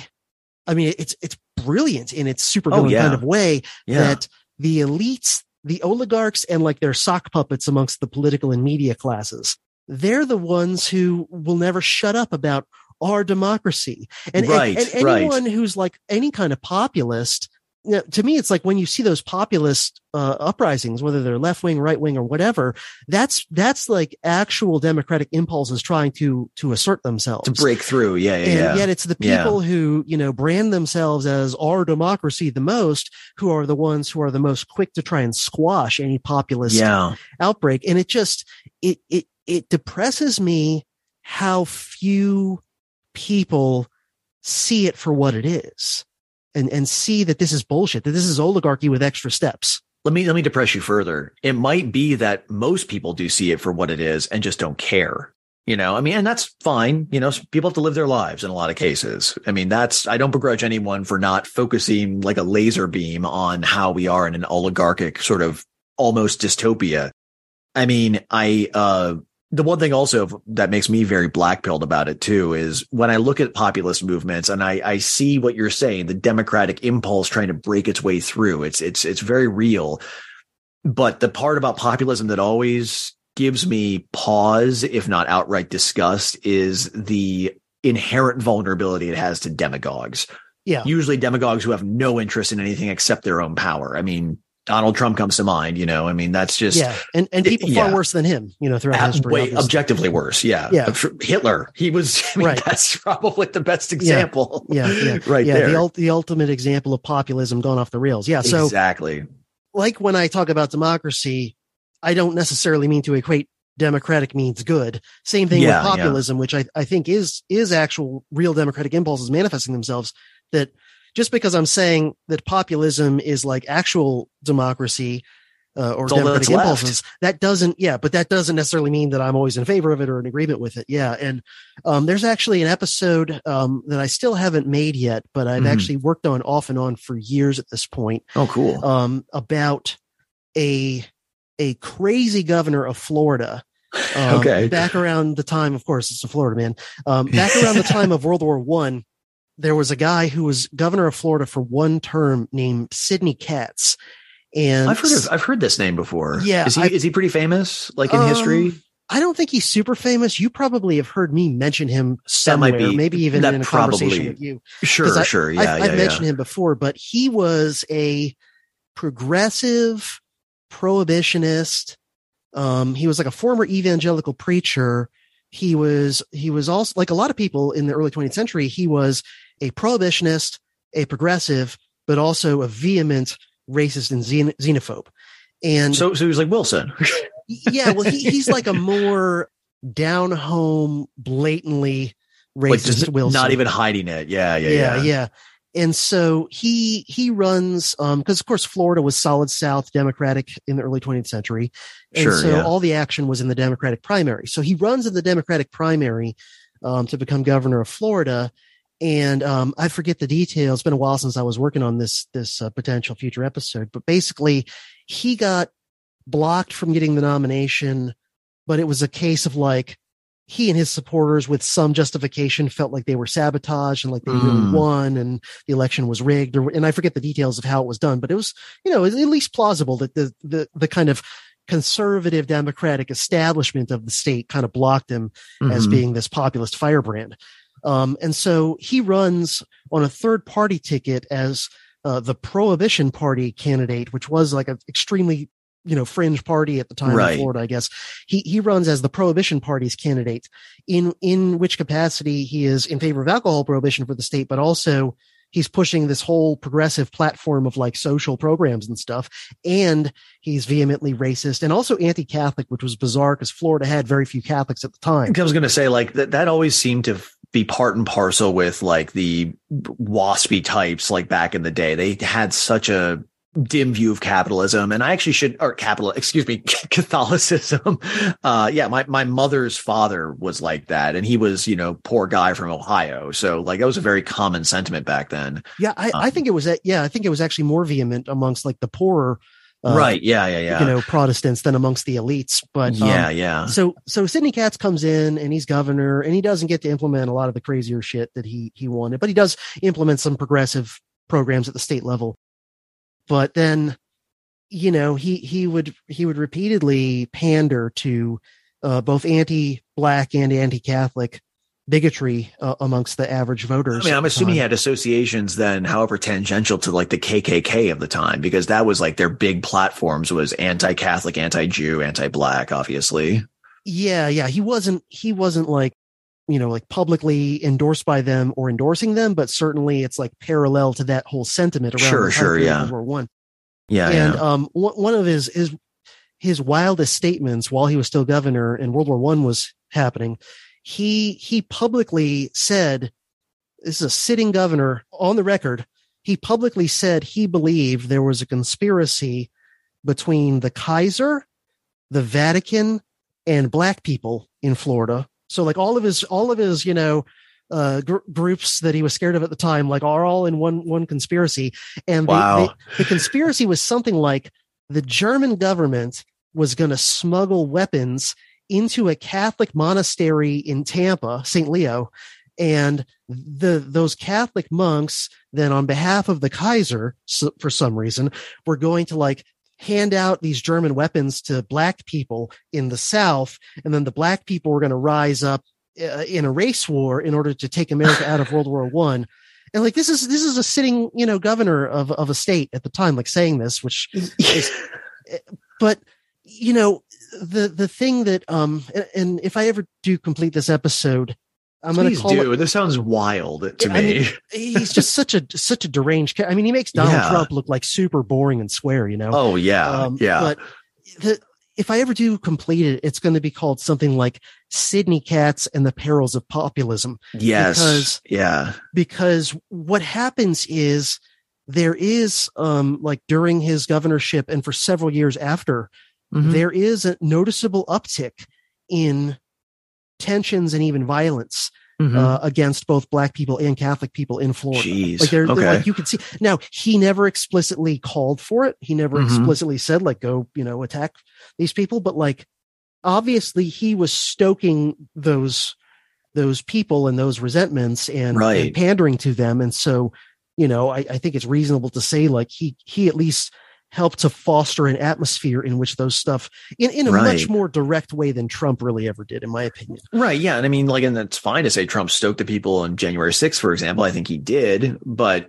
brilliant in its supervillain kind of way that the elites, the oligarchs, and like their sock puppets amongst the political and media classes, they're the ones who will never shut up about our democracy. And anyone who's like any kind of populist, to me, it's like when you see those populist uprisings, whether they're left wing, right wing, or whatever, that's like actual democratic impulses trying to assert themselves, to break through. And yet it's the people who, brand themselves as our democracy the most, who are the ones who are the most quick to try and squash any populist outbreak. And it just, it depresses me how few people see it for what it is. And see that this is bullshit, that this is oligarchy with extra steps. Let me depress you further. It might be that most people do see it for what it is and just don't care. And that's fine. People have to live their lives in a lot of cases. I don't begrudge anyone for not focusing like a laser beam on how we are in an oligarchic sort of almost dystopia. The one thing also that makes me very black-pilled about it too is when I look at populist movements and I see what you're saying, the democratic impulse trying to break its way through. It's very real. But the part about populism that always gives me pause, if not outright disgust, is the inherent vulnerability it has to demagogues. Yeah. Usually demagogues who have no interest in anything except their own power. Donald Trump comes to mind, that's just. Yeah. And people far worse than him, throughout history. Way objectively worse. Yeah. Hitler, he was, that's probably the best example. Yeah. Right there. The ultimate example of populism gone off the rails. Yeah. So exactly. Like when I talk about democracy, I don't necessarily mean to equate democratic means good. Same thing with populism, which I think is actual real democratic impulses manifesting themselves. That just because I'm saying that populism is like actual democracy or democratic impulses, that doesn't necessarily mean that I'm always in favor of it or in agreement with it. Yeah. And there's actually an episode that I still haven't made yet, but I've actually worked on off and on for years at this point. Oh, cool. About a crazy governor of Florida. Back around the time, of course, it's a Florida man. Back around the time of World War I, there was a guy who was governor of Florida for one term named Sidney Katz. And I've heard this name before. Yeah. Is he pretty famous, like in history? I don't think he's super famous. You probably have heard me mention him somewhere, maybe even in a conversation with you. Sure. Yeah. I've mentioned him before, but he was a progressive prohibitionist. He was like a former evangelical preacher. He was also, like a lot of people in the early 20th century, he was a prohibitionist, a progressive, but also a vehement racist and xenophobe. And so he was like Wilson. Yeah, well, he's like a more down home, blatantly racist like just Wilson. Not even hiding it. Yeah. And so he runs, because of course Florida was solid South Democratic in the early 20th century. And all the action was in the Democratic primary. So he runs in the Democratic primary, to become governor of Florida. And, I forget the details. It's been a while since I was working on this potential future episode, but basically he got blocked from getting the nomination, but it was a case of like, he and his supporters with some justification felt like they were sabotaged and like they really won and the election was rigged, and I forget the details of how it was done, but it was, at least plausible that the kind of conservative Democratic establishment of the state kind of blocked him as being this populist firebrand. And so he runs on a third party ticket as the Prohibition Party candidate, which was like an extremely fringe party at the time in Florida, I guess. He runs as the Prohibition Party's candidate, in which capacity he is in favor of alcohol prohibition for the state, but also he's pushing this whole progressive platform of like social programs and stuff. And he's vehemently racist and also anti-Catholic, which was bizarre because Florida had very few Catholics at the time. I was going to say like that always seemed to be part and parcel with like the waspy types, like back in the day. They had such a dim view of capitalism, and Catholicism. My mother's father was like that, and he was, poor guy from Ohio. So like that was a very common sentiment back then. Yeah. I think it was actually more vehement amongst like the poorer, right. Yeah. Protestants than amongst the elites. But So Sidney Katz comes in and he's governor, and he doesn't get to implement a lot of the crazier shit that he wanted, but he does implement some progressive programs at the state level. But then, he would repeatedly pander to both anti-Black and anti-Catholic bigotry amongst the average voters. I mean, I'm assuming he had associations then, however tangential to like the KKK of the time, because that was like their big platforms was anti-Catholic, anti-Jew, anti-Black, obviously. Yeah. He wasn't like, like publicly endorsed by them or endorsing them, but certainly it's like parallel to that whole sentiment around World War I. Yeah. And one of his wildest statements while he was still governor and World War I was happening, he publicly said, this is a sitting governor on the record, he publicly said he believed there was a conspiracy between the Kaiser, the Vatican, and Black people in Florida. So like all of his groups that he was scared of at the time, like are all in one conspiracy. And the conspiracy was something like the German government was going to smuggle weapons into a Catholic monastery in Tampa, St. Leo. And those Catholic monks then on behalf of the Kaiser, for some reason, were going to like hand out these German weapons to Black people in the South. And then the Black people were going to rise up in a race war in order to take America out of World War I. And like, this is a sitting, governor of a state at the time, like saying this, which is, but the thing that, and if I ever do complete this episode, I'm going to call it. This sounds wild to me. Mean, he's just such a deranged. I mean, he makes Donald Trump look like super boring and square, Oh yeah. But if I ever do complete it, it's going to be called something like Sidney Katz and the Perils of Populism. Yes. Because what happens is there is, like during his governorship and for several years after, there is a noticeable uptick in tensions and even violence against both Black people and Catholic people in Florida. Jeez. Like they're like, you can see now, he never explicitly called for it. He never explicitly said like, go, attack these people, but like, obviously he was stoking those people and those resentments and pandering to them. And so, I think it's reasonable to say like he at least helped to foster an atmosphere in which those stuff in a much more direct way than Trump really ever did, in my opinion. Right. Yeah. And I mean, like, and that's fine to say Trump stoked the people on January 6th, for example. I think he did. But,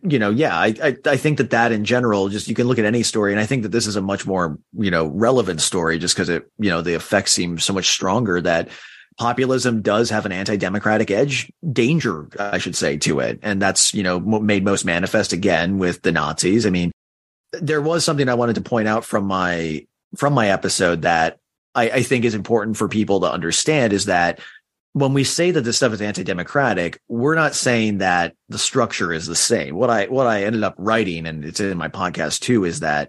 I think that in general, just you can look at any story. And I think that this is a much more, relevant story just because it, the effects seem so much stronger that populism does have an anti-democratic danger, I should say, to it. And that's, made most manifest again with the Nazis. I mean, there was something I wanted to point out from my episode that I think is important for people to understand is that when we say that this stuff is anti-democratic, we're not saying that the structure is the same. What I ended up writing, and it's in my podcast too, is that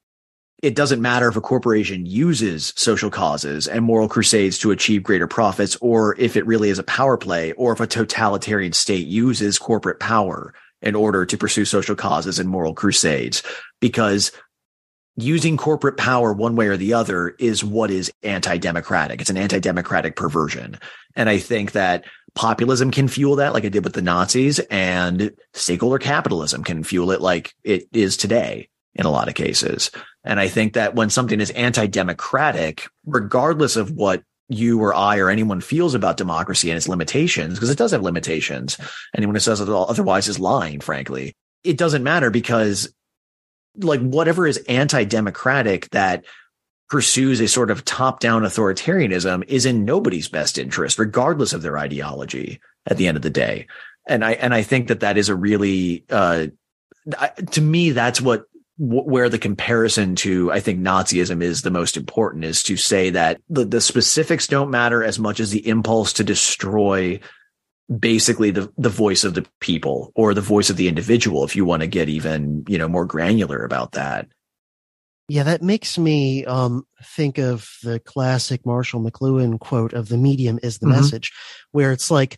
it doesn't matter if a corporation uses social causes and moral crusades to achieve greater profits, or if it really is a power play, or if a totalitarian state uses corporate power in order to pursue social causes and moral crusades, because using corporate power one way or the other is what is anti-democratic. It's an anti-democratic perversion. And I think that populism can fuel that like it did with the Nazis, and stakeholder capitalism can fuel it like it is today in a lot of cases. And I think that when something is anti-democratic, regardless of what you or I or anyone feels about democracy and its limitations, because it does have limitations. Anyone who says otherwise is lying, frankly. It doesn't matter, because like whatever is anti-democratic that pursues a sort of top-down authoritarianism is in nobody's best interest, regardless of their ideology at the end of the day. And I think that is a really, to me, that's where the comparison to, I think, Nazism is the most important, is to say that the specifics don't matter as much as the impulse to destroy basically the voice of the people, or the voice of the individual, if you want to get even, more granular about that. Yeah, that makes me think of the classic Marshall McLuhan quote of "the medium is the message," where it's like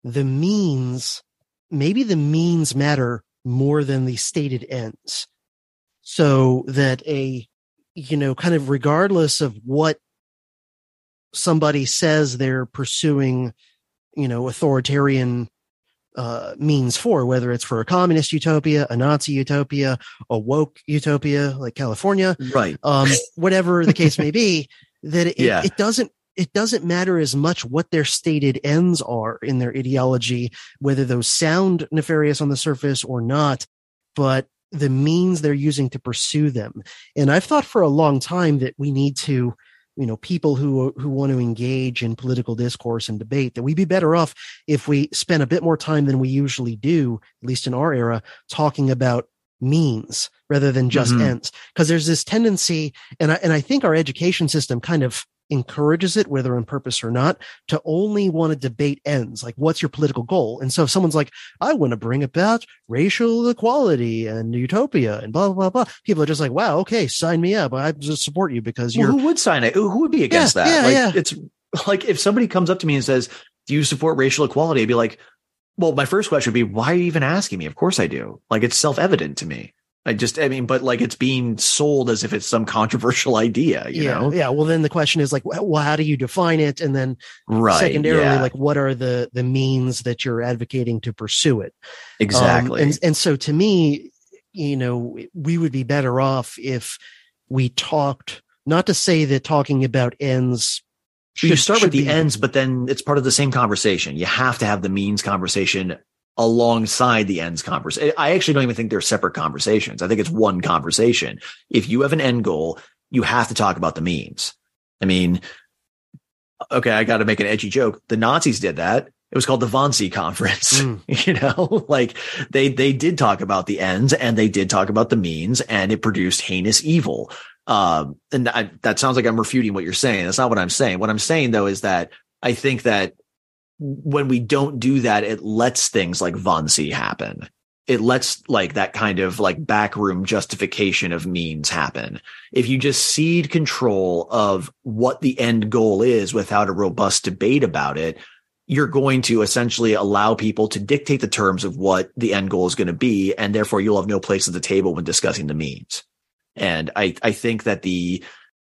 maybe the means matter more than the stated ends. So that kind of regardless of what somebody says they're pursuing, authoritarian means for, whether it's for a communist utopia, a Nazi utopia, a woke utopia like California, right? Whatever the case may be, that it doesn't matter as much what their stated ends are in their ideology, whether those sound nefarious on the surface or not, but the means they're using to pursue them. And I've thought for a long time that we need to, people who want to engage in political discourse and debate, that we'd be better off if we spent a bit more time than we usually do, at least in our era, talking about means rather than just ends. Because there's this tendency, and I think our education system kind of encourages it, whether on purpose or not, to only want to debate ends. Like, what's your political goal? And so if someone's like, I want to bring about racial equality and utopia and blah, blah, blah, people are just like, wow, okay, sign me up. I just support you because you're... Who would sign it? Who would be against that? It's like, if somebody comes up to me and says, do you support racial equality? I'd be like, well, my first question would be, why are you even asking me? Of course I do. Like, it's self-evident to me. But like, it's being sold as if it's some controversial idea, you know? Yeah. Well, then the question is like, well, how do you define it? And then secondarily, like, what are the means that you're advocating to pursue it? Exactly. And so to me, we would be better off if we talked, not to say that talking about ends. You start with the ends, but then it's part of the same conversation. You have to have the means conversation alongside the ends conversation. I actually don't even think they're separate conversations. I think it's one conversation. If you have an end goal, you have to talk about the means. I mean, okay, I got to make an edgy joke. The Nazis did that. It was called the Wannsee Conference. Like they did talk about the ends and they did talk about the means, and it produced heinous evil. And that sounds like I'm refuting what you're saying. That's not what I'm saying. What I'm saying, though, is that I think that when we don't do that, it lets things like Wannsee happen. It lets like that kind of like backroom justification of means happen. If you just cede control of what the end goal is without a robust debate about it, you're going to essentially allow people to dictate the terms of what the end goal is going to be. And therefore you'll have no place at the table when discussing the means. And I think that the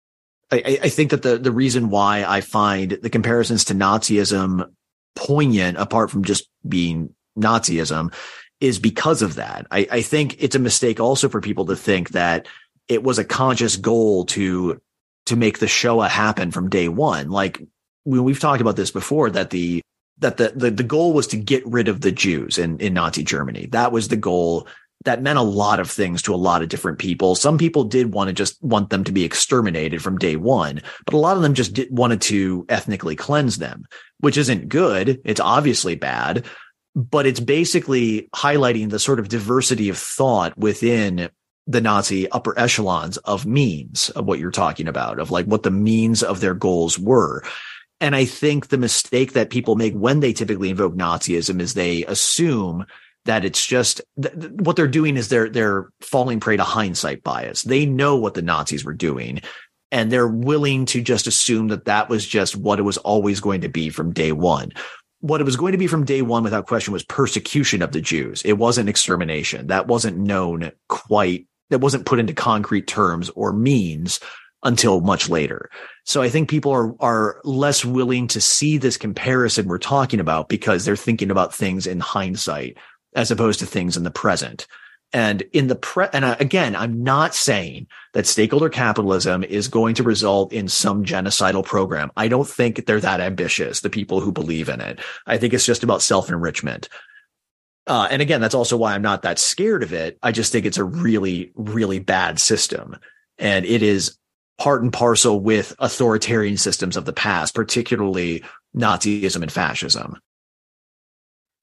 reason why I find the comparisons to Nazism poignant, apart from just being Nazism, is because of that. I think it's a mistake also for people to think that it was a conscious goal to make the Shoah happen from day one. Like, we've talked about this before, that the goal was to get rid of the Jews in Nazi Germany. That was the goal. That meant a lot of things to a lot of different people. Some people did want them to be exterminated from day one, but a lot of them just wanted to ethnically cleanse them, which isn't good. It's obviously bad, but it's basically highlighting the sort of diversity of thought within the Nazi upper echelons of means, of what you're talking about, of like what the means of their goals were. And I think the mistake that people make when they typically invoke Nazism is they assume that it's just what they're doing is they're falling prey to hindsight bias. They know what the Nazis were doing, and they're willing to just assume that was just what it was always going to be from day one. What it was going to be from day one, without question, was persecution of the Jews. It wasn't extermination. That wasn't known quite. That wasn't put into concrete terms or means until much later. So I think people are less willing to see this comparison we're talking about because they're thinking about things in hindsight as opposed to things in the present. And again, I'm not saying that stakeholder capitalism is going to result in some genocidal program. I don't think they're that ambitious, the people who believe in it. I think it's just about self-enrichment. And again, that's also why I'm not that scared of it. I just think it's a really, really bad system. And it is part and parcel with authoritarian systems of the past, particularly Nazism and fascism.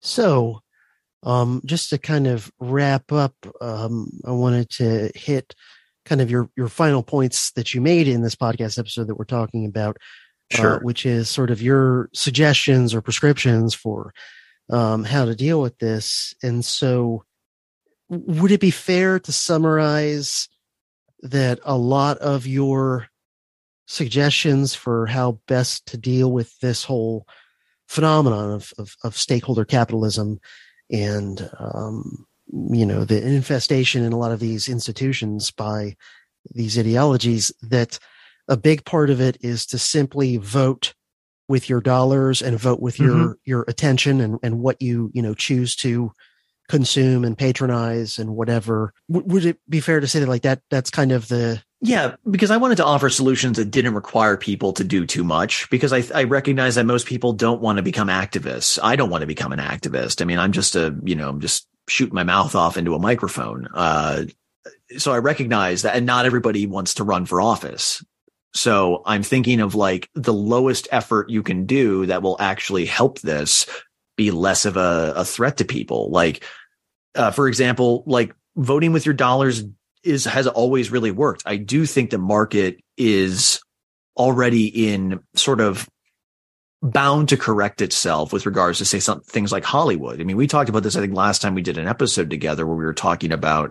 So, just to kind of wrap up, I wanted to hit kind of your final points that you made in this podcast episode that we're talking about, Sure. Which is sort of your suggestions or prescriptions for how to deal with this. And so would it be fair to summarize that a lot of your suggestions for how best to deal with this whole phenomenon of stakeholder capitalism and, the infestation in a lot of these institutions by these ideologies, that a big part of it is to simply vote with your dollars and vote with your attention and what you choose to consume and patronize and whatever. Would it be fair to say that like that's kind of the... Yeah, because I wanted to offer solutions that didn't require people to do too much, because I recognize that most people don't want to become activists. I don't want to become an activist. I mean, I'm just I'm just shooting my mouth off into a microphone. So I recognize that, and not everybody wants to run for office. So I'm thinking of like the lowest effort you can do that will actually help this be less of a threat to people. Like, for example, like voting with your dollars has always really worked. I do think the market is already in sort of bound to correct itself with regards to say some things like Hollywood. I mean, we talked about this, I think last time we did an episode together where we were talking about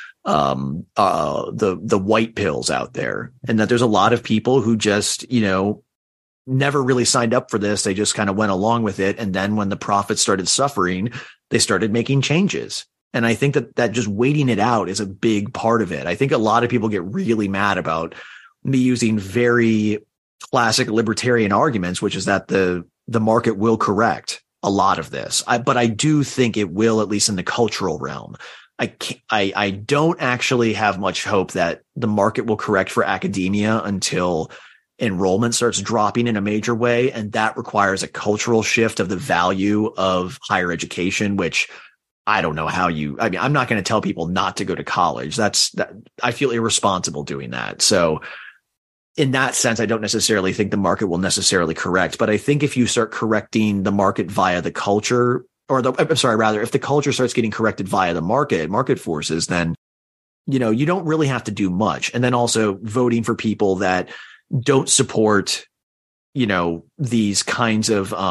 the white pills out there, and that there's a lot of people who just, never really signed up for this. They just kind of went along with it. And then when the profits started suffering, they started making changes. And I think that just waiting it out is a big part of it. I think a lot of people get really mad about me using very classic libertarian arguments, which is that the market will correct a lot of this. But I do think it will, at least in the cultural realm. I don't actually have much hope that the market will correct for academia until enrollment starts dropping in a major way. And that requires a cultural shift of the value of higher education, which I don't know how I'm not going to tell people not to go to college. I feel irresponsible doing that. So in that sense, I don't necessarily think the market will necessarily correct, but I think if you start correcting the market via the culture, if the culture starts getting corrected via the market forces, then, you don't really have to do much. And then also voting for people that don't support, these kind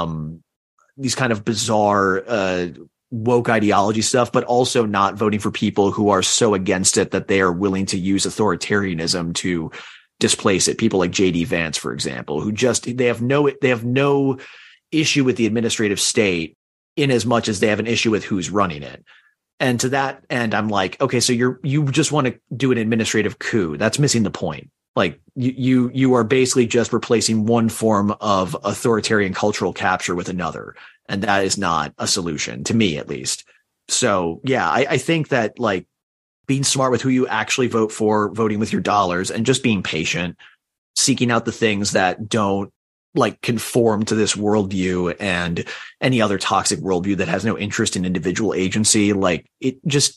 of bizarre, woke ideology stuff, but also not voting for people who are so against it that they are willing to use authoritarianism to displace it. People like JD Vance, for example, who they have no issue with the administrative state in as much as they have an issue with who's running it. And to that end, I'm like, okay, so you just want to do an administrative coup. That's missing the point. Like you are basically just replacing one form of authoritarian cultural capture with another. And that is not a solution, to me at least. So yeah, I think that like being smart with who you actually vote for, voting with your dollars, and just being patient, seeking out the things that don't like conform to this worldview and any other toxic worldview that has no interest in individual agency. Like it just,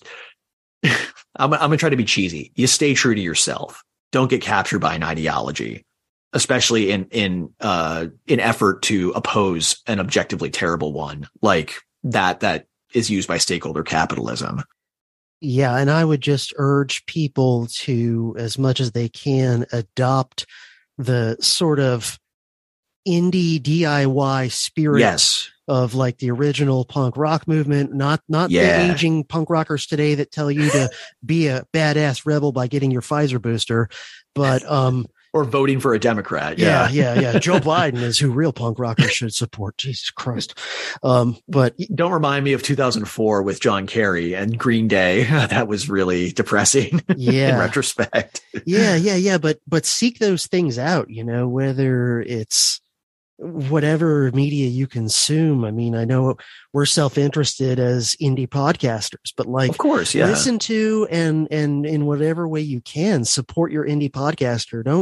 I'm going to try to be cheesy. You stay true to yourself. Don't get captured by an ideology, especially in effort to oppose an objectively terrible one like that is used by stakeholder capitalism. Yeah. And I would just urge people to, as much as they can, adopt the sort of indie DIY spirit of like the original punk rock movement, not the aging punk rockers today that tell you to be a badass rebel by getting your Pfizer booster, but or voting for a Democrat. Yeah. Joe Biden is who real punk rockers should support. Jesus Christ. But don't remind me of 2004 with John Kerry and Green Day. That was really depressing. Yeah. In retrospect. Yeah. But seek those things out, whether it's whatever media you consume. I mean, I know we're self-interested as indie podcasters, but like, of course, yeah. Listen to and in whatever way you can support your indie podcaster.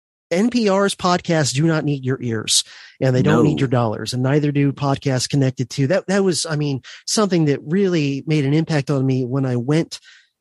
NPR's podcasts do not need your ears, and they don't need your dollars, and neither do podcasts connected to that. That was, something that really made an impact on me when I went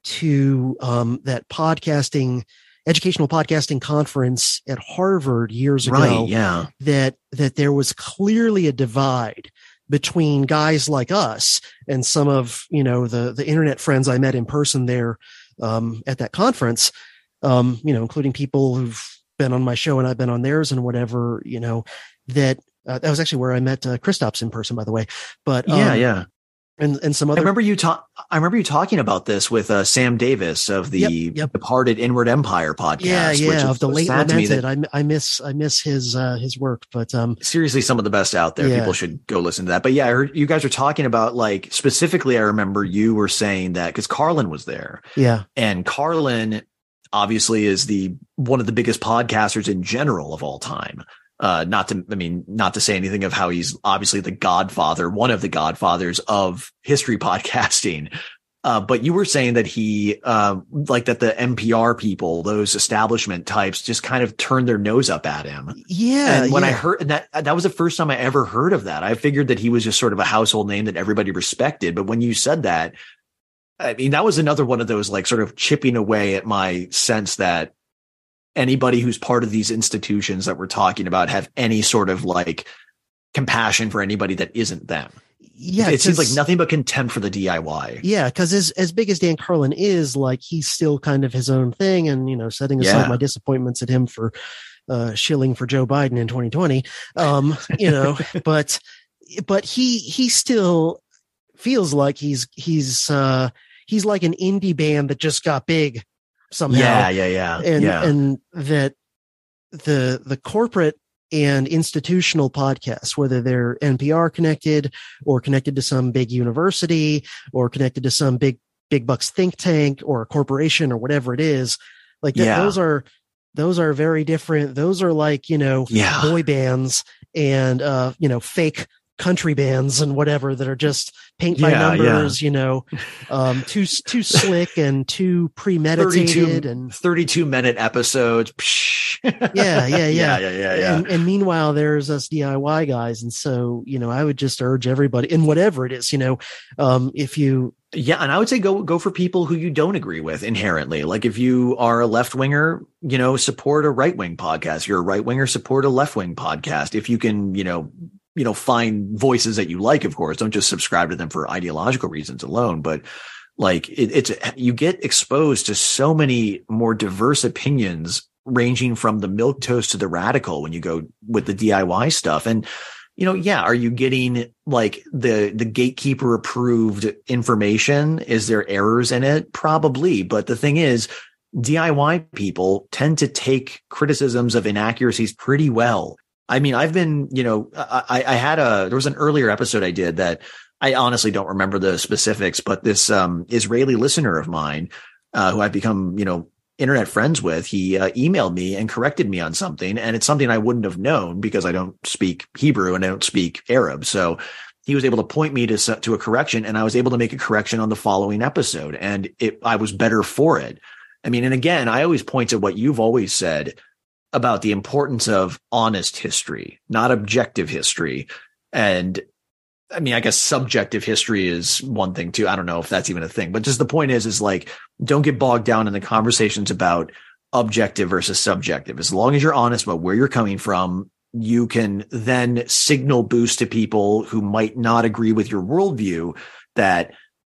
to that educational podcasting conference at Harvard years ago. Right, yeah. That there was clearly a divide between guys like us and some of, the internet friends I met in person there, at that conference, including people who've been on my show and I've been on theirs and whatever, that was actually where I met Kristaps in person, by the way. But yeah. And some other. I remember you talking about this with Sam Davis of the Departed Inward Empire podcast. Yeah, of the late lamented. I miss his work, but seriously, some of the best out there. Yeah. People should go listen to that. But yeah, I heard you guys were talking about, like, specifically. I remember you were saying that because Carlin was there. Yeah, and Carlin obviously is one of the biggest podcasters in general of all time. Not to say anything of how he's obviously the godfather, one of the godfathers of history podcasting. But you were saying that he, that the NPR people, those establishment types, just kind of turned their nose up at him. Yeah. And when I heard that was the first time I ever heard of that. I figured that he was just sort of a household name that everybody respected. But when you said that, that was another one of those, like, sort of chipping away at my sense that anybody who's part of these institutions that we're talking about have any sort of, like, compassion for anybody that isn't them. Yeah. It seems like nothing but contempt for the DIY. Yeah. Cause as big as Dan Carlin is, like, he's still kind of his own thing, and, setting aside my disappointments at him for, shilling for Joe Biden in 2020. But he still feels like he's like an indie band that just got big somehow. Yeah. And that the corporate and institutional podcasts, whether they're NPR connected or connected to some big university or connected to some big bucks think tank or a corporation or whatever it is, like those are very different. Those are like, boy bands and, fake country bands and whatever that are just paint by numbers, too slick and too premeditated, and 32-minute episodes. Yeah. And meanwhile, there's us DIY guys. And so, I would just urge everybody, in whatever it is, if you. Yeah. And I would say go for people who you don't agree with inherently. Like, if you are a left winger, support a right wing podcast. If you're a right winger, support a left wing podcast. If you can, find voices that you like, of course, don't just subscribe to them for ideological reasons alone. But, like, you get exposed to so many more diverse opinions, ranging from the milquetoast to the radical when you go with the DIY stuff. And, are you getting, like, the gatekeeper approved information? Is there errors in it? Probably. But the thing is, DIY people tend to take criticisms of inaccuracies pretty well. I mean, I've been, there was an earlier episode I did that I honestly don't remember the specifics, but this Israeli listener of mine, who I've become, internet friends with, he emailed me and corrected me on something. And it's something I wouldn't have known because I don't speak Hebrew and I don't speak Arab. So he was able to point me to a correction, and I was able to make a correction on the following episode, and I was better for it. I mean, and again, I always point to what you've always said about the importance of honest history, not objective history. And I mean, I guess subjective history is one thing too. I don't know if that's even a thing, but just the point is like, don't get bogged down in the conversations about objective versus subjective. As long as you're honest about where you're coming from, you can then signal boost to people who might not agree with your worldview that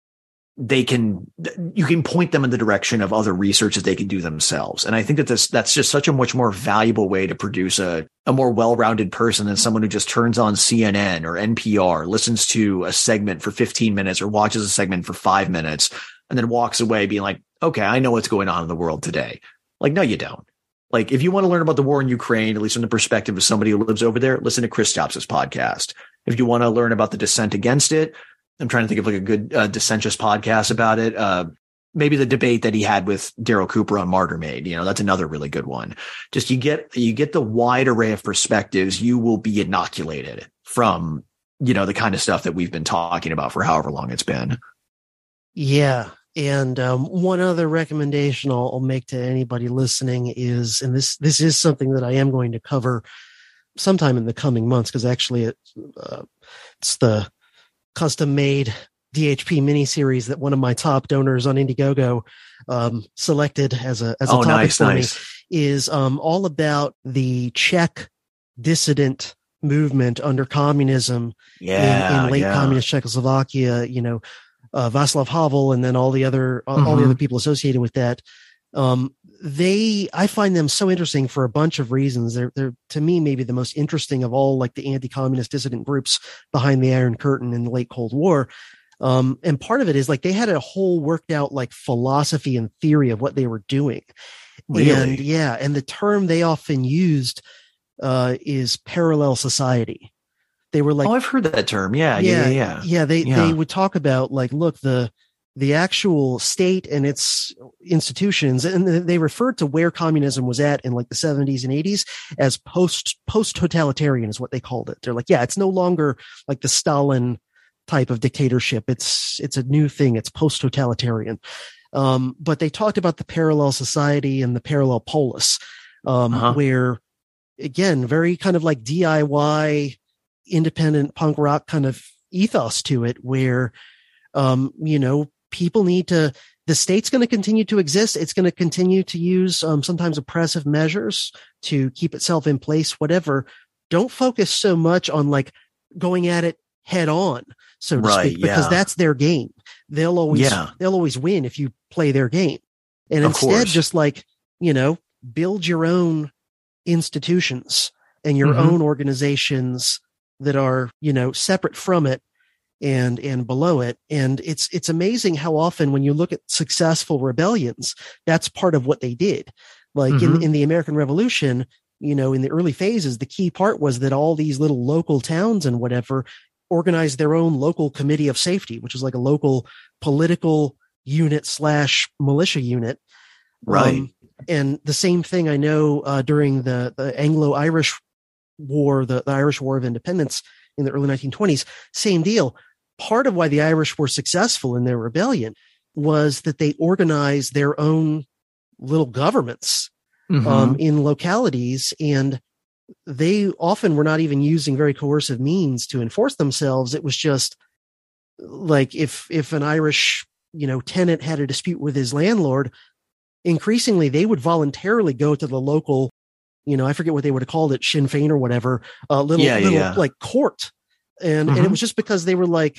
you can point them in the direction of other research that they can do themselves. And I think that that's just such a much more valuable way to produce a more well-rounded person than someone who just turns on CNN or NPR, listens to a segment for 15 minutes or watches a segment for 5 minutes and then walks away being like, okay, I know what's going on in the world today. Like, no, you don't. Like, if you want to learn about the war in Ukraine, at least from the perspective of somebody who lives over there, listen to Kristaps' podcast. If you want to learn about the dissent against it, I'm trying to think of like a good dissentious podcast about it. Maybe the debate that he had with Daryl Cooper on Martyr Made, that's another really good one. Just you get the wide array of perspectives, you will be inoculated from, the kind of stuff that we've been talking about for however long it's been. Yeah. And one other recommendation I'll make to anybody listening is, and this is something that I am going to cover sometime in the coming months, because actually it's the custom-made DHP miniseries that one of my top donors on Indiegogo selected as a topic for me, is all about the Czech dissident movement under communism in late communist Czechoslovakia, Václav Havel, and then all the other people associated with that. I find them so interesting for a bunch of reasons. They're to me, maybe the most interesting of all, like the anti-communist dissident groups behind the Iron Curtain in the late Cold War. And part of it is like they had a whole worked out like philosophy and theory of what they were doing. Really? And the term they often used is parallel society. They were like, I've heard that term. Yeah. They would talk about like, look, the actual state and its institutions, and they referred to where communism was at in like the 70s and 80s as post-totalitarian is what they called it. They're like, it's no longer like the Stalin type of dictatorship. It's a new thing. It's post-totalitarian. But they talked about the parallel society and the parallel polis, where again, very kind of like DIY independent punk rock kind of ethos to it, where, people need to, the state's going to continue to exist. It's going to continue to use sometimes oppressive measures to keep itself in place, whatever. Don't focus so much on like going at it head on, so to speak, because that's their game. They'll always win if you play their game. And instead, just like, build your own institutions and your own organizations that are, separate from it and below it. And it's amazing how often when you look at successful rebellions, that's part of what they did. Like in the American Revolution, in the early phases, the key part was that all these little local towns and whatever organized their own local committee of safety, which is like a local political unit / militia unit. Right. And the same thing I know during the Anglo-Irish War, the Irish War of Independence in the early 1920s, same deal. Part of why the Irish were successful in their rebellion was that they organized their own little governments in localities, and they often were not even using very coercive means to enforce themselves. It was just like if an Irish, tenant had a dispute with his landlord, increasingly they would voluntarily go to the local, I forget what they would have called it, Sinn Féin or whatever, little like court. And it was just because they were like,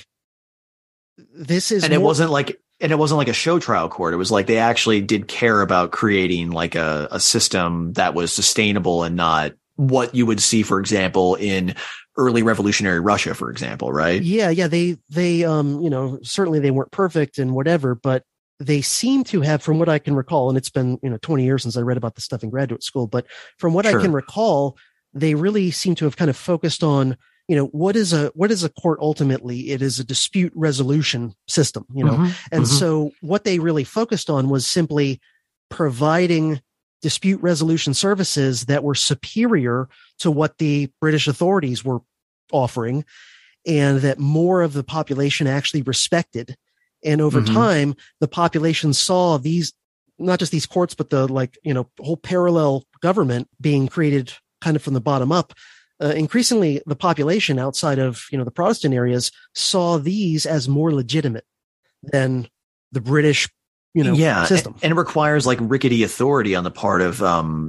this is, it wasn't like a show trial court. It was like they actually did care about creating like a system that was sustainable and not what you would see, for example, in early revolutionary Russia, for example, right? Yeah. They certainly they weren't perfect and whatever, but they seem to have, from what I can recall, and it's been, 20 years since I read about this stuff in graduate school, but from what I can recall, they really seem to have kind of focused on, what is a court ultimately? It is a dispute resolution system, and so what they really focused on was simply providing dispute resolution services that were superior to what the British authorities were offering, and that more of the population actually respected. And over time, the population saw these, not just these courts, but the whole parallel government being created kind of from the bottom up. Increasingly, the population outside of, the Protestant areas saw these as more legitimate than the British, system. And it requires like rickety authority on the part of,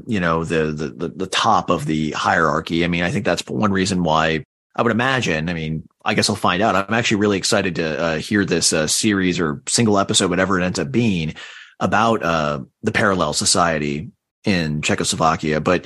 the top of the hierarchy. I mean, I think that's one reason why I would imagine, I guess I'll find out. I'm actually really excited to hear this series or single episode, whatever it ends up being, about the parallel society in Czechoslovakia. But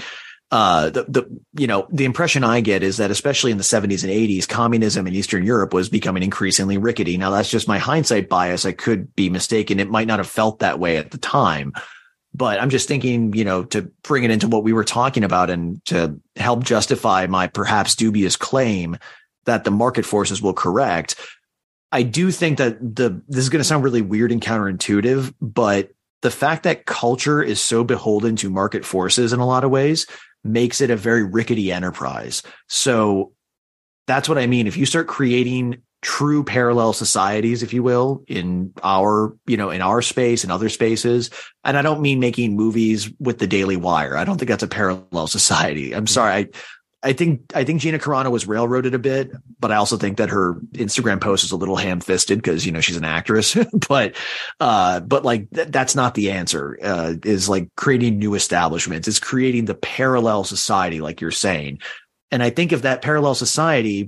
the impression I get is that especially in the 70s and 80s, communism in Eastern Europe was becoming increasingly rickety. Now, that's just my hindsight bias. I could be mistaken. It might not have felt that way at the time. But I'm just thinking, to bring it into what we were talking about and to help justify my perhaps dubious claim that the market forces will correct. I do think that this is going to sound really weird and counterintuitive, but the fact that culture is so beholden to market forces in a lot of ways makes it a very rickety enterprise. So that's what I mean. If you start creating true parallel societies, if you will, in our space and other spaces. And I don't mean making movies with the Daily Wire. I don't think that's a parallel society. I'm sorry. I think Gina Carano was railroaded a bit, but I also think that her Instagram post is a little ham-fisted because, she's an actress, but like that's not the answer, is like creating new establishments. It's creating the parallel society, like you're saying. And I think if that parallel society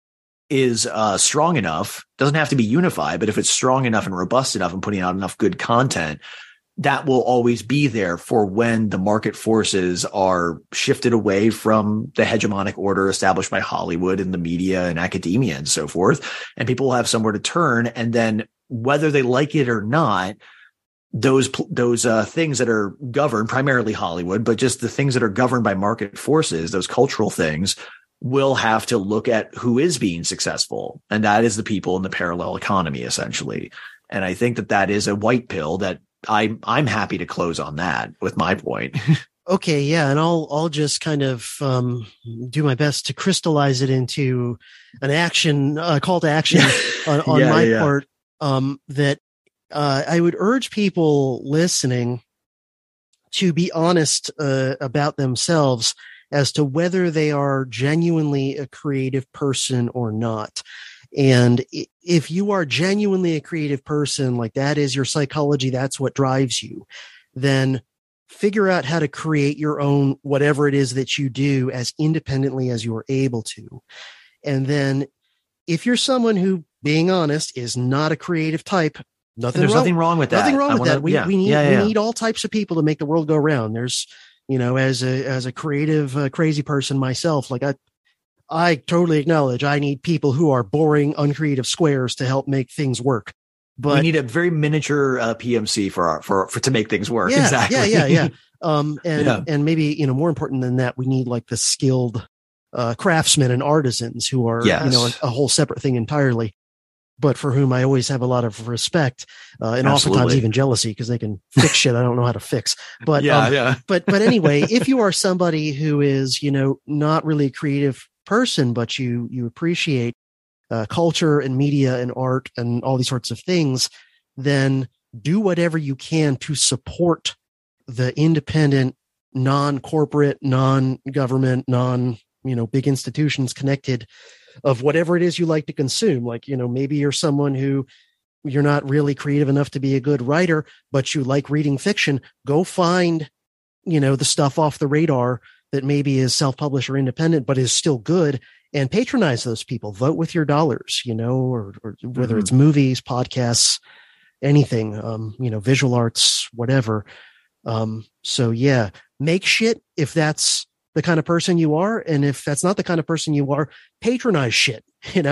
is strong enough, doesn't have to be unified, but if it's strong enough and robust enough and putting out enough good content, that will always be there for when the market forces are shifted away from the hegemonic order established by Hollywood and the media and academia and so forth. And people will have somewhere to turn. And then whether they like it or not, those things that are governed, primarily Hollywood, but just the things that are governed by market forces, those cultural things, will have to look at who is being successful. And that is the people in the parallel economy, essentially. And I think that is a white pill that I'm happy to close on that with my point. Okay. Yeah. And I'll just kind of, do my best to crystallize it into an action, call to action on my part, that, I would urge people listening to be honest, about themselves as to whether they are genuinely a creative person or not. And if you are genuinely a creative person, like that is your psychology, that's what drives you, then figure out how to create your own, whatever it is that you do, as independently as you are able to. And then if you're someone who, being honest, is not a creative type, there's nothing wrong with that. Nothing wrong with that. We need all types of people to make the world go round. There's, as a creative, crazy person myself, like I totally acknowledge I need people who are boring, uncreative squares to help make things work. But we need a very miniature PMC for to make things work. Yeah, exactly. Yeah. And maybe, more important than that, we need like the skilled craftsmen and artisans who are, a whole separate thing entirely, but for whom I always have a lot of respect, and oftentimes even jealousy, because they can fix shit I don't know how to fix. But, but anyway, if you are somebody who is, not really a creative person, but you appreciate culture and media and art and all these sorts of things, then do whatever you can to support the independent, non-corporate, non-government, big institutions connected of whatever it is you like to consume. Like, maybe you're someone who you're not really creative enough to be a good writer, but you like reading fiction. Go find, the stuff off the radar that maybe is self-published or independent, but is still good, and patronize those people. Vote with your dollars, or whether it's movies, podcasts, anything, visual arts, whatever. So yeah, make shit if that's the kind of person you are. And if that's not the kind of person you are, patronize shit, and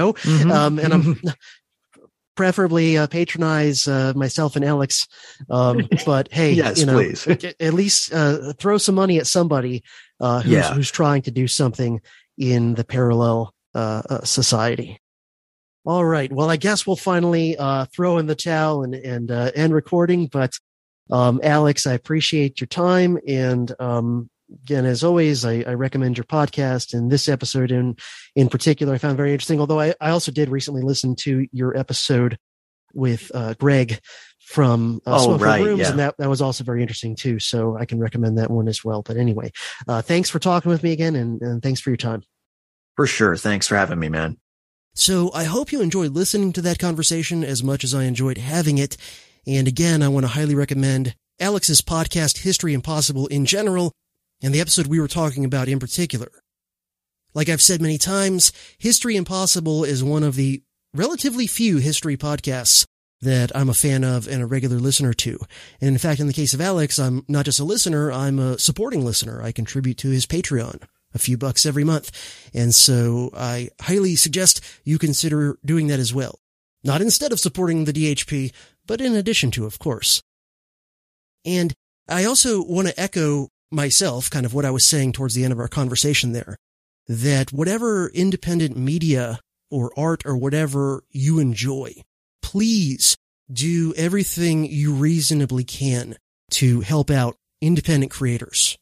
I'm preferably patronize myself and Alex. But hey, yes, please. At least throw some money at somebody who's trying to do something in the parallel society. All right. Well, I guess we'll finally throw in the towel and end recording. But Alex, I appreciate your time, and again, as always, I recommend your podcast, and this episode in particular I found very interesting. Although I also did recently listen to your episode with Greg from Smoke Rooms, and that was also very interesting too. So I can recommend that one as well. But anyway, thanks for talking with me again, and thanks for your time. For sure. Thanks for having me, man. So I hope you enjoyed listening to that conversation as much as I enjoyed having it. And again, I want to highly recommend Alex's podcast, History Impossible, in general, and the episode we were talking about in particular. Like I've said many times, History Impossible is one of the relatively few history podcasts that I'm a fan of and a regular listener to. And in fact, in the case of Alex, I'm not just a listener, I'm a supporting listener. I contribute to his Patreon, a few bucks every month. And so I highly suggest you consider doing that as well. Not instead of supporting the DHP, but in addition to, of course. And I also want to echo myself, kind of what I was saying towards the end of our conversation there, that whatever independent media or art or whatever you enjoy, please do everything you reasonably can to help out independent creators.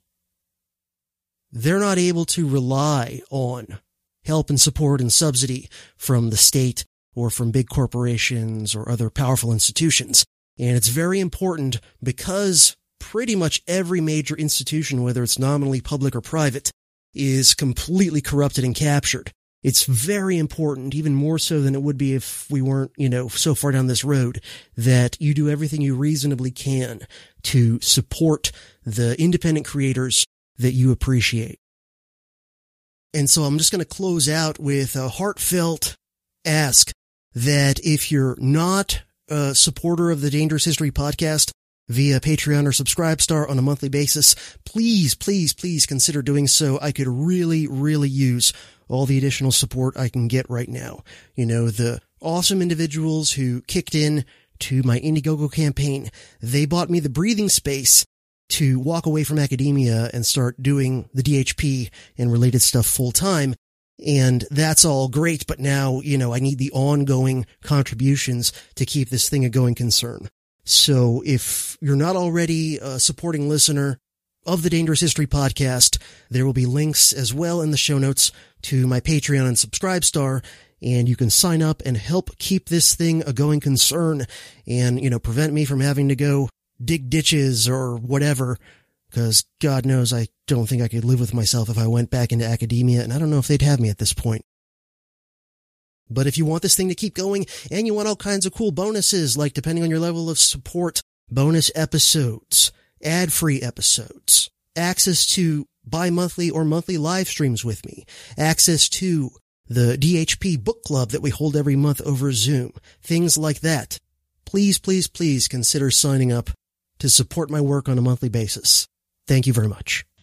They're not able to rely on help and support and subsidy from the state or from big corporations or other powerful institutions. And it's very important because pretty much every major institution, whether it's nominally public or private, is completely corrupted and captured. It's very important, even more so than it would be if we weren't, so far down this road, that you do everything you reasonably can to support the independent creators that you appreciate. And so I'm just going to close out with a heartfelt ask that if you're not a supporter of the Dangerous History podcast via Patreon or Subscribestar on a monthly basis, please, please, please consider doing so. I could really, really use all the additional support I can get right now. You know, the awesome individuals who kicked in to my Indiegogo campaign, they bought me the breathing space to walk away from academia and start doing the DHP and related stuff full time. And that's all great, but now, you know, I need the ongoing contributions to keep this thing a going concern. So if you're not already a supporting listener of the Dangerous History podcast, there will be links as well in the show notes to my Patreon and Subscribestar, and you can sign up and help keep this thing a going concern and, you know, prevent me from having to go dig ditches or whatever, because God knows I don't think I could live with myself if I went back into academia, and I don't know if they'd have me at this point. But if you want this thing to keep going and you want all kinds of cool bonuses, like depending on your level of support, bonus episodes, ad-free episodes, access to bi-monthly or monthly live streams with me, access to the DHP book club that we hold every month over Zoom, things like that, please, please, please consider signing up to support my work on a monthly basis. Thank you very much.